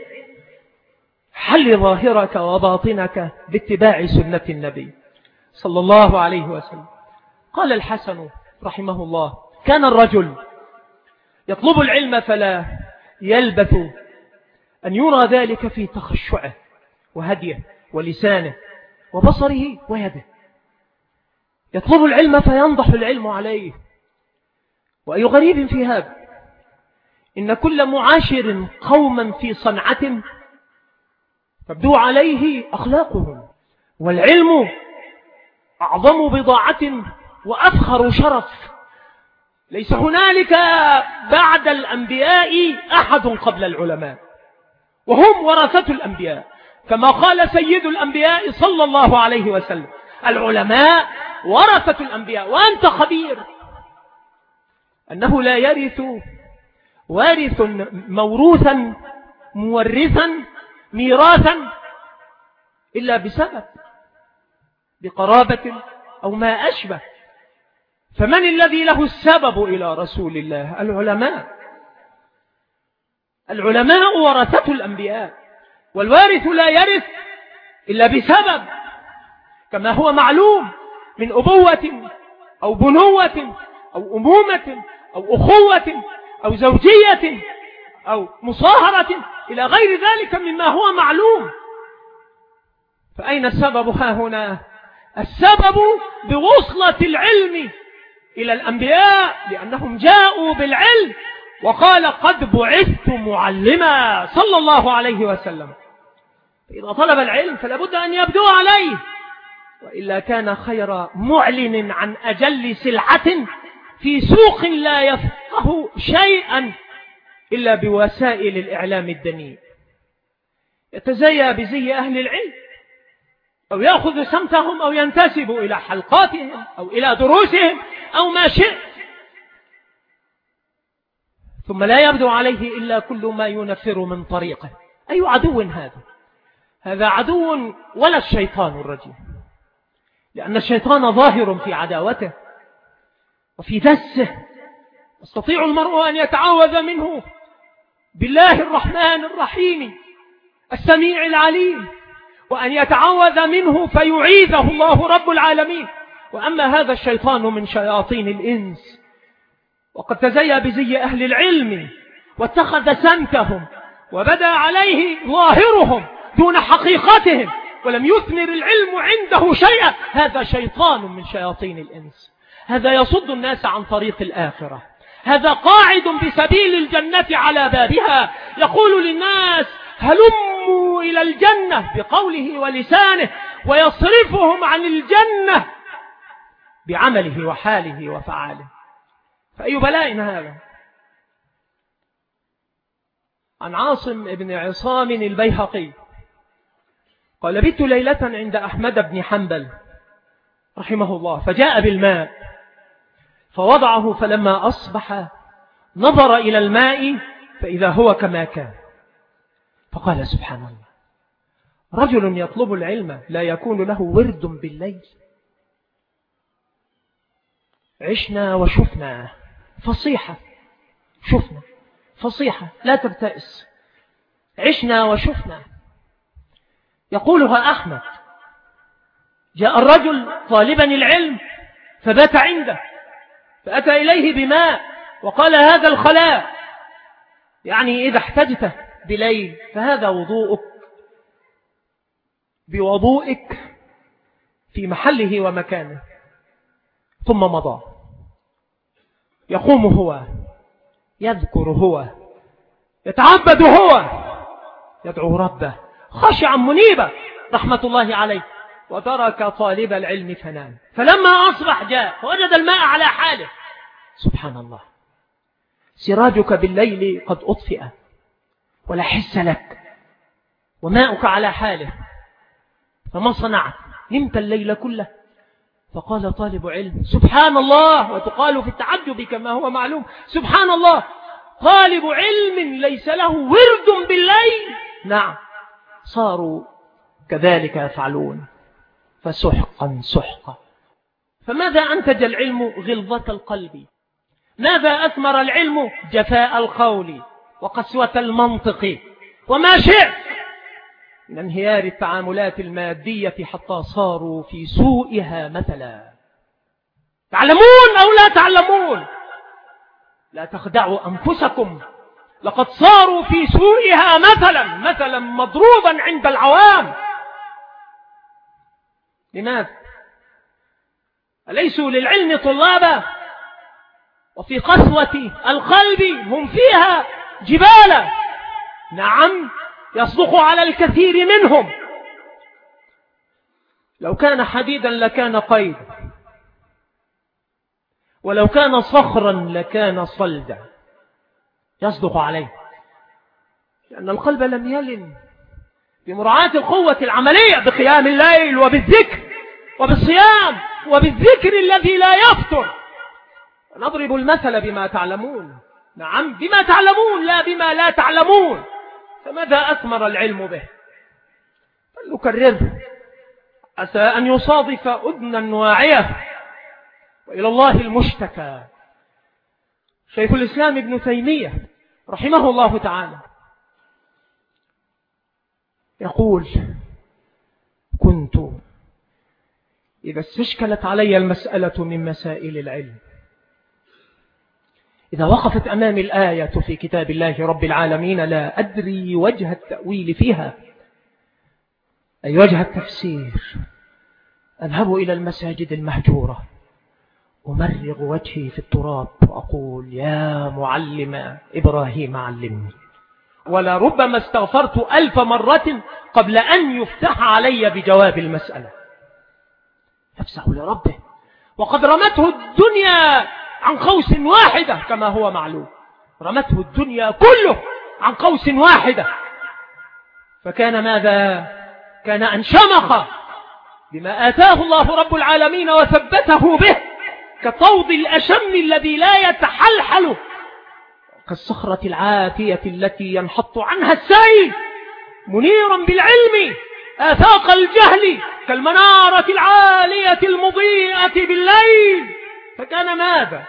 حل ظاهرك وباطنك باتباع سنة النبي صلى الله عليه وسلم. قال الحسن رحمه الله: كان الرجل يطلب العلم فلا يلبث أن يرى ذلك في تخشعه وهديه ولسانه وبصره ويده. يطلب العلم فينضح العلم عليه. وأي غريب في هذا، إن كل معاشر قوما في صنعة تبدو عليه أخلاقهم، والعلم أعظم بضاعة وأفخر شرف. ليس هنالك بعد الأنبياء أحد قبل العلماء، وهم ورثة الأنبياء، كما قال سيد الأنبياء صلى الله عليه وسلم: العلماء ورثة الأنبياء. وأنت خبير أنه لا يرث وارث موروثا مورثا ميراثا إلا بسبب، بقرابة أو ما أشبه. فمن الذي له السبب إلى رسول الله؟ العلماء. العلماء ورثة الأنبياء، والوارث لا يرث إلا بسبب، كما هو معلوم من أبوة أو بنوة أو أمومة أو أخوة أو زوجية أو مصاهرة إلى غير ذلك مما هو معلوم. فأين السبب ها هنا؟ السبب بوصلة العلم إلى الأنبياء، لأنهم جاءوا بالعلم، وقال: قد بعثت معلما صلى الله عليه وسلم. إذا طلب العلم فلا بد أن يبدو عليه وإلا كان خير معلن عن أجل سلعة في سوق لا يفقه شيئا إلا بوسائل الإعلام الدنيء. يتزيى بزي أهل العلم، أو يأخذ سمتهم، أو ينتسب إلى حلقاتهم أو إلى دروسهم أو ما شئ، ثم لا يبدو عليه إلا كل ما ينفر من طريقه. أي عدو هذا؟ هذا عدو ولا الشيطان الرجيم، لأن الشيطان ظاهر في عداوته وفي دسه. يستطيع المرء أن يتعوذ منه بالله الرحمن الرحيم السميع العليم، وأن يتعوذ منه فيعيذه الله رب العالمين. وأما هذا الشيطان من شياطين الإنس، وقد تزيى بزي أهل العلم واتخذ سمتهم، وبدأ عليه ظاهرهم دون حقيقتهم، ولم يثمر العلم عنده شيئا. هذا شيطان من شياطين الإنس، هذا يصد الناس عن طريق الآخرة، هذا قاعد بسبيل الجنة على بابها، يقول للناس هلموا إلى الجنة بقوله ولسانه، ويصرفهم عن الجنة بعمله وحاله وفعاله. فأي بلاء هذا؟ عن عاصم بن عصام البيهقي قال: بت ليلة عند أحمد بن حنبل رحمه الله، فجاء بالماء فوضعه، فلما أصبح نظر إلى الماء فإذا هو كما كان، فقال: سبحان الله، رجل يطلب العلم لا يكون له ورد بالليل. عشنا وشفنا، فصيحة، شفنا فصيحة، لا تبتئس، عشنا وشفنا. يقولها أحمد: جاء الرجل طالبا العلم فبات عنده، فأتى إليه بماء وقال: هذا الخلاء، يعني إذا احتجت بليل فهذا وضوءك، بوضوئك في محله ومكانه. ثم مضى، يقوم هو، يذكر هو، يتعبد هو، يدعو ربه خاشعا منيبا رحمة الله عليه، وترك طالب العلم فنام. فلما أصبح جاء فوجد الماء على حاله. سبحان الله، سراجك بالليل قد أطفئ ولا حس لك، وماؤك على حاله، فما صنعت؟ نمت الليل كله. فقال طالب علم: سبحان الله. وتقال في التعجب كما هو معلوم: سبحان الله، طالب علم ليس له ورد بالليل. نعم، صاروا كذلك يفعلون، فسحقا سحقا. فماذا أنتج العلم؟ غلظة القلب. ماذا أثمر العلم؟ جفاء القول وقسوة المنطق وما شئت من انهيار التعاملات المادية، حتى صاروا في سوءها مثلا. تعلمون أو لا تعلمون؟ لا تخدعوا أنفسكم، لقد صاروا في سوءها مثلا، مثلا مضروبا عند العوام. لماذا؟ أليسوا للعلم طلابا؟ وفي قسوة القلب هم فيها جبالا. نعم، يصدق على الكثير منهم. لو كان حديدا لكان قيد، ولو كان صخرا لكان صلدا. يصدق عليه، لأن القلب لم يلن بمراعاة القوة العملية بقيام الليل وبالذكر وبالصيام وبالذكر الذي لا يفتر. نضرب المثل بما تعلمون. نعم، بما تعلمون لا بما لا تعلمون. فماذا أثمر العلم به؟ فلنكرره، عسى أن يصادف أذنا واعية، وإلى الله المشتكى. شيخ الإسلام ابن تيمية رحمه الله تعالى يقول: كنت إذا استشكلت علي المسألة من مسائل العلم، إذا وقفت أمامي الآية في كتاب الله رب العالمين لا أدري وجه التأويل فيها، أي وجه التفسير، أذهب إلى المساجد المهجورة، أمرغ وجهي في التراب وأقول: يا معلم إبراهيم علمني. ولا ربما استغفرت ألف مرة قبل أن يفتح علي بجواب المسألة. نفسه لربه، وقد رمته الدنيا عن قوس واحدة كما هو معلوم، رمته الدنيا كله عن قوس واحدة. فكان ماذا؟ كان أن شمخ بما آتاه الله رب العالمين وثبته به، كطود الأشم الذي لا يتحلحل، كالصخرة العاتية التي ينحط عنها السيل، منيرا بالعلم آفاق الجهل، كالمنارة العالية المضيئة بالليل. فكان ماذا؟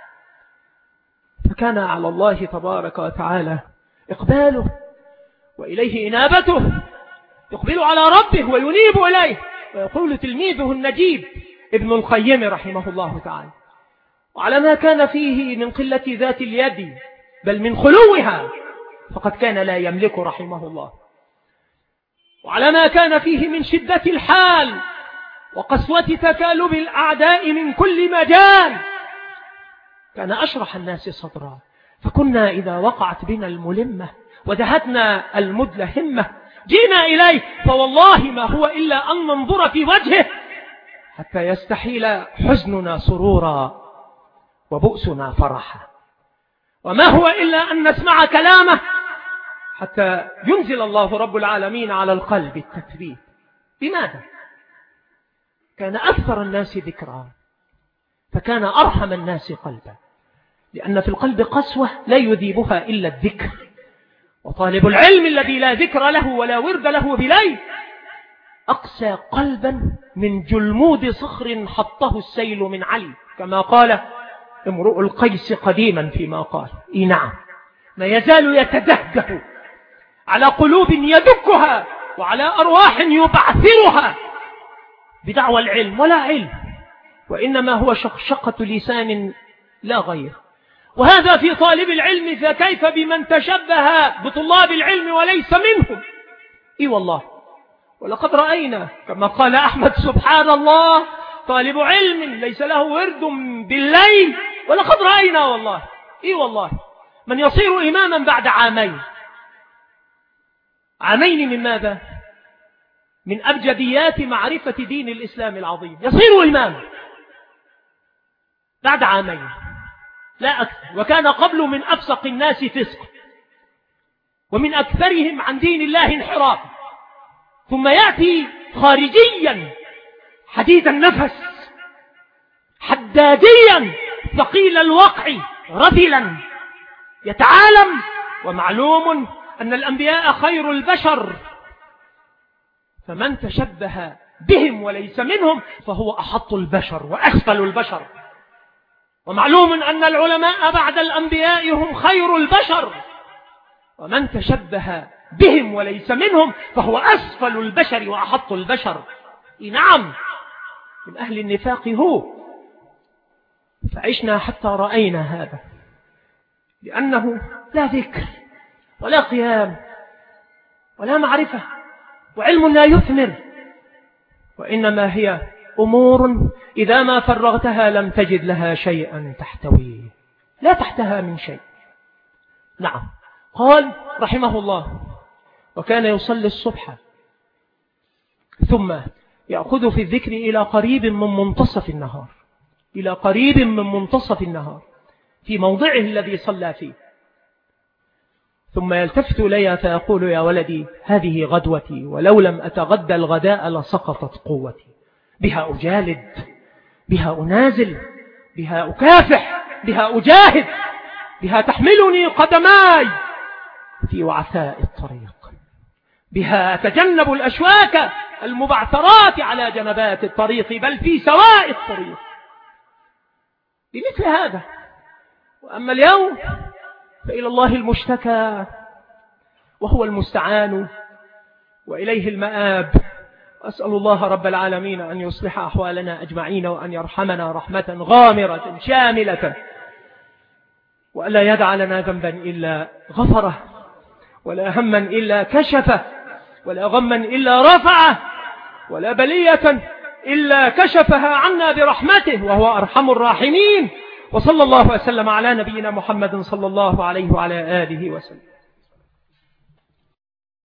فكان على الله تبارك وتعالى إقباله وإليه إنابته، يقبل على ربه وينيب إليه. ويقول تلميذه النجيب ابن القيم رحمه الله تعالى: وعلى ما كان فيه من قلة ذات اليد بل من خلوها فقد كان لا يملك رحمه الله، وعلى ما كان فيه من شدة الحال وقسوة تكالب الأعداء من كل مجال كان أشرح الناس صدرا. فكنا إذا وقعت بنا الملمة ودهتنا المدلهمة جئنا إليه، فوالله ما هو إلا أن ننظر في وجهه حتى يستحيل حزننا سرورا وبؤسنا فرحا، وما هو إلا أن نسمع كلامه حتى ينزل الله رب العالمين على القلب التثبيت. بماذا؟ كان أكثر الناس ذكرا، فكان أرحم الناس قلبا، لأن في القلب قسوة لا يذيبها إلا الذكر. وطالب العلم الذي لا ذكر له ولا ورد له بليل أقسى قلبا من جلمود صخر حطه السيل من علي، كما قال امرؤ القيس قديما فيما قال: إيه نعم، ما يزال يتدهده على قلوب يدكها وعلى أرواح يبعثرها بدعوى العلم ولا علم، وإنما هو شقشقة لسان لا غير. وهذا في طالب العلم، فكيف بمن تشبه بطلاب العلم وليس منهم؟ إي والله، ولقد رأينا كما قال أحمد سبحان الله طالب علم ليس له ورد بالليل، ولقد رأينا والله إي والله من يصير إماما بعد عامين. عامين من ماذا؟ من أبجديات معرفة دين الإسلام العظيم، يصير إماما بعد عامين لا أكثر، وكان قبل من أفسق الناس فسق ومن أكثرهم عن دين الله انحراف، ثم يأتي خارجيا حديد النفس حداديا ثقيل الوقع رذلا يتعالم. ومعلوم أن الأنبياء خير البشر، فمن تشبه بهم وليس منهم فهو أحط البشر وأسفل البشر. ومعلوم أن العلماء بعد الأنبياء هم خير البشر، ومن تشبه بهم وليس منهم فهو أسفل البشر وأحط البشر. نعم، من أهل النفاق هو. فعشنا حتى رأينا هذا، لأنه لا ذكر ولا قيام ولا معرفة وعلم لا يثمر، وإنما هي أمور إذا ما فرغتها لم تجد لها شيئا تحتويه، لا تحتها من شيء. نعم، قال رحمه الله: وكان يصلي الصبح ثم يأخذ في الذكر إلى قريب من منتصف النهار، إلى قريب من منتصف النهار في موضعه الذي صلى فيه، ثم يلتفت إلي فيقول: يا ولدي هذه غدوتي، ولو لم أتغدى الغداء لسقطت قوتي، بها أجالد، بها أنازل، بها أكافح، بها أجاهد، بها تحملني قدماي في وعثاء الطريق، بها أتجنب الأشواك المبعثرات على جنبات الطريق بل في سواء الطريق. بمثل هذا. وأما اليوم فإلى الله المشتكى وهو المستعان وإليه المآب. أسأل الله رب العالمين أن يصلح أحوالنا أجمعين، وأن يرحمنا رحمة غامرة شاملة، وألا يدع لنا ذنبا إلا غفره، ولا هما إلا كشفه، ولا غما إلا رفعه، ولا بلية إلا كشفها عنا برحمته، وهو أرحم الراحمين. وصلى الله وسلم على نبينا محمد صلى الله عليه وعلى آله وسلم.